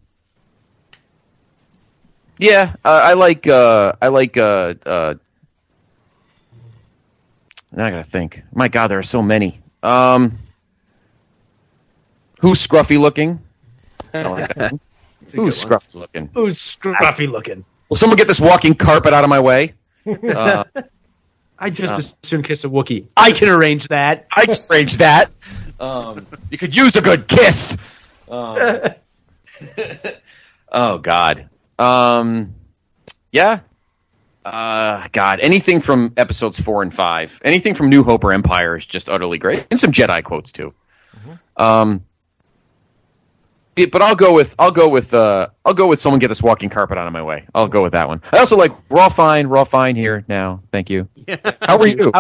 Yeah. I like. Now I gotta think. My God, there are so many. Who's scruffy looking? Who's scruffy looking? Who's scruffy looking? Will someone get this walking carpet out of my way? I just as soon kiss a Wookiee. I can arrange that. You could use a good kiss. Oh God. Yeah. God. Anything from episodes 4 and 5, anything from New Hope or Empire is just utterly great, and some Jedi quotes too. Mm-hmm. But I'll go with someone get this walking carpet out of my way. I'll go with that one. I also like we're all fine here now. Thank you. Yeah. How are you?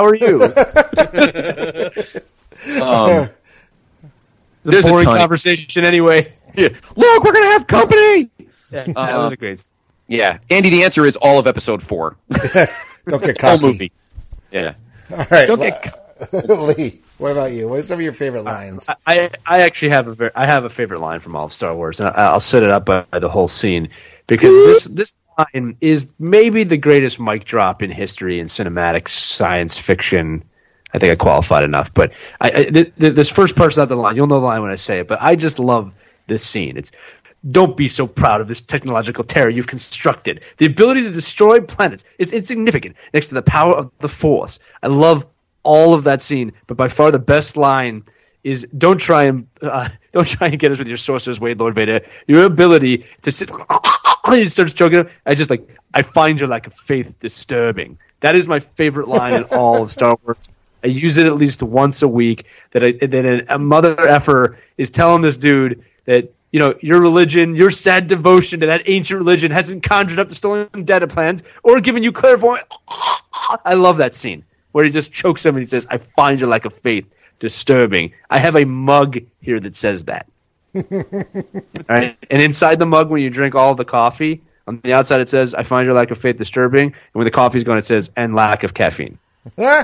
There's a boring conversation anyway. Yeah. Look, we're gonna have company. Yeah, that was a great. Yeah, Andy. The answer is all of episode 4. Don't get cocky. Whole movie. Yeah. All right, Don't get. Lee. What about you? What are some of your favorite lines? I actually have a favorite line from all of Star Wars, and I'll set it up by the whole scene because this line is maybe the greatest mic drop in history in cinematic science fiction. I think I qualified enough, but this first part's not the line. You'll know the line when I say it, but I just love this scene. It's, don't be so proud of this technological terror you've constructed. The ability to destroy planets is insignificant next to the power of the Force. I love all of that scene, but by far the best line is don't try and get us with your Sorcerer's Way, Lord Vader. Your ability to sit. He starts choking him. I find your lack of faith disturbing. That is my favorite line in all of Star Wars. I use it at least once a week. That a mother effer is telling this dude that, you know, your religion, your sad devotion to that ancient religion hasn't conjured up the stolen data plans or given you clairvoyance. I love that scene where he just chokes him and he says, I find your lack of faith disturbing. I have a mug here that says that. All right? And inside the mug, when you drink all the coffee, on the outside it says, I find your lack of faith disturbing. And when the coffee's gone, it says, and lack of caffeine. All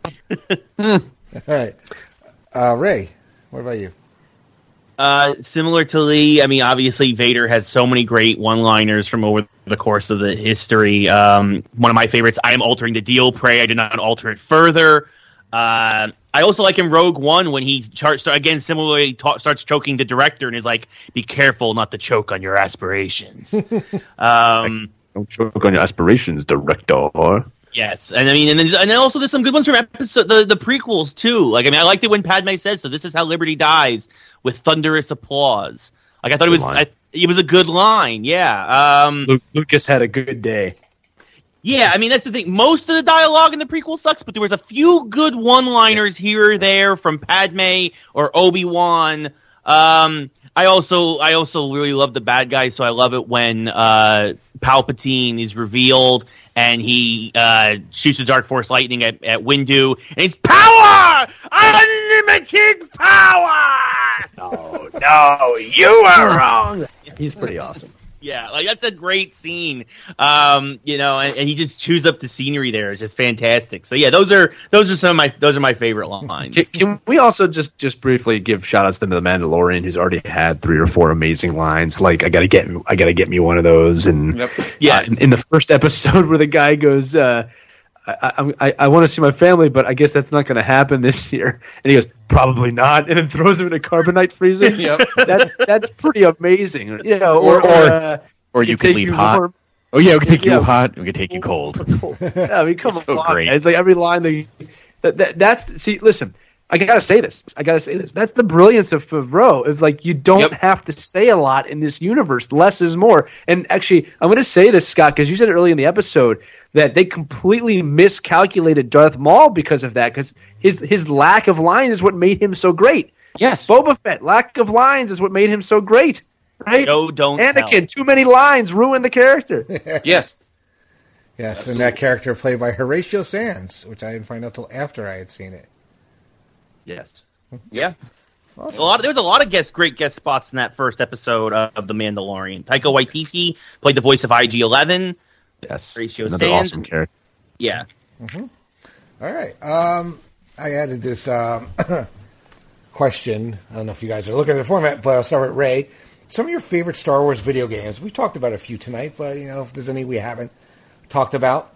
right. Ray, what about you? Similar to Lee, I mean, obviously Vader has so many great one-liners from over the course of the history. One of my favorites, I am altering the deal, pray I did not alter it further. I also like in Rogue One when he again similarly starts choking the director and is like, be careful not to choke on your aspirations. Don't choke on your aspirations, director. Yes, and I mean, and then also there's some good ones from the prequels too. Like, I mean, I liked it when Padme says, "So this is how Liberty dies," with thunderous applause. Like, I thought it was a good line. Yeah, Lucas had a good day. Yeah, I mean, that's the thing. Most of the dialogue in the prequel sucks, but there was a few good one-liners here or there from Padme or Obi-Wan. I also really love the bad guys, so I love it when Palpatine is revealed and he shoots the Dark Force lightning at Windu, and it's power! Unlimited power! No, you are wrong. He's pretty awesome. Yeah, like that's a great scene. You know, and he just chews up the scenery there. It's just fantastic. So yeah, those are my favorite lines. Can we also just briefly give shout outs to the Mandalorian, who's already had 3 or 4 amazing lines? Like I gotta get me one of those. And in the first episode where the guy goes, I want to see my family, but I guess that's not going to happen this year. And he goes, probably not, and then throws him in a carbonite freezer. That's pretty amazing. You know, or you can leave hot. Warm. Oh yeah, we can take you hot. We can take you cold. Yeah, I mean, come so on. Great. It's like every line. That's see. Listen, I gotta say this. That's the brilliance of Favreau. It's like you don't have to say a lot in this universe. Less is more. And actually, I'm going to say this, Scott, because you said it early in the episode that they completely miscalculated Darth Maul because of that. Because his lack of lines is what made him so great. Yes, Boba Fett, lack of lines is what made him so great. Right? No, don't. Anakin, too many lines ruin the character. Yes. Yes, absolutely. And that character played by Horatio Sands, which I didn't find out till after I had seen it. Yes. Yeah. Awesome. There was a lot of great guest spots in that first episode of The Mandalorian. Taika Waititi played the voice of IG-11. Yes. Horatio Another Sands. awesome character. Yeah. Mm-hmm. All right. I added this question. I don't know if you guys are looking at the format, but I'll start with Ray. Some of your favorite Star Wars video games. We talked about a few tonight, but you know, if there's any we haven't talked about.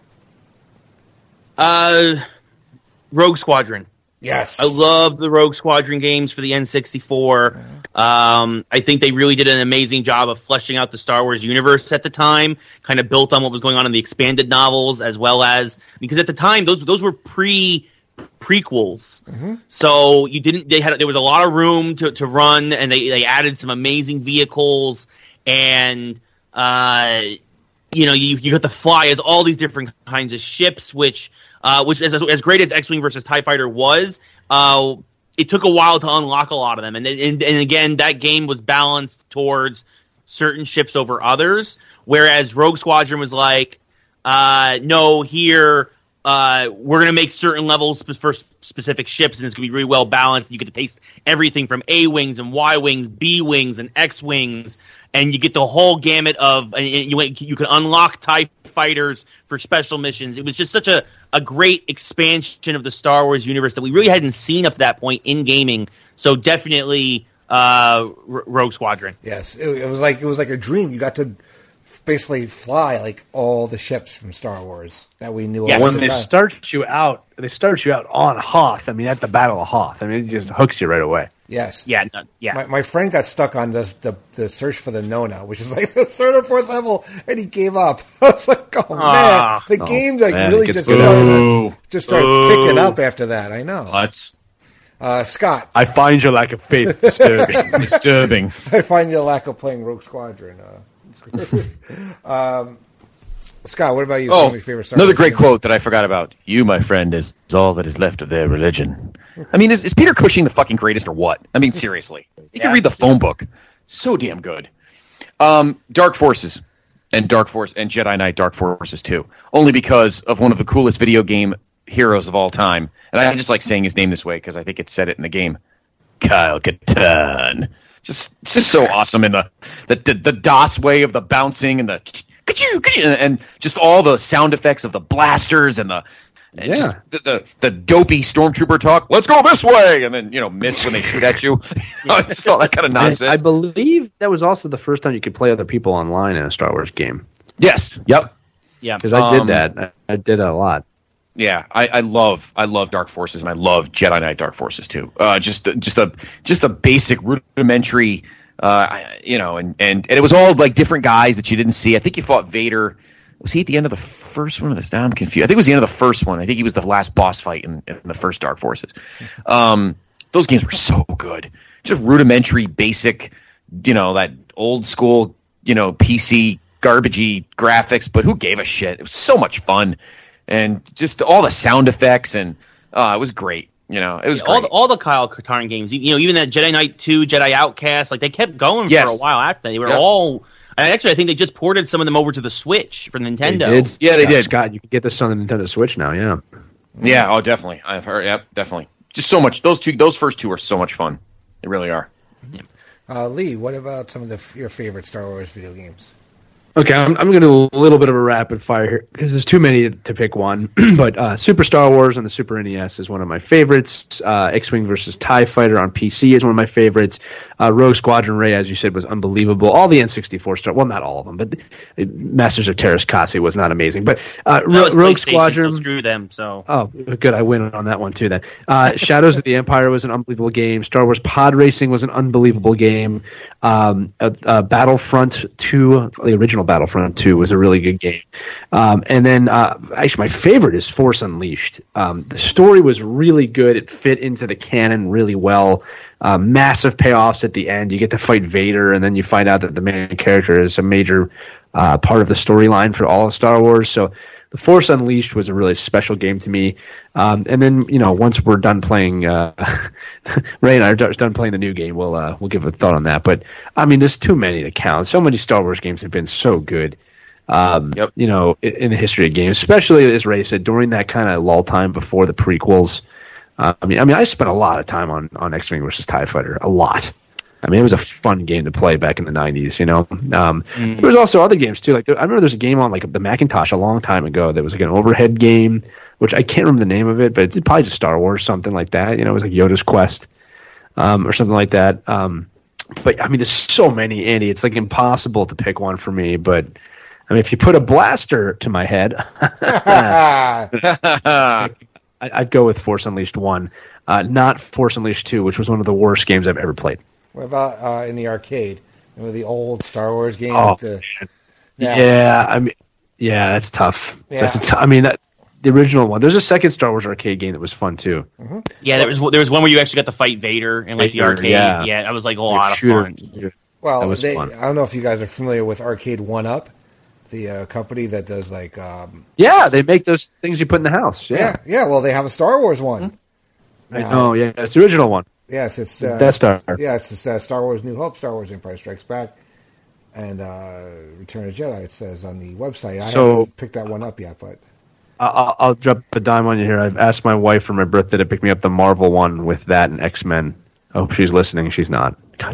Rogue Squadron. Yes. I love the Rogue Squadron games for the N64. I think they really did an amazing job of fleshing out the Star Wars universe at the time, kind of built on what was going on in the expanded novels, as well as, because at the time, those were prequels. Mm-hmm. So there was a lot of room to run, and they added some amazing vehicles, and, you know, you got to fly as all these different kinds of ships, which as great as X-Wing versus TIE Fighter was, it took a while to unlock a lot of them. And again, that game was balanced towards certain ships over others, whereas Rogue Squadron was like, no, here, we're gonna make certain levels for specific ships, and it's gonna be really well balanced. And you get to taste everything from A wings and Y wings, B wings and X wings, and you get the whole gamut of. And you can unlock TIE fighters for special missions. It was just such a great expansion of the Star Wars universe that we really hadn't seen up to that point in gaming. So definitely Rogue Squadron. Yes, it was like a dream. You got to basically fly like all the ships from Star Wars that we knew. Yes. When they start you out on Hoth. I mean, at the Battle of Hoth. I mean, it just hooks you right away. Yes. Yeah. My friend got stuck on the search for the Nona, which is like the third or fourth level, and he gave up. I was like, man, the game really just started picking up after that. I know. What? Scott, I find your lack of faith disturbing. Disturbing. I find your lack of playing Rogue Squadron. Scott, what about you? Some of your favorite Star another Wars great games? quote that I forgot about. You, my friend, is all that is left of their religion. I mean, is Peter Cushing the fucking greatest or what? I mean, seriously. You can read the phone book. So damn good. Dark Forces and Jedi Knight Dark Forces 2. Only because of one of the coolest video game heroes of all time. And I just like saying his name this way because I think it said it in the game. Kyle Katarn. Just so awesome in the DOS way of the bouncing and the and just all the sound effects of the blasters and the dopey stormtrooper talk. Let's go this way, and then miss when they shoot at you. Just all that kind of nonsense. I believe that was also the first time you could play other people online in a Star Wars game. Yes. Yep. Yeah. Because I did that. I did that a lot. Yeah, I love Dark Forces, and I love Jedi Knight Dark Forces too. Just a basic rudimentary, and it was all like different guys that you didn't see. I think you fought Vader. Was he at the end of the first one? I'm confused. I think it was the end of the first one. I think he was the last boss fight in the first Dark Forces. Those games were so good. Just rudimentary, basic, that old school, PC garbagey graphics, but who gave a shit? It was so much fun. And just all the sound effects, and it was great. It was great. All the Kyle Katarn games. Even that Jedi Knight 2, Jedi Outcast, like they kept going for a while after that. They were all. And actually, I think they just ported some of them over to the Switch for Nintendo. They did. Yeah, they did. Scott, you can get this on the Nintendo Switch now. Yeah. Yeah. Oh, definitely. I've heard. Yep. Definitely. Just so much. Those first two are so much fun. They really are. Lee, what about some of your favorite Star Wars video games? Okay, I'm going to do a little bit of a rapid fire here because there's too many to pick one. But Super Star Wars on the Super NES is one of my favorites. X-Wing versus TIE Fighter on PC is one of my favorites. Rogue Squadron Ray, as you said, was unbelievable. All the N64 well, not all of them, but Masters of Terras Kasi was not amazing. But Rogue Squadron, so screw them. So good, I win on that one too. Then Shadows of the Empire was an unbelievable game. Star Wars Pod Racing was an unbelievable game. Battlefront 2, the original Battlefront 2 was a really good game. And then actually my favorite is Force Unleashed. The story was really good. It fit into the canon really well. Massive payoffs at the end. You get to fight Vader, and then you find out that the main character is a major part of the storyline for all of Star Wars. So The Force Unleashed was a really special game to me. And then, once we're done playing, Ray and I are done playing the new game, we'll give a thought on that. But, I mean, there's too many to count. So many Star Wars games have been so good, in the history of games, especially, as Ray said, during that kind of lull time before the prequels. I spent a lot of time on X-Wing versus TIE Fighter, a lot. I mean, it was a fun game to play back in the 90s, There was also other games, too. I remember there's a game on, the Macintosh a long time ago that was, an overhead game, which I can't remember the name of it, but it's probably just Star Wars, something like that. It was like Yoda's Quest or something like that. But, there's so many, Andy. It's, impossible to pick one for me. But, if you put a blaster to my head, I'd go with Force Unleashed 1, not Force Unleashed 2, which was one of the worst games I've ever played. What about in the arcade? The old Star Wars game? That's tough. Yeah. The original one. There's a second Star Wars arcade game that was fun too. Mm-hmm. Yeah, there was one where you actually got to fight Vader in the arcade. Yeah, that was a lot of fun. Well, fun. I don't know if you guys are familiar with Arcade 1-Up, the company that does they make those things you put in the house. Yeah. Well, they have a Star Wars one. I know. Yeah, it's the original one. Yes, it's Death Star. Yeah, it's Star Wars New Hope, Star Wars Empire Strikes Back, and Return of the Jedi. It says on the website. I haven't picked that one up yet, but I'll drop the dime on you here. I've asked my wife for my birthday to pick me up the Marvel one with that and X-Men. I hope she's listening. She's not.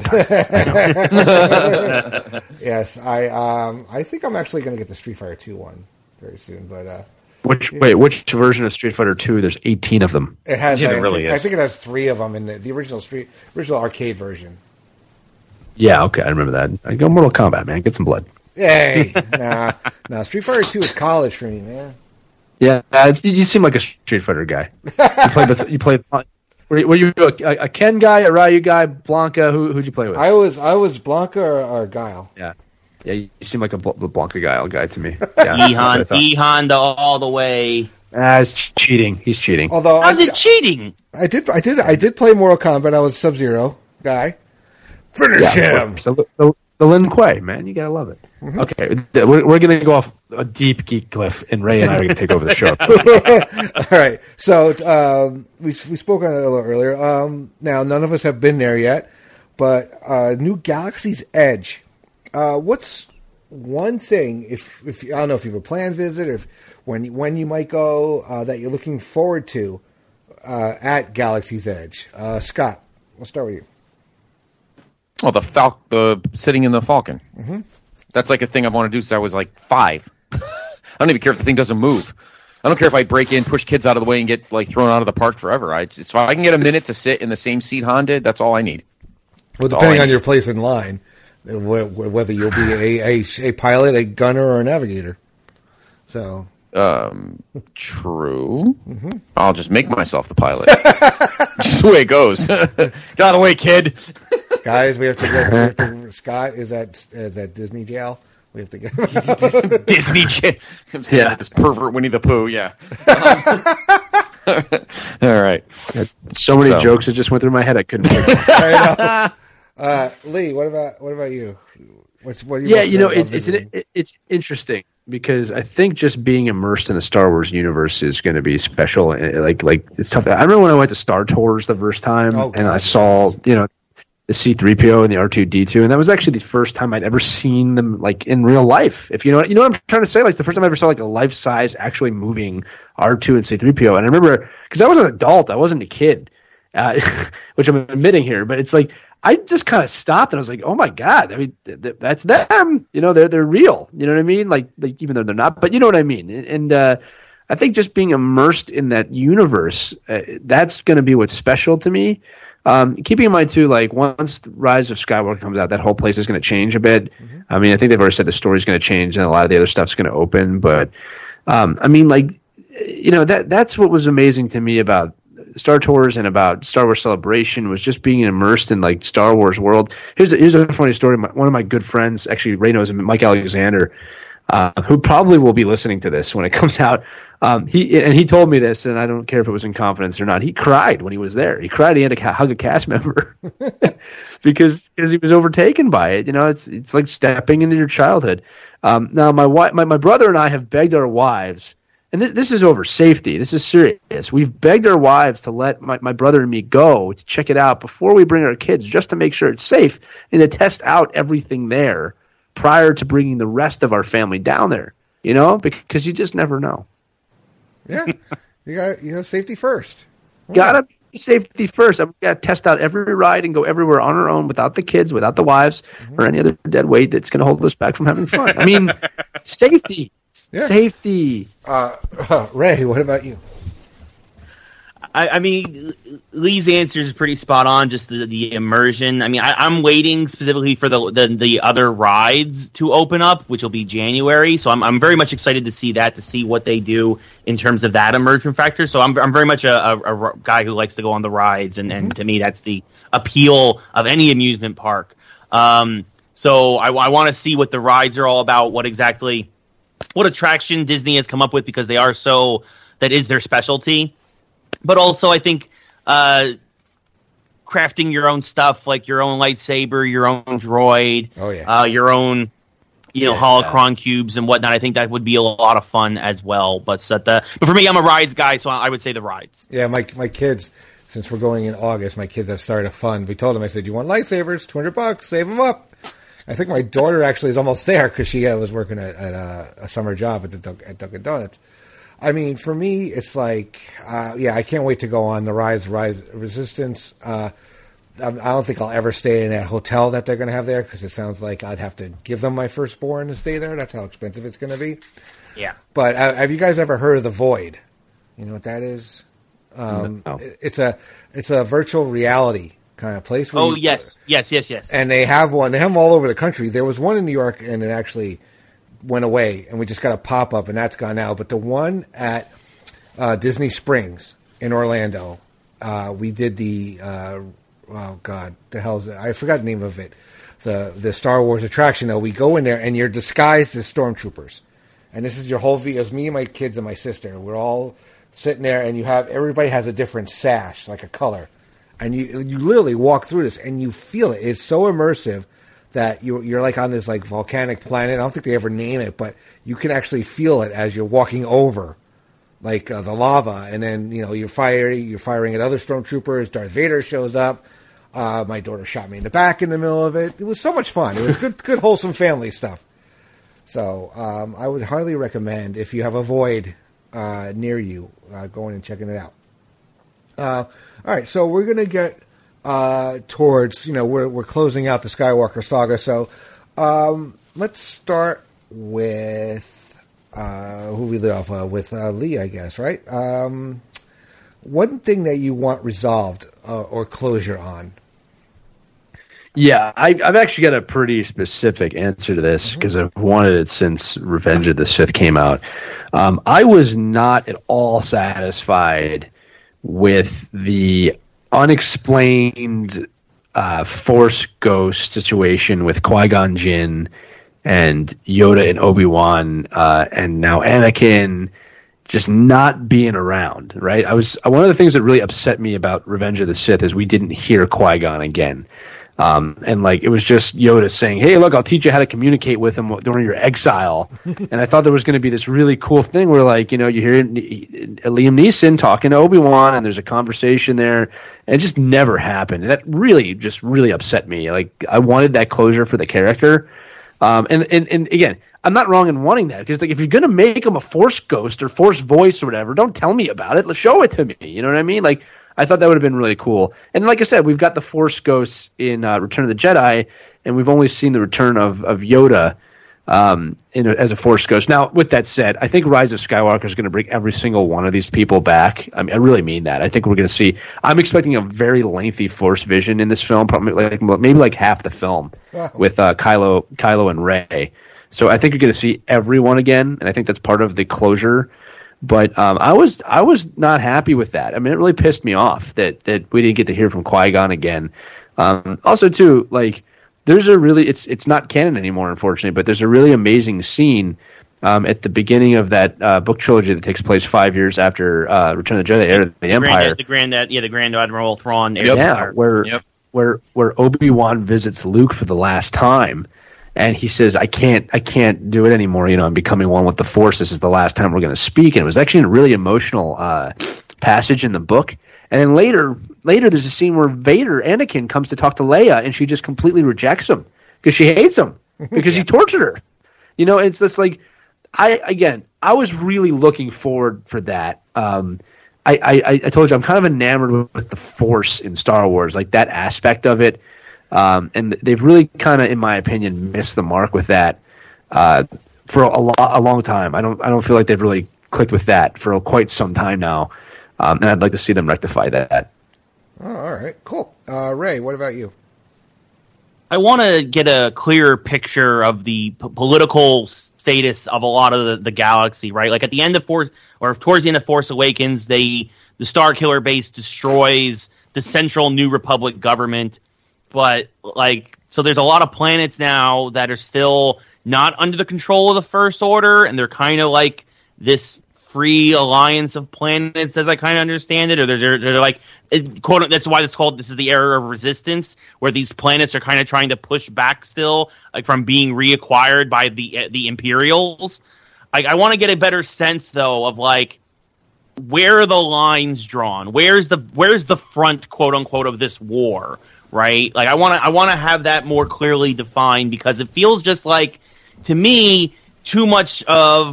Yes, I think I'm actually going to get the Street Fighter 2 one very soon. But which version of Street Fighter 2? There's 18 of them. It has. Yeah, I think it has 3 of them in the original arcade version. Yeah, okay, I remember that. I go Mortal Kombat, man. Get some blood. Hey, nah. Street Fighter 2 is college for me, man. Yeah, you seem like a Street Fighter guy. You played. Were you a Ken guy, a Ryu guy, Blanca? Who'd you play with? I was Blanca or Guile. Yeah, you seem like a Blanca Guile guy to me. Yeah, E all the way. He's cheating. He's cheating. Although how's it cheating? I did play Mortal Kombat. I was Sub-Zero guy. Finish him. So the Lin Kuei, man, you gotta love it. Mm-hmm. Okay, we're gonna go off a deep geek cliff, and Ray and I are gonna take over the show. All right, so we spoke on it a little earlier. Now none of us have been there yet, but new Galaxy's Edge. What's one thing if I don't know if you have a planned visit or when you might go that you're looking forward to at Galaxy's Edge? Scott, we'll start with you. Oh, the sitting in the Falcon. Mm-hmm. That's like a thing I've wanted to do since I was like 5. I don't even care if the thing doesn't move. I don't care if I break in, push kids out of the way, and get like thrown out of the park forever. If I can get a minute to sit in the same seat Han did, that's all I need. Well, depending on your place in line, whether you'll be a pilot, a gunner, or a navigator. So. True. Mm-hmm. I'll just make myself the pilot. Just the way it goes. Get out of the way, kid. Guys, we have to get. Scott is at Disney jail. We have to get Disney jail. Yeah, this pervert Winnie the Pooh. Yeah. All right. So many jokes that just went through my head. I couldn't. I know. Lee, what about you? It's interesting because I think just being immersed in the Star Wars universe is going to be special. Like it's tough. I remember when I went to Star Tours the first time and I saw the C-3PO and the R2-D2, and that was actually the first time I'd ever seen them like in real life. If you know what I'm trying to say, like the first time I ever saw like a life-size, actually moving R2 and C-3PO. And I remember because I was an adult, I wasn't a kid, which I'm admitting here, but it's like I just kind of stopped and I was like, oh my God, I mean that's them. They're real. You know what I mean? Like even though they're not, but you know what I mean. And I think just being immersed in that universe, that's going to be what's special to me. Keeping in mind too, like once Rise of Skywalker comes out, that whole place is going to change a bit. Mm-hmm. I mean, I think they've already said the story's going to change and a lot of the other stuff's going to open. But I mean, like that's what was amazing to me about Star Tours and about Star Wars Celebration was just being immersed in like Star Wars world. Here's a funny story. One of my good friends, actually Ray knows him, Mike Alexander, who probably will be listening to this when it comes out. He told me this, and I don't care if it was in confidence or not. He cried when he was there. He cried. He had to hug a cast member because he was overtaken by it. It's like stepping into your childhood. Now my brother and I have begged our wives, and this is over safety. This is serious. We've begged our wives to let my brother and me go to check it out before we bring our kids, just to make sure it's safe and to test out everything there prior to bringing the rest of our family down there. Because you just never know. Yeah, you got safety first. Gotta be safety first. We got to test out every ride and go everywhere on our own without the kids, without the wives, or any other dead weight that's going to hold us back from having fun. I mean, safety. Yeah. Safety. Ray, what about you? I mean, Lee's answer is pretty spot on. Just the immersion. I mean, I'm waiting specifically for the other rides to open up, which will be January. So I'm very much excited to see that, to see what they do in terms of that immersion factor. So I'm very much a guy who likes to go on the rides, and to me that's the appeal of any amusement park. So I want to see what the rides are all about, what attraction Disney has come up with, because that is their specialty. But also, I think crafting your own stuff, like your own lightsaber, your own droid, your own, holocron cubes and whatnot. I think that would be a lot of fun as well. But for me, I'm a rides guy, so I would say the rides. Yeah, my kids, since we're going in August, my kids have started a fund. We told them, I said, you want lightsabers? $200, save them up. I think my daughter actually is almost there because she was working at a summer job at Dunkin' Donuts. I mean, for me, it's like, I can't wait to go on the Rise Resistance. I don't think I'll ever stay in that hotel that they're going to have there because it sounds like I'd have to give them my firstborn to stay there. That's how expensive it's going to be. Yeah. But have you guys ever heard of the Void? You know what that is? No. It's a virtual reality kind of place. Where yes. And they have one. They have them all over the country. There was one in New York, and it actually went away, and we just got a pop-up, and that's gone now. But the one at Disney Springs in Orlando, we did the oh God, the hell's it? I forgot the name of it. The Star Wars attraction. Though we go in there, and you're disguised as stormtroopers, and this is your whole view. It's me and my kids and my sister. We're all sitting there, and everybody has a different sash, like a color, and you literally walk through this, and you feel it. It's so immersive that you're like on this like volcanic planet. I don't think they ever name it, but you can actually feel it as you're walking over, like the lava, and then you're firing at other stormtroopers. Darth Vader shows up. My daughter shot me in the back in the middle of it. It was so much fun. It was good wholesome family stuff. So I would highly recommend, if you have a Void near you, going and checking it out. All right, so we're gonna get towards we're closing out the Skywalker saga. So let's start with who we lead off with Lee, I guess, right? One thing that you want resolved or closure on. Yeah, I've actually got a pretty specific answer to this because I've wanted it since Revenge of the Sith came out. I was not at all satisfied with the unexplained Force ghost situation with Qui-Gon Jinn and Yoda and Obi-Wan and now Anakin just not being around, right? One of the things that really upset me about Revenge of the Sith is we didn't hear Qui-Gon again. And it was just Yoda saying, "Hey, look, I'll teach you how to communicate with him during your exile." And I thought there was going to be this really cool thing where, you hear Liam Neeson talking to Obi-Wan, and there's a conversation there, and it just never happened. And that really upset me. I wanted that closure for the character. And again, I'm not wrong in wanting that because if you're going to make him a Force ghost or Force voice or whatever, don't tell me about it. Show it to me. You know what I mean? I thought that would have been really cool. And like I said, we've got the Force ghosts in Return of the Jedi, and we've only seen the return of Yoda as a Force ghost. Now, with that said, I think Rise of Skywalker is going to bring every single one of these people back. I mean, I really mean that. I think we're going to see. I'm expecting a very lengthy Force vision in this film, probably maybe half the film with Kylo and Rey. So I think you're going to see everyone again, and I think that's part of the closure. But I was not happy with that. I mean, it really pissed me off that we didn't get to hear from Qui-Gon again. Also, too, there's a really it's not canon anymore, unfortunately. But there's a really amazing scene at the beginning of that book trilogy that takes place 5 years after Return of the Jedi, Heir of the Empire. The Grand Admiral Thrawn. Where Obi-Wan visits Luke for the last time. And he says, I can't do it anymore. I'm becoming one with the Force. This is the last time we're going to speak. And it was actually a really emotional passage in the book. And then later, there's a scene where Anakin comes to talk to Leia, and she just completely rejects him because she hates him because he tortured her. It's just I was really looking forward for that. I told you I'm kind of enamored with the Force in Star Wars, that aspect of it. And they've really kind of, in my opinion, missed the mark with that for a long time. I don't feel like they've really clicked with that for quite some time now, and I'd like to see them rectify that. Oh, all right, cool. Ray, what about you? I want to get a clearer picture of the political status of a lot of the galaxy, right? At the end of towards the end of Force Awakens, the Starkiller base destroys the central New Republic government. But, so there's a lot of planets now that are still not under the control of the First Order, and they're kind of like this free alliance of planets, as I kind of understand it. Or they're quote, that's why it's called, this is the era of resistance, where these planets are kind of trying to push back still, from being reacquired by the Imperials. I want to get a better sense, though, of, where are the lines drawn? Where's the front, quote unquote, of this war? Right? I want to have that more clearly defined because it feels just to me, too much of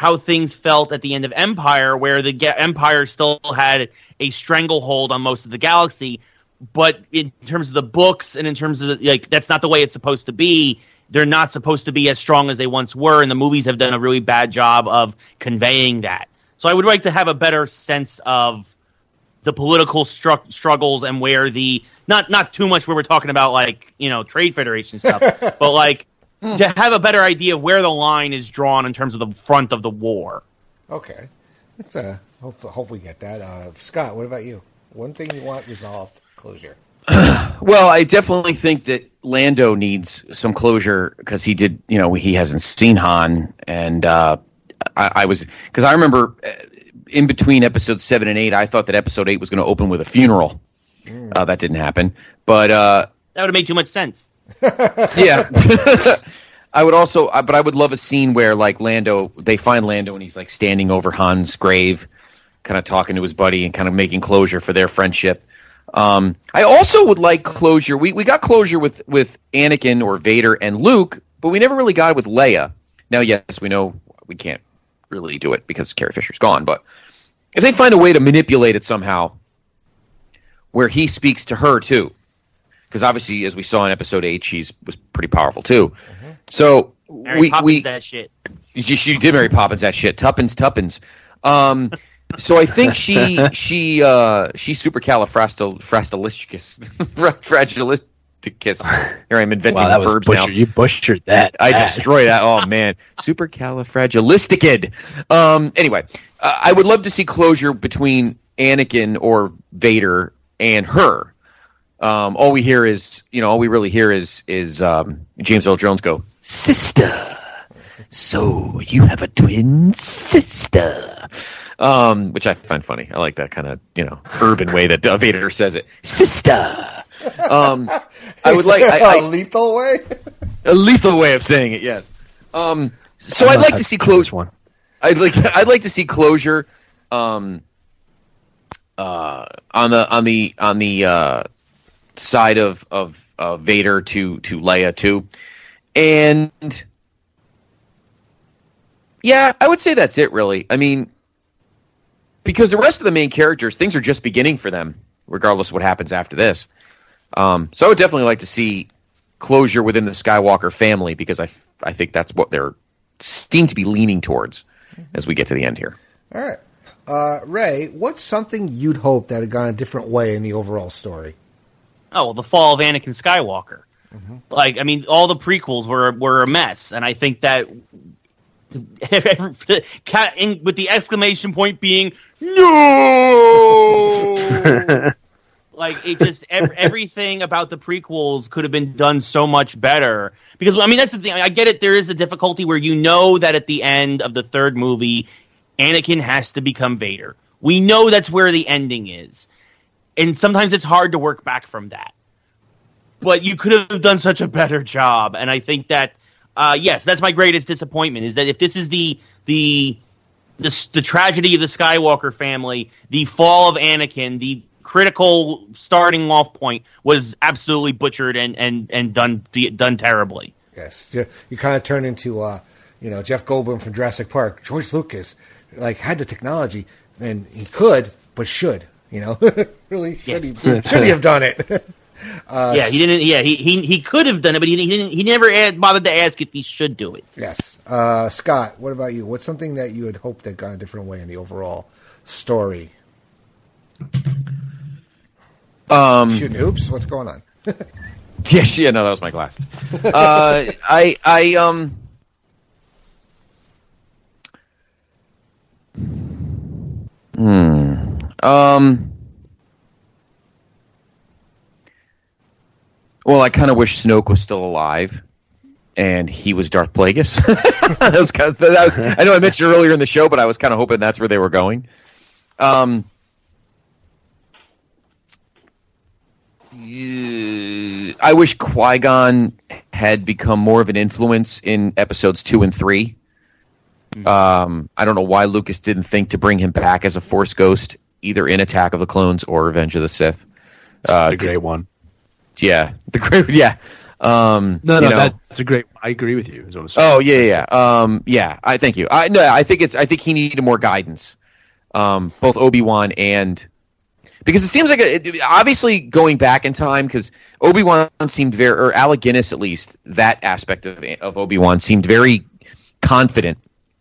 how things felt at the end of Empire, where the Empire still had a stranglehold on most of the galaxy, but in terms of the books and in terms of that's not the way it's supposed to be. They're not supposed to be as strong as they once were, and the movies have done a really bad job of conveying that. So I would like to have a better sense of the political struggles and where the not too much where we're talking about Trade Federation stuff, but to have a better idea of where the line is drawn in terms of the front of the war. Okay, let's hope we get that. Scott, what about you? One thing you want resolved, closure. Well, I definitely think that Lando needs some closure because he did, he hasn't seen Han, and I remember in between episodes 7 and 8, I thought that episode 8 was going to open with a funeral. That didn't happen, but that would have made too much sense. Yeah, I would also, but I would love a scene where they find Lando and he's standing over Han's grave, kind of talking to his buddy and kind of making closure for their friendship. I also would like closure. We got closure with Anakin or Vader and Luke, but we never really got it with Leia. Now, yes, we know we can't really do it because Carrie Fisher's gone, but if they find a way to manipulate it somehow where he speaks to her too, because obviously, as we saw in episode 8, was pretty powerful too. Mm-hmm. So Mary Poppins that shit. She did Mary Poppins that shit. Tuppence. So I think she's supercalifragilisticus. Here I'm inventing verbs now. You butchered that. I destroyed that. Oh man, supercalifragilisticid. Anyway, I would love to see closure between Anakin or Vader and her. All we really hear is James Earl Jones go, "Sister, so you have a twin sister." Which I find funny. I like that kind of, urban way that Vader says it. Sister! I would like... a lethal way? A lethal way of saying it, yes. So I'd like to see closure. I'd like to see closure on the side of Vader to Leia too. And yeah, I would say that's it really. I mean, because the rest of the main characters, things are just beginning for them, regardless of what happens after this. So I would definitely like to see closure within the Skywalker family, because I think that's what they're seem to be leaning towards as we get to the end here. All right. Ray, what's something you'd hope that had gone a different way in the overall story? Oh, well, the fall of Anakin Skywalker. Mm-hmm. All the prequels were a mess, and I think that with the exclamation point being no, everything about the prequels could have been done so much better. Because that's the thing. I get it. There is a difficulty where that at the end of the third movie, Anakin has to become Vader. We know that's where the ending is, and sometimes it's hard to work back from that. But you could have done such a better job, and I think that. Yes, that's my greatest disappointment, is that if this is the tragedy of the Skywalker family, the fall of Anakin, the critical starting off point was absolutely butchered and done terribly. Yes, you kind of turn into Jeff Goldblum from Jurassic Park. George Lucas had the technology, and he could, but should really should he have done it? He didn't. Yeah, he could have done it, but he didn't. He never bothered to ask if he should do it. Yes, Scott. What about you? What's something that you had hoped that gone a different way in the overall story? Shooting hoops. What's going on? Yeah, no, that was my glasses. Well, I kind of wish Snoke was still alive, and he was Darth Plagueis. I know I mentioned earlier in the show, but I was kind of hoping that's where they were going. I wish Qui-Gon had become more of an influence in episodes 2 and 3. I don't know why Lucas didn't think to bring him back as a Force ghost, either in Attack of the Clones or Revenge of the Sith. The great one. Yeah, the great. Yeah, That's a great. I agree with you. Oh yeah. I thank you. I think he needed more guidance, both Obi-Wan and because it seems like obviously going back in time because Obi-Wan seemed or Alec Guinness at least that aspect of Obi-Wan seemed very confident,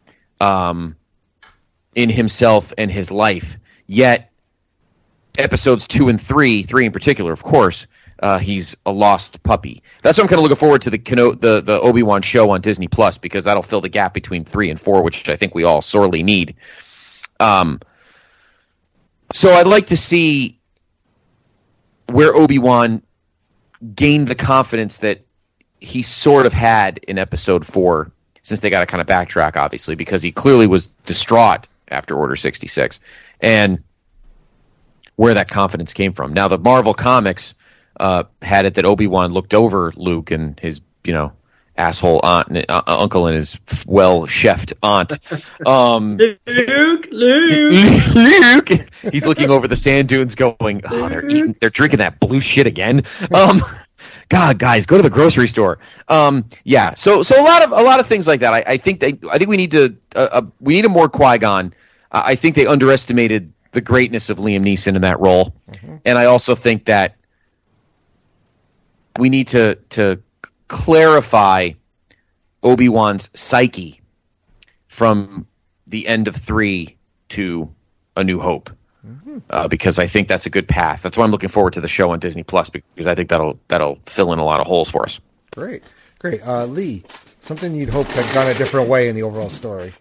in himself and his life. Yet episodes 2 and 3 in particular, of course. He's a lost puppy. That's what I'm kind of looking forward to the Obi-Wan show on Disney Plus because that'll fill the gap between 3 and 4, which I think we all sorely need. So I'd like to see where Obi-Wan gained the confidence that he sort of had in Episode 4, since they got to kind of backtrack, obviously, because he clearly was distraught after Order 66, and where that confidence came from. Now, the Marvel Comics had it that Obi-Wan looked over Luke and his, asshole aunt, uncle and his well-chefed aunt. Luke. He's looking over the sand dunes going, oh, they're drinking that blue shit again. God, guys, go to the grocery store. Yeah. So a lot of things like that. I think we need a more Qui-Gon. I think they underestimated the greatness of Liam Neeson in that role. Mm-hmm. And I also think that we need to clarify Obi-Wan's psyche from the end of 3 to A New Hope, because I think that's a good path. That's why I'm looking forward to the show on Disney Plus, because I think that'll fill in a lot of holes for us. Great. Lee, something you'd hope had gone a different way in the overall story.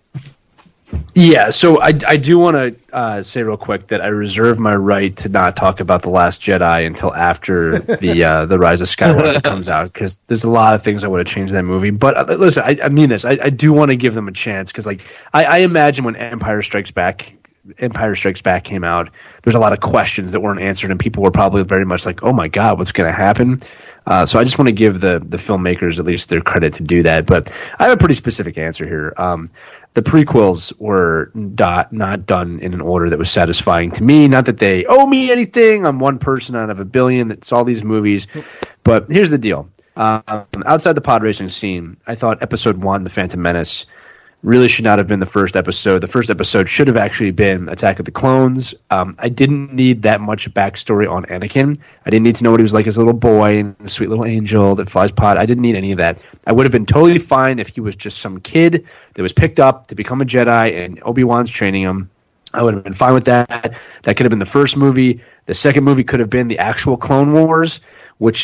Yeah, so I do want to say real quick that I reserve my right to not talk about The Last Jedi until after the Rise of Skywalker comes out, because there's a lot of things I would have changed in that movie. But listen, I mean this. I do want to give them a chance, because I imagine when Empire Strikes Back came out, there's a lot of questions that weren't answered, and people were probably very much like, oh my God, what's going to happen? So I just want to give the filmmakers at least their credit to do that. But I have a pretty specific answer here. The prequels were not done in an order that was satisfying to me. Not that they owe me anything. I'm one person out of a billion that saw these movies. But here's the deal. Outside the pod racing scene, I thought Episode 1, The Phantom Menace, really should not have been the first episode. The first episode should have actually been Attack of the Clones. I didn't need that much backstory on Anakin. I didn't need to know what he was like as a little boy and the sweet little angel that flies pod. I didn't need any of that. I would have been totally fine if he was just some kid that was picked up to become a Jedi and Obi-Wan's training him. I would have been fine with that. That could have been the first movie. The second movie could have been the actual Clone Wars, which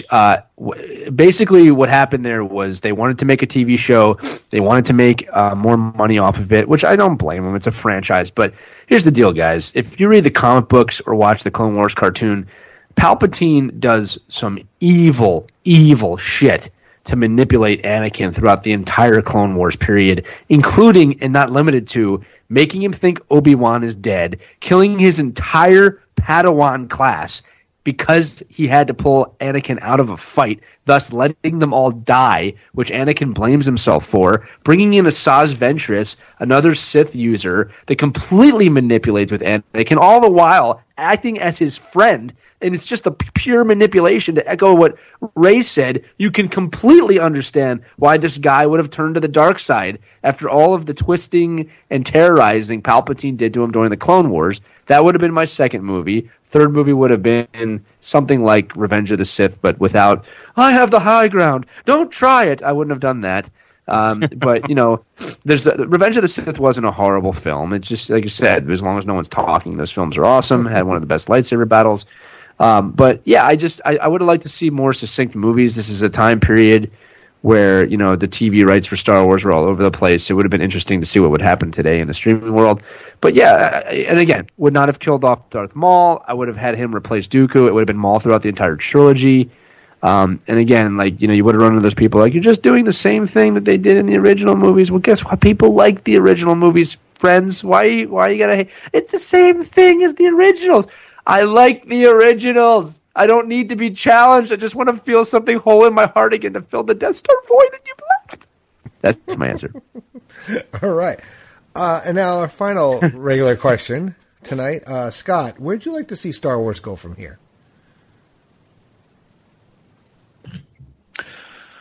basically what happened there was they wanted to make a TV show. They wanted to make more money off of it, which I don't blame them. It's a franchise. But here's the deal, guys. If you read the comic books or watch the Clone Wars cartoon, Palpatine does some evil, evil shit to manipulate Anakin throughout the entire Clone Wars period, including and not limited to making him think Obi-Wan is dead, killing his entire Padawan class, because he had to pull Anakin out of a fight, thus letting them all die, which Anakin blames himself for, bringing in Asajj Ventress, another Sith user that completely manipulates with Anakin, all the while acting as his friend. And it's just a pure manipulation. To echo what Ray said, you can completely understand why this guy would have turned to the dark side after all of the twisting and terrorizing Palpatine did to him during the Clone Wars. That would have been my second movie. Third movie would have been something like Revenge of the Sith, but without, I have the high ground, don't try it. I wouldn't have done that. But, Revenge of the Sith wasn't a horrible film. It's just, like you said, as long as no one's talking, those films are awesome. Had one of the best lightsaber battles. But yeah, I would have liked to see more succinct movies. This is a time period where, the TV rights for Star Wars were all over the place. It would have been interesting to see what would happen today in the streaming world. But yeah, and again, would not have killed off Darth Maul. I would have had him replace Dooku. It would have been Maul throughout the entire trilogy. And again, you would have run into those people like, you're just doing the same thing that they did in the original movies. Well, guess what? People like the original movies, friends. Why you gotta hate? It's the same thing as the originals. I like the originals. I don't need to be challenged. I just want to feel something whole in my heart again to fill the Death Star void that you've left. That's my answer. All right. And now our final regular question tonight. Scott, where'd you like to see Star Wars go from here?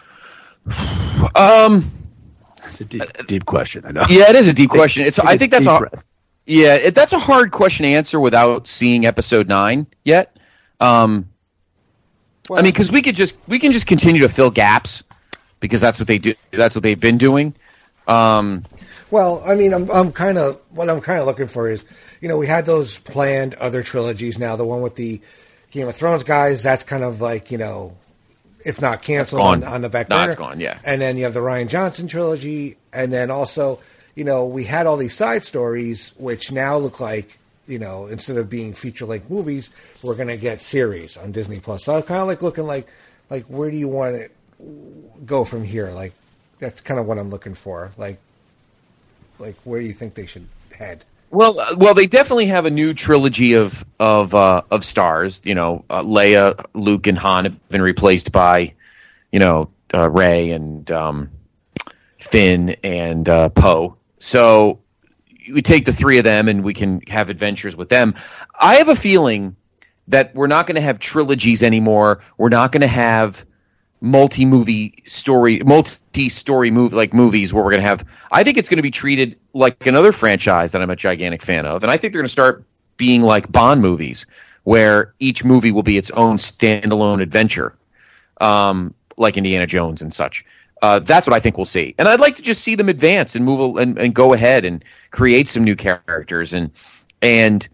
It's a deep question. I know. Yeah, it is a deep question. I think that's that's a hard question to answer without seeing episode 9 yet. I mean, because we can just continue to fill gaps because that's what they do. That's what they've been doing. Well, I mean, I'm kind of looking for is, we had those planned other trilogies. Now the one with the Game of Thrones guys, that's kind of like, if not canceled on the back burner. No, it's gone, yeah. And then you have the Rian Johnson trilogy, and then also, we had all these side stories, which now look like, instead of being feature-length movies, we're going to get series on Disney Plus. So I'm kind of like looking like where do you want to go from here? Like, that's kind of what I'm looking for. Like where do you think they should head? Well, they definitely have a new trilogy of stars. Leia, Luke, and Han have been replaced by, Rey and Finn and Poe. So we take the three of them and we can have adventures with them. I have a feeling that we're not going to have trilogies anymore. We're not going to have multi-story movies where we're going to have. I think it's going to be treated like another franchise that I'm a gigantic fan of, and I think they're going to start being like Bond movies, where each movie will be its own standalone adventure, like Indiana Jones and such. That's what I think we'll see, and I'd like to just see them advance and move and go ahead and create some new characters and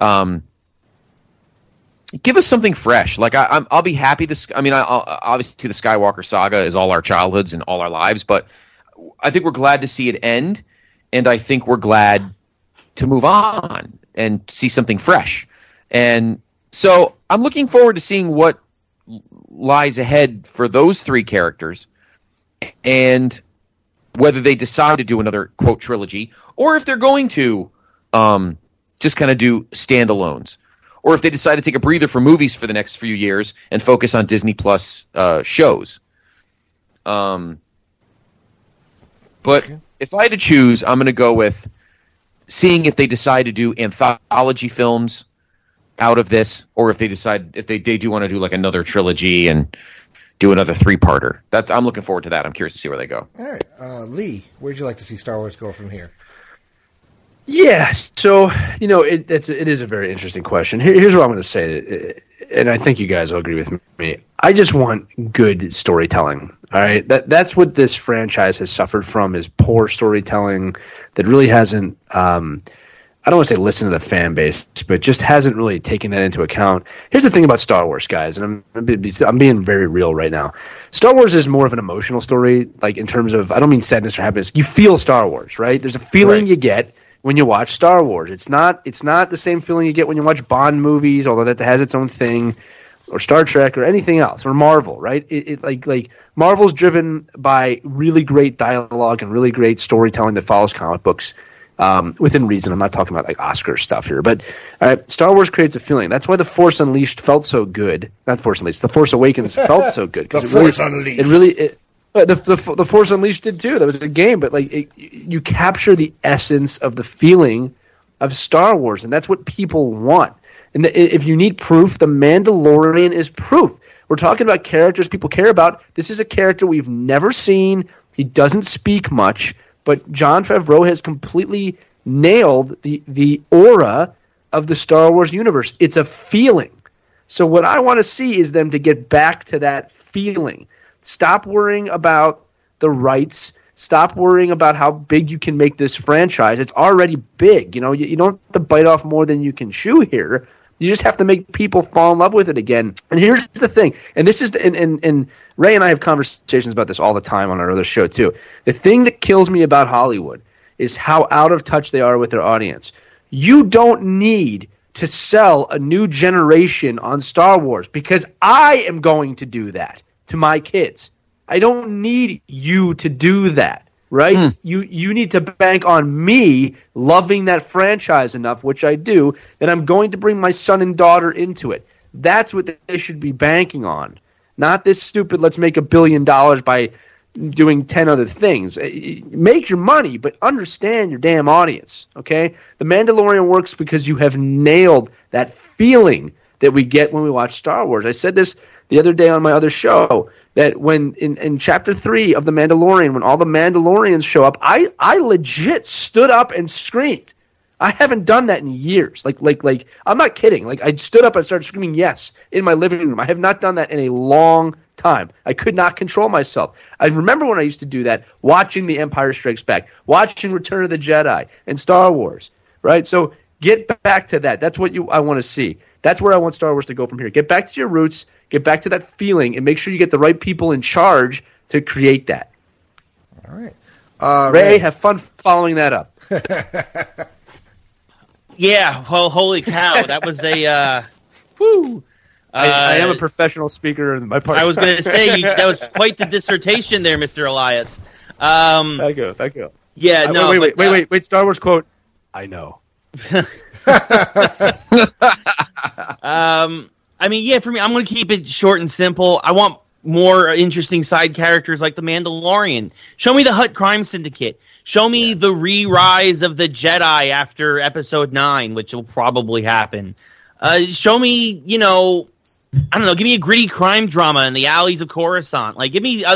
give us something fresh. Like I'll be happy. Obviously the Skywalker saga is all our childhoods and all our lives, but I think we're glad to see it end, and I think we're glad to move on and see something fresh. And so I'm looking forward to seeing what lies ahead for those three characters, and whether they decide to do another quote trilogy, or if they're going to just kind of do standalones. Or if they decide to take a breather from movies for the next few years and focus on Disney Plus shows. But if I had to choose, I'm going to go with seeing if they decide to do anthology films out of this, or if they do want to do like another trilogy and do another 3-parter. I'm looking forward to that. I'm curious to see where they go. All right, Lee, where'd you like to see Star Wars go from here? Yeah, so, it is a very interesting question. Here's what I'm going to say, and I think you guys will agree with me. I just want good storytelling, all right? That's what this franchise has suffered from, is poor storytelling that really hasn't, I don't want to say listen to the fan base, but just hasn't really taken that into account. Here's the thing about Star Wars, guys, and I'm being very real right now. Star Wars is more of an emotional story, like in terms of, I don't mean sadness or happiness. You feel Star Wars, right? There's a feeling you get when you watch Star Wars. It's not the same feeling you get when you watch Bond movies, although that has its own thing, or Star Trek or anything else, or Marvel, right? Like Marvel's driven by really great dialogue and really great storytelling that follows comic books within reason. I'm not talking about like Oscar stuff here, but Star Wars creates a feeling. That's why The Force Unleashed felt so good. Not Force Unleashed. The Force Awakens felt so good. The Force Unleashed. It really. The Force Unleashed did too. That was a game, but you capture the essence of the feeling of Star Wars, and that's what people want. And if you need proof, The Mandalorian is proof. We're talking about characters people care about. This is a character we've never seen. He doesn't speak much, but Jon Favreau has completely nailed the aura of the Star Wars universe. It's a feeling. So what I want to see is them to get back to that feeling. Stop worrying about the rights. Stop worrying about how big you can make this franchise. It's already big. You don't have to bite off more than you can chew here. You just have to make people fall in love with it again. And here's the thing. And this is and Ray and I have conversations about this all the time on our other show too. The thing that kills me about Hollywood is how out of touch they are with their audience. You don't need to sell a new generation on Star Wars, because I am going to do that to my kids. I don't need you to do that, right? You need to bank on me loving that franchise enough, which I do, that I'm going to bring my son and daughter into it. That's what they should be banking on. Not this stupid, let's make $1 billion by doing 10 other things. Make your money, but understand your damn audience, okay? The Mandalorian works because you have nailed that feeling that we get when we watch Star Wars. I said this the other day on my other show. that when in Chapter 3 of The Mandalorian, when all the Mandalorians show up, I legit stood up and screamed. I haven't done that in years. Like I'm not kidding. Like I stood up and started screaming yes in my living room. I have not done that in a long time. I could not control myself. I remember when I used to do that, watching The Empire Strikes Back, watching Return of the Jedi and Star Wars, right? So get back to that. That's what I want to see. That's where I want Star Wars to go from here. Get back to your roots, get back to that feeling, and make sure you get the right people in charge to create that. All right. Ray, have fun following that up. Yeah, well, holy cow, that was a whoo. I am a professional speaker in my part. I was going to say that was quite the dissertation there, Mr. Elias. Thank you. Yeah, no. Wait. Star Wars quote. I know. I mean, yeah, for me, I'm going to keep it short and simple. I want more interesting side characters like the Mandalorian. Show me the Hutt Crime Syndicate. Show me the re-rise of the Jedi after Episode 9, which will probably happen. Show me, I don't know, give me a gritty crime drama in the alleys of Coruscant. Like, give me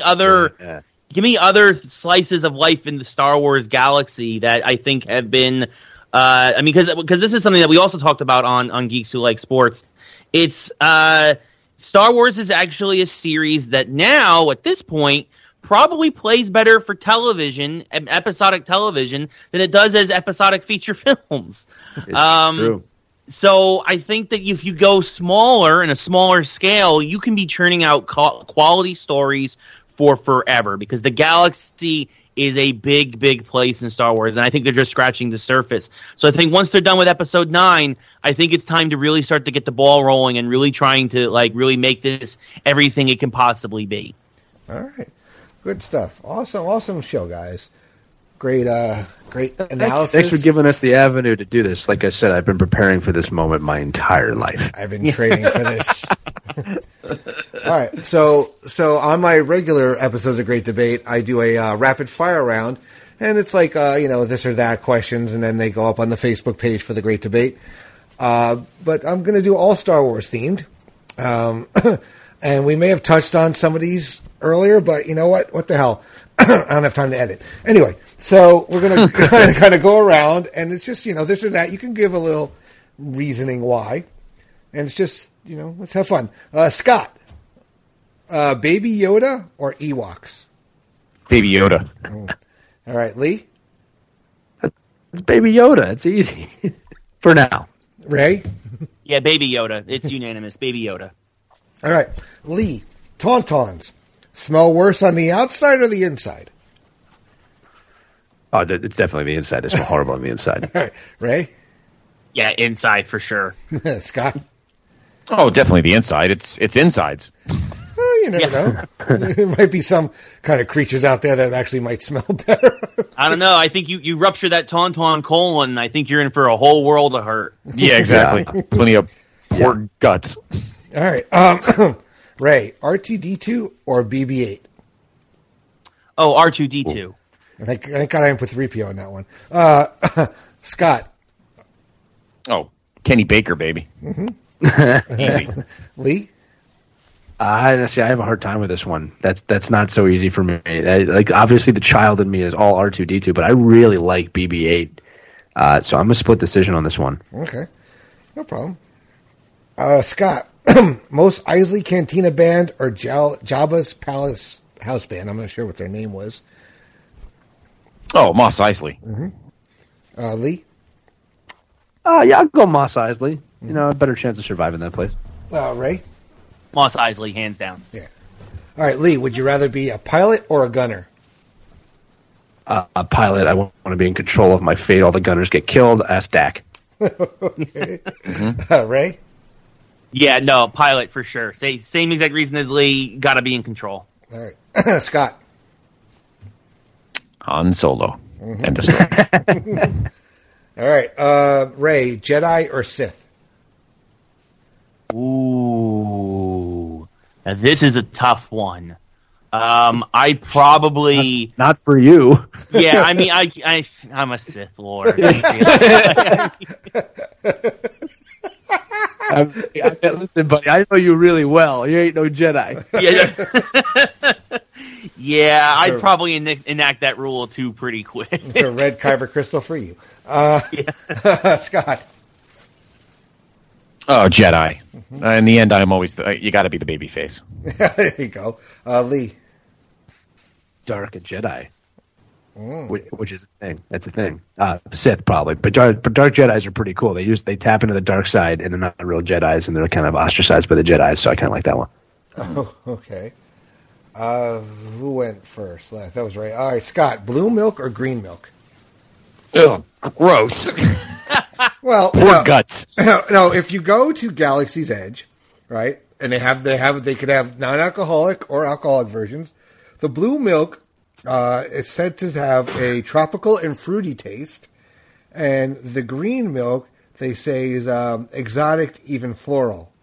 other slices of life in the Star Wars galaxy that I think have been, because this is something that we also talked about on Geeks Who Like Sports. It's Star Wars is actually a series that now, at this point, probably plays better for television, episodic television, than it does as episodic feature films. It's true. So I think that if you go smaller, in a smaller scale, you can be churning out quality stories for forever, because the galaxy is a big, big place in Star Wars, and I think they're just scratching the surface. So I think once they're done with Episode 9, I think it's time to really start to get the ball rolling and really trying to really make this everything it can possibly be. All right. Good stuff. Awesome show, guys. Great analysis. Thanks for giving us the avenue to do this. Like I said, I've been preparing for this moment my entire life. I've been training for this. All right. So on my regular episodes of Great Debate, I do a rapid fire round, and it's like this or that questions, and then they go up on the Facebook page for the Great Debate. But I'm going to do all Star Wars themed, and we may have touched on some of these earlier, but you know what? What the hell? I don't have time to edit. Anyway, so we're going to kind of go around, and it's just, this or that. You can give a little reasoning why, and it's just, let's have fun. Scott, Baby Yoda or Ewoks? Baby Yoda. All right, Lee? It's Baby Yoda. It's easy. For now. Ray? Yeah, Baby Yoda. It's unanimous. Baby Yoda. All right. Lee, Tauntauns. Smell worse on the outside or the inside? Oh, it's definitely the inside. They smell horrible on the inside. All right. Ray? Yeah, inside for sure. Scott? Oh, definitely the inside. It's insides. Well, you never know. There might be some kind of creatures out there that actually might smell better. I don't know. I think you rupture that Tauntaun colon, I think you're in for a whole world of hurt. Yeah, exactly. Plenty of pork guts. All right. Ray, R2-D2 or BB-8? Oh, R2-D2. Thank God I didn't put 3PO on that one. Scott. Oh, Kenny Baker, baby. Mm-hmm. Easy. Lee? I have a hard time with this one. That's not so easy for me. Obviously the child in me is all R2-D2, but I really like BB-8. So I'm a split decision on this one. Okay. No problem. Scott. Most Isley Cantina band or Jabba's Palace house band? I'm not sure what their name was. Oh, Mos Eisley. Mm-hmm. Lee? Yeah, I'll go Mos Eisley. A better chance of surviving that place. Ray? Mos Eisley, hands down. Yeah. All right, Lee, would you rather be a pilot or a gunner? A pilot. I want to be in control of my fate. All the gunners get killed. Ask Dak. Okay. Ray? Yeah, no, pilot for sure. Same exact reason as Lee. Got to be in control. All right, Scott. Han Solo. Mm-hmm. End of story. All right, Ray. Jedi or Sith? Ooh, now this is a tough one. I probably not for you. Yeah, I mean, I'm a Sith Lord. Listen, buddy, I know you really well. You ain't no Jedi. Yeah, I'd probably enact that rule too pretty quick. It's a red kyber crystal for you. Scott. Oh, Jedi. In the end, I'm always you got to be the baby face. There you go. Lee. Dark and Jedi. Which is a thing. That's a thing. Sith probably, but dark Jedis are pretty cool. They tap into the dark side, and they're not real Jedis, and they're kind of ostracized by the Jedis. So I kind of like that one. Oh, okay. Who went first? Last. That was right. All right, Scott. Blue milk or green milk? Ugh, gross. Well, poor guts. No, if you go to Galaxy's Edge, right, and they could have non-alcoholic or alcoholic versions. The blue milk. It's said to have a tropical and fruity taste, and the green milk they say is exotic, even floral.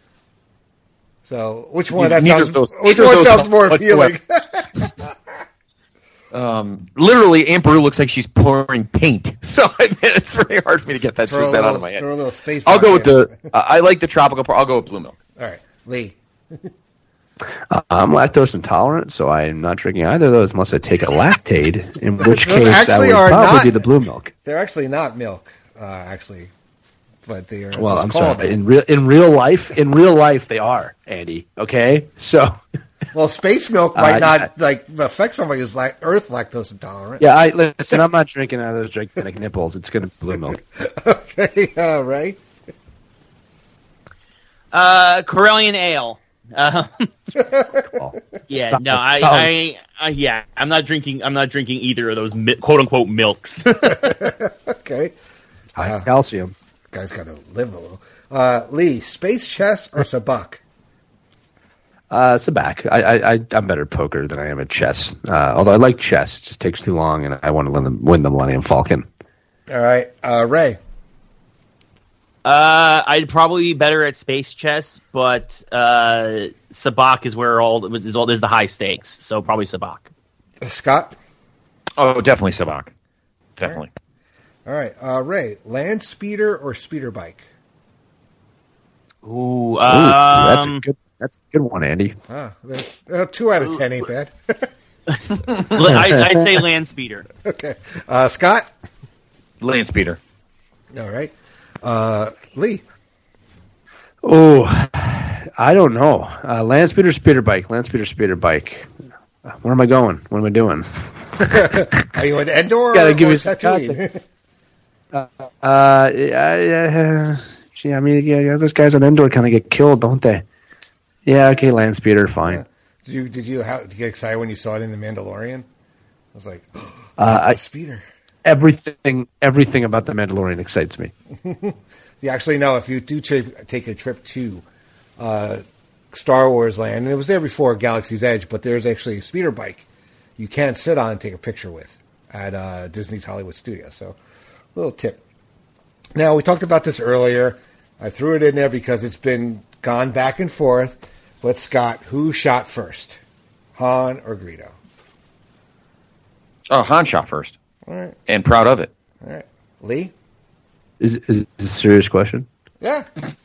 So, which one sounds more appealing? Literally, Aunt Beru looks like she's pouring paint, so it's very hard for me to get that out of my head. I'll go with I like the tropical part. I'll go with blue milk. All right, Lee. I'm lactose intolerant, so I'm not drinking either of those unless I take a Lactaid, in which case that would probably be the blue milk. They're actually not milk, but they are. Well, I'm sorry. In real life, they are, Andy. Okay, so. Well, space milk might not affect somebody who's Earth lactose intolerant. Yeah, listen. I'm not drinking out of those gigantic nipples. It's going to be blue milk. Okay, all right. Corellian ale. Yeah, no, I'm not drinking either of those quote unquote milks. Okay, it's high calcium. Guys, got to live a little. Lee, space chess or sabacc? Sabacc. I'm better at poker than I am at chess. Although I like chess, it just takes too long, and I want to win the Millennium Falcon. All right, Ray. I'd probably be better at space chess, but sabacc is where there's the high stakes, so probably sabacc. Scott? Oh, definitely sabacc. Definitely. All right, Ray, land speeder or speeder bike? Ooh, that's a good one, Andy. 2 out of 10 ain't bad. I'd say land speeder. Okay, Scott? Land speeder. All right. Lee. Oh, I don't know. Land speeder, speeder bike. Land speeder, speeder bike. Where am I going? What am I doing? Are you in Endor or Tatooine? Those guys on Endor kind of get killed, don't they? Yeah, okay, land speeder, fine. Yeah. Did you get excited when you saw it in The Mandalorian? I was like, speeder. Everything about The Mandalorian excites me. You actually know if you do take a trip to Star Wars land, and it was there before Galaxy's Edge, but there's actually a speeder bike you can sit on and take a picture with at Disney's Hollywood Studios. So, little tip. Now, we talked about this earlier. I threw it in there because it's been gone back and forth. But Scott, who shot first? Han or Greedo? Oh, Han shot first. All right. And proud of it. All right. Lee? Is this a serious question? Yeah.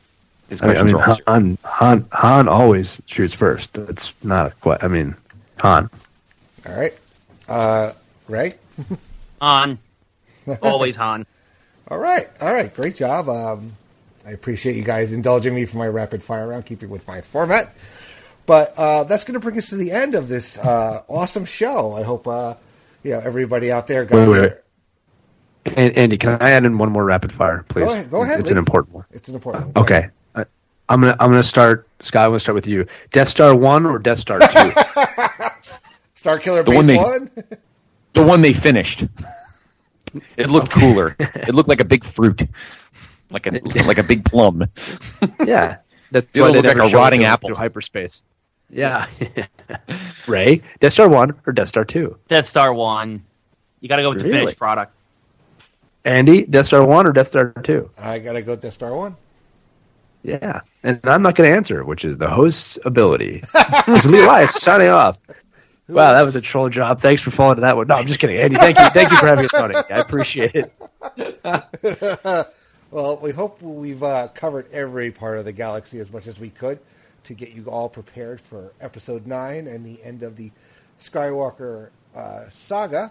Han always shoots first. That's not a question. Han. All right. Ray? Han. Always Han. All right. Great job. I appreciate you guys indulging me for my rapid fire round, keeping with my format. But that's going to bring us to the end of this awesome show. I hope everybody out there got wait. Andy, can I add in one more rapid fire, please? Go ahead. It's an important one. It's an important one. Okay. I'm gonna start. Scott, I'm gonna start with you. Death Star 1 or Death Star 2? Star Killer Base 1? The one they finished. It looked cooler. It looked like a big fruit. Like a big plum. Yeah. That's why they looked like a rotting apple through hyperspace. Yeah. Ray, Death Star 1 or Death Star 2? Death Star 1. You got to go with the finished product. Andy, Death Star 1 or Death Star 2? I got to go Death Star 1. Yeah. And I'm not going to answer, which is the host's ability. It's Lee Elias signing off. Wow, that was a troll job. Thanks for falling to that one. No, I'm just kidding. Andy, thank you for having us on. I appreciate it. Well, we hope we've covered every part of the galaxy as much as we could to get you all prepared for Episode 9 and the end of the Skywalker saga.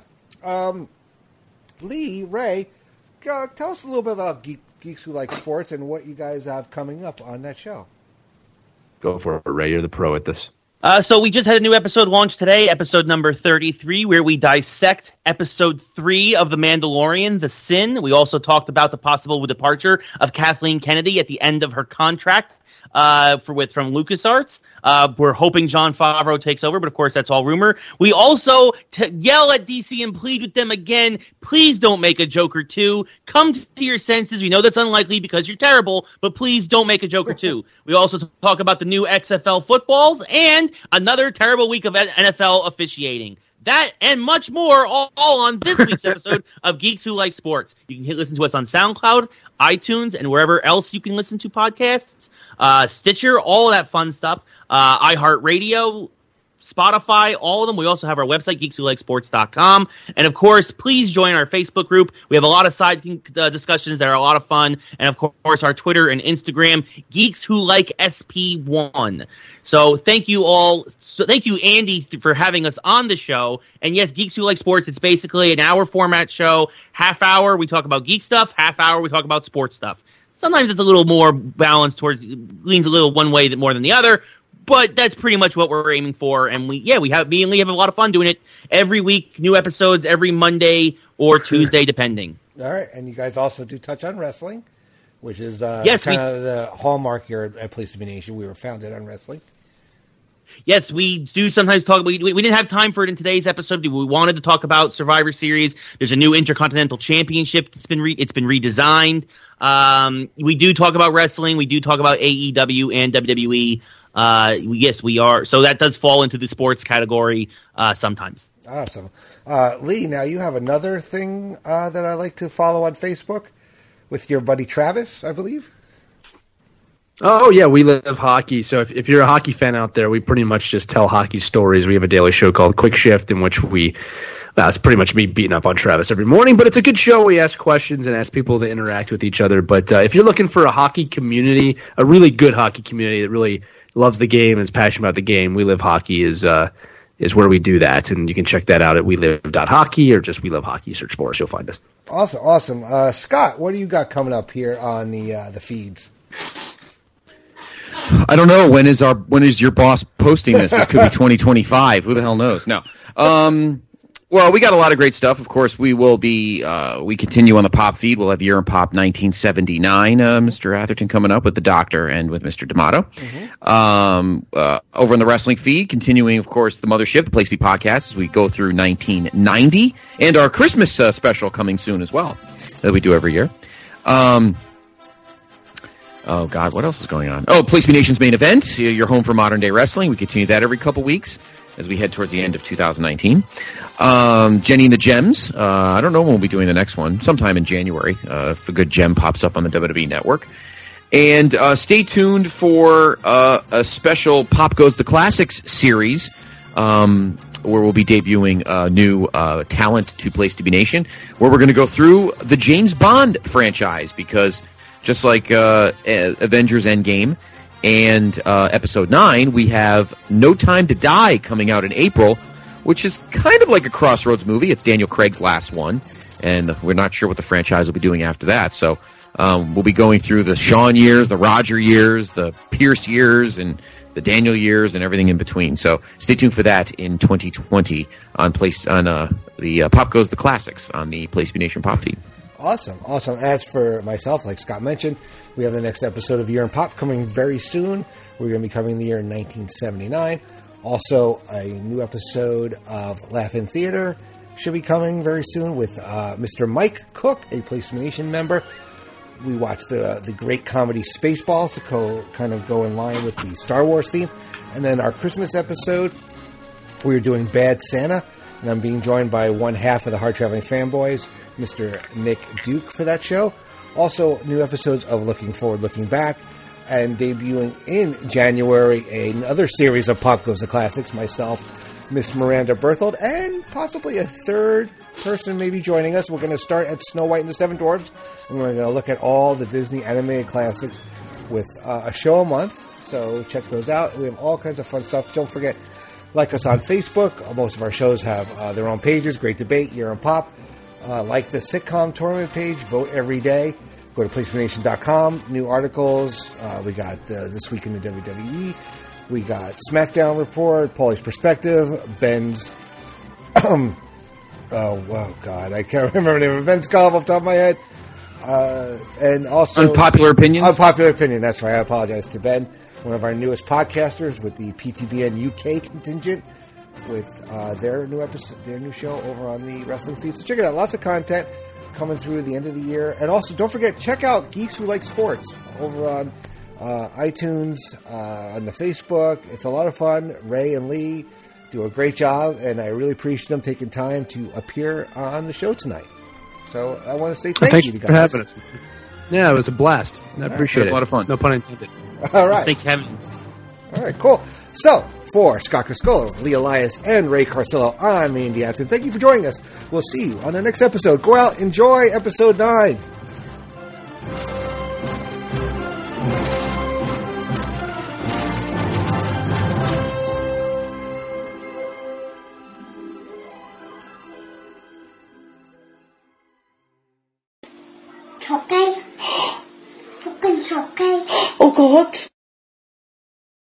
Lee, Ray, tell us a little bit about Geeks Who Like Sports and what you guys have coming up on that show. Go for it, Ray. You're the pro at this. So we just had a new episode launched today, episode number 33, where we dissect episode 3 of The Mandalorian, The Sin. We also talked about the possible departure of Kathleen Kennedy at the end of her contract from LucasArts. We're hoping Jon Favreau takes over, but of course that's all rumor. We also yell at DC and plead with them again, please don't make a Joker 2. Come to your senses. We know that's unlikely because you're terrible, but please don't make a Joker 2. We also talk about the new XFL footballs and another terrible week of NFL officiating. That and much more all on this week's episode of Geeks Who Like Sports. You can listen to us on SoundCloud, iTunes, and wherever else you can listen to podcasts. Stitcher, all of that fun stuff. iHeartRadio, Spotify, all of them. We also have our website, geekswhoLikeSports.com. And, of course, please join our Facebook group. We have a lot of side discussions that are a lot of fun. And, of course, our Twitter and Instagram, Geeks Who Like SP1. So thank you all. So thank you, Andy, for having us on the show. And, yes, Geeks Who Like Sports, it's basically an hour format show. Half hour, we talk about geek stuff. Half hour, we talk about sports stuff. Sometimes it's a little more balanced leans a little one way more than the other. But that's pretty much what we're aiming for, and me and Lee have a lot of fun doing it every week. New episodes every Monday or Tuesday, depending. All right, and you guys also do touch on wrestling, which is kind of the hallmark here at Place to Be Nation. We were founded on wrestling. Yes, we do sometimes talk. We didn't have time for it in today's episode. We wanted to talk about Survivor Series. There's a new Intercontinental Championship that's been redesigned. We do talk about wrestling. We do talk about AEW and WWE. Yes, we are. So that does fall into the sports category sometimes. Awesome. Lee, now you have another thing that I like to follow on Facebook with your buddy Travis, I believe. Oh, yeah, We Live Hockey. So if you're a hockey fan out there, we pretty much just tell hockey stories. We have a daily show called Quick Shift in which it's pretty much me beating up on Travis every morning, but it's a good show. We ask questions and ask people to interact with each other. But if you're looking for a hockey community, a really good hockey community that really loves the game and is passionate about the game, We Live Hockey is where we do that. And you can check that out at welive.hockey or just We Live Hockey. Search for us. You'll find us. Awesome. Scott, what do you got coming up here on the feeds? I don't know. When is your boss posting this? This could be 2025. Who the hell knows? No. Well, we got a lot of great stuff. Of course, we will be, we continue on the Pop feed. We'll have Year in Pop 1979, Mr. Atherton coming up with the Doctor and with Mr. D'Amato. Mm-hmm. Over on the Wrestling feed, continuing, of course, the Mothership, the Place to Be podcast, as we go through 1990, and our Christmas special coming soon as well, that we do every year. Oh, God, what else is going on? Oh, Place to Be Nation's main event, your home for modern day wrestling. We continue that every couple weeks as we head towards the end of 2019. Jenny and the Gems. I don't know when we'll be doing the next one. Sometime in January, if a good gem pops up on the WWE Network. And stay tuned for a special Pop Goes the Classics series, where we'll be debuting new talent to Place to Be Nation, where we're going to go through the James Bond franchise, because just like Avengers Endgame and Episode 9, we have No Time to Die coming out in April, which is kind of like a Crossroads movie. It's Daniel Craig's last one, and we're not sure what the franchise will be doing after that. So we'll be going through the Sean years, the Roger years, the Pierce years, and the Daniel years, and everything in between. So stay tuned for that in 2020 on the Pop Goes the Classics on the Place to Be Nation Pop feed. Awesome. As for myself, like Scott mentioned, we have the next episode of Year in Pop coming very soon. We're going to be covering the year 1979. Also, a new episode of Laugh In Theater should be coming very soon with Mr. Mike Cook, a Place to Be Nation member. We watched the great comedy Spaceballs to kind of go in line with the Star Wars theme. And then our Christmas episode, we're doing Bad Santa. And I'm being joined by one half of the Hard Traveling Fanboys, Mr. Nick Duke, for that show. Also, new episodes of Looking Forward, Looking Back, and debuting in January another series of Pop Goes the Classics, myself, Miss Miranda Berthold, and possibly a third person may be joining us. We're going to start at Snow White and the Seven Dwarfs, and we're going to look at all the Disney animated classics with a show a month. So check those out. We have all kinds of fun stuff. Don't forget, like us on Facebook. Most of our shows have their own pages. Great Debate, Year in Pop. Like the sitcom tournament page. Vote every day. Go to PlaceForNation.com. New articles. We got This Week in the WWE. We got SmackDown Report. Paulie's Perspective. Ben's... oh, God. I can't remember the name of Ben's column off the top of my head. And also... Unpopular Opinions? Unpopular Opinion. That's right. I apologize to Ben, one of our newest podcasters with the PTBN UK contingent, with their new show over on the Wrestling Feed. So check it out. Lots of content coming through the end of the year. And also, don't forget, check out Geeks Who Like Sports over on iTunes, on the Facebook. It's a lot of fun. Ray and Lee do a great job, and I really appreciate them taking time to appear on the show tonight. So I want to say thank you to you guys. Thanks for having us. Yeah, it was a blast. I appreciate it. A lot of fun. No pun intended. All right. Thank Kevin. All right, cool. So, for Scott Criscolo, Lee Elias, and Ray Carcillo, I'm Andy Atkin. Thank you for joining us. We'll see you on the next episode. Go out, enjoy episode 9. Chocolate. Fucking chocolate. Oh God.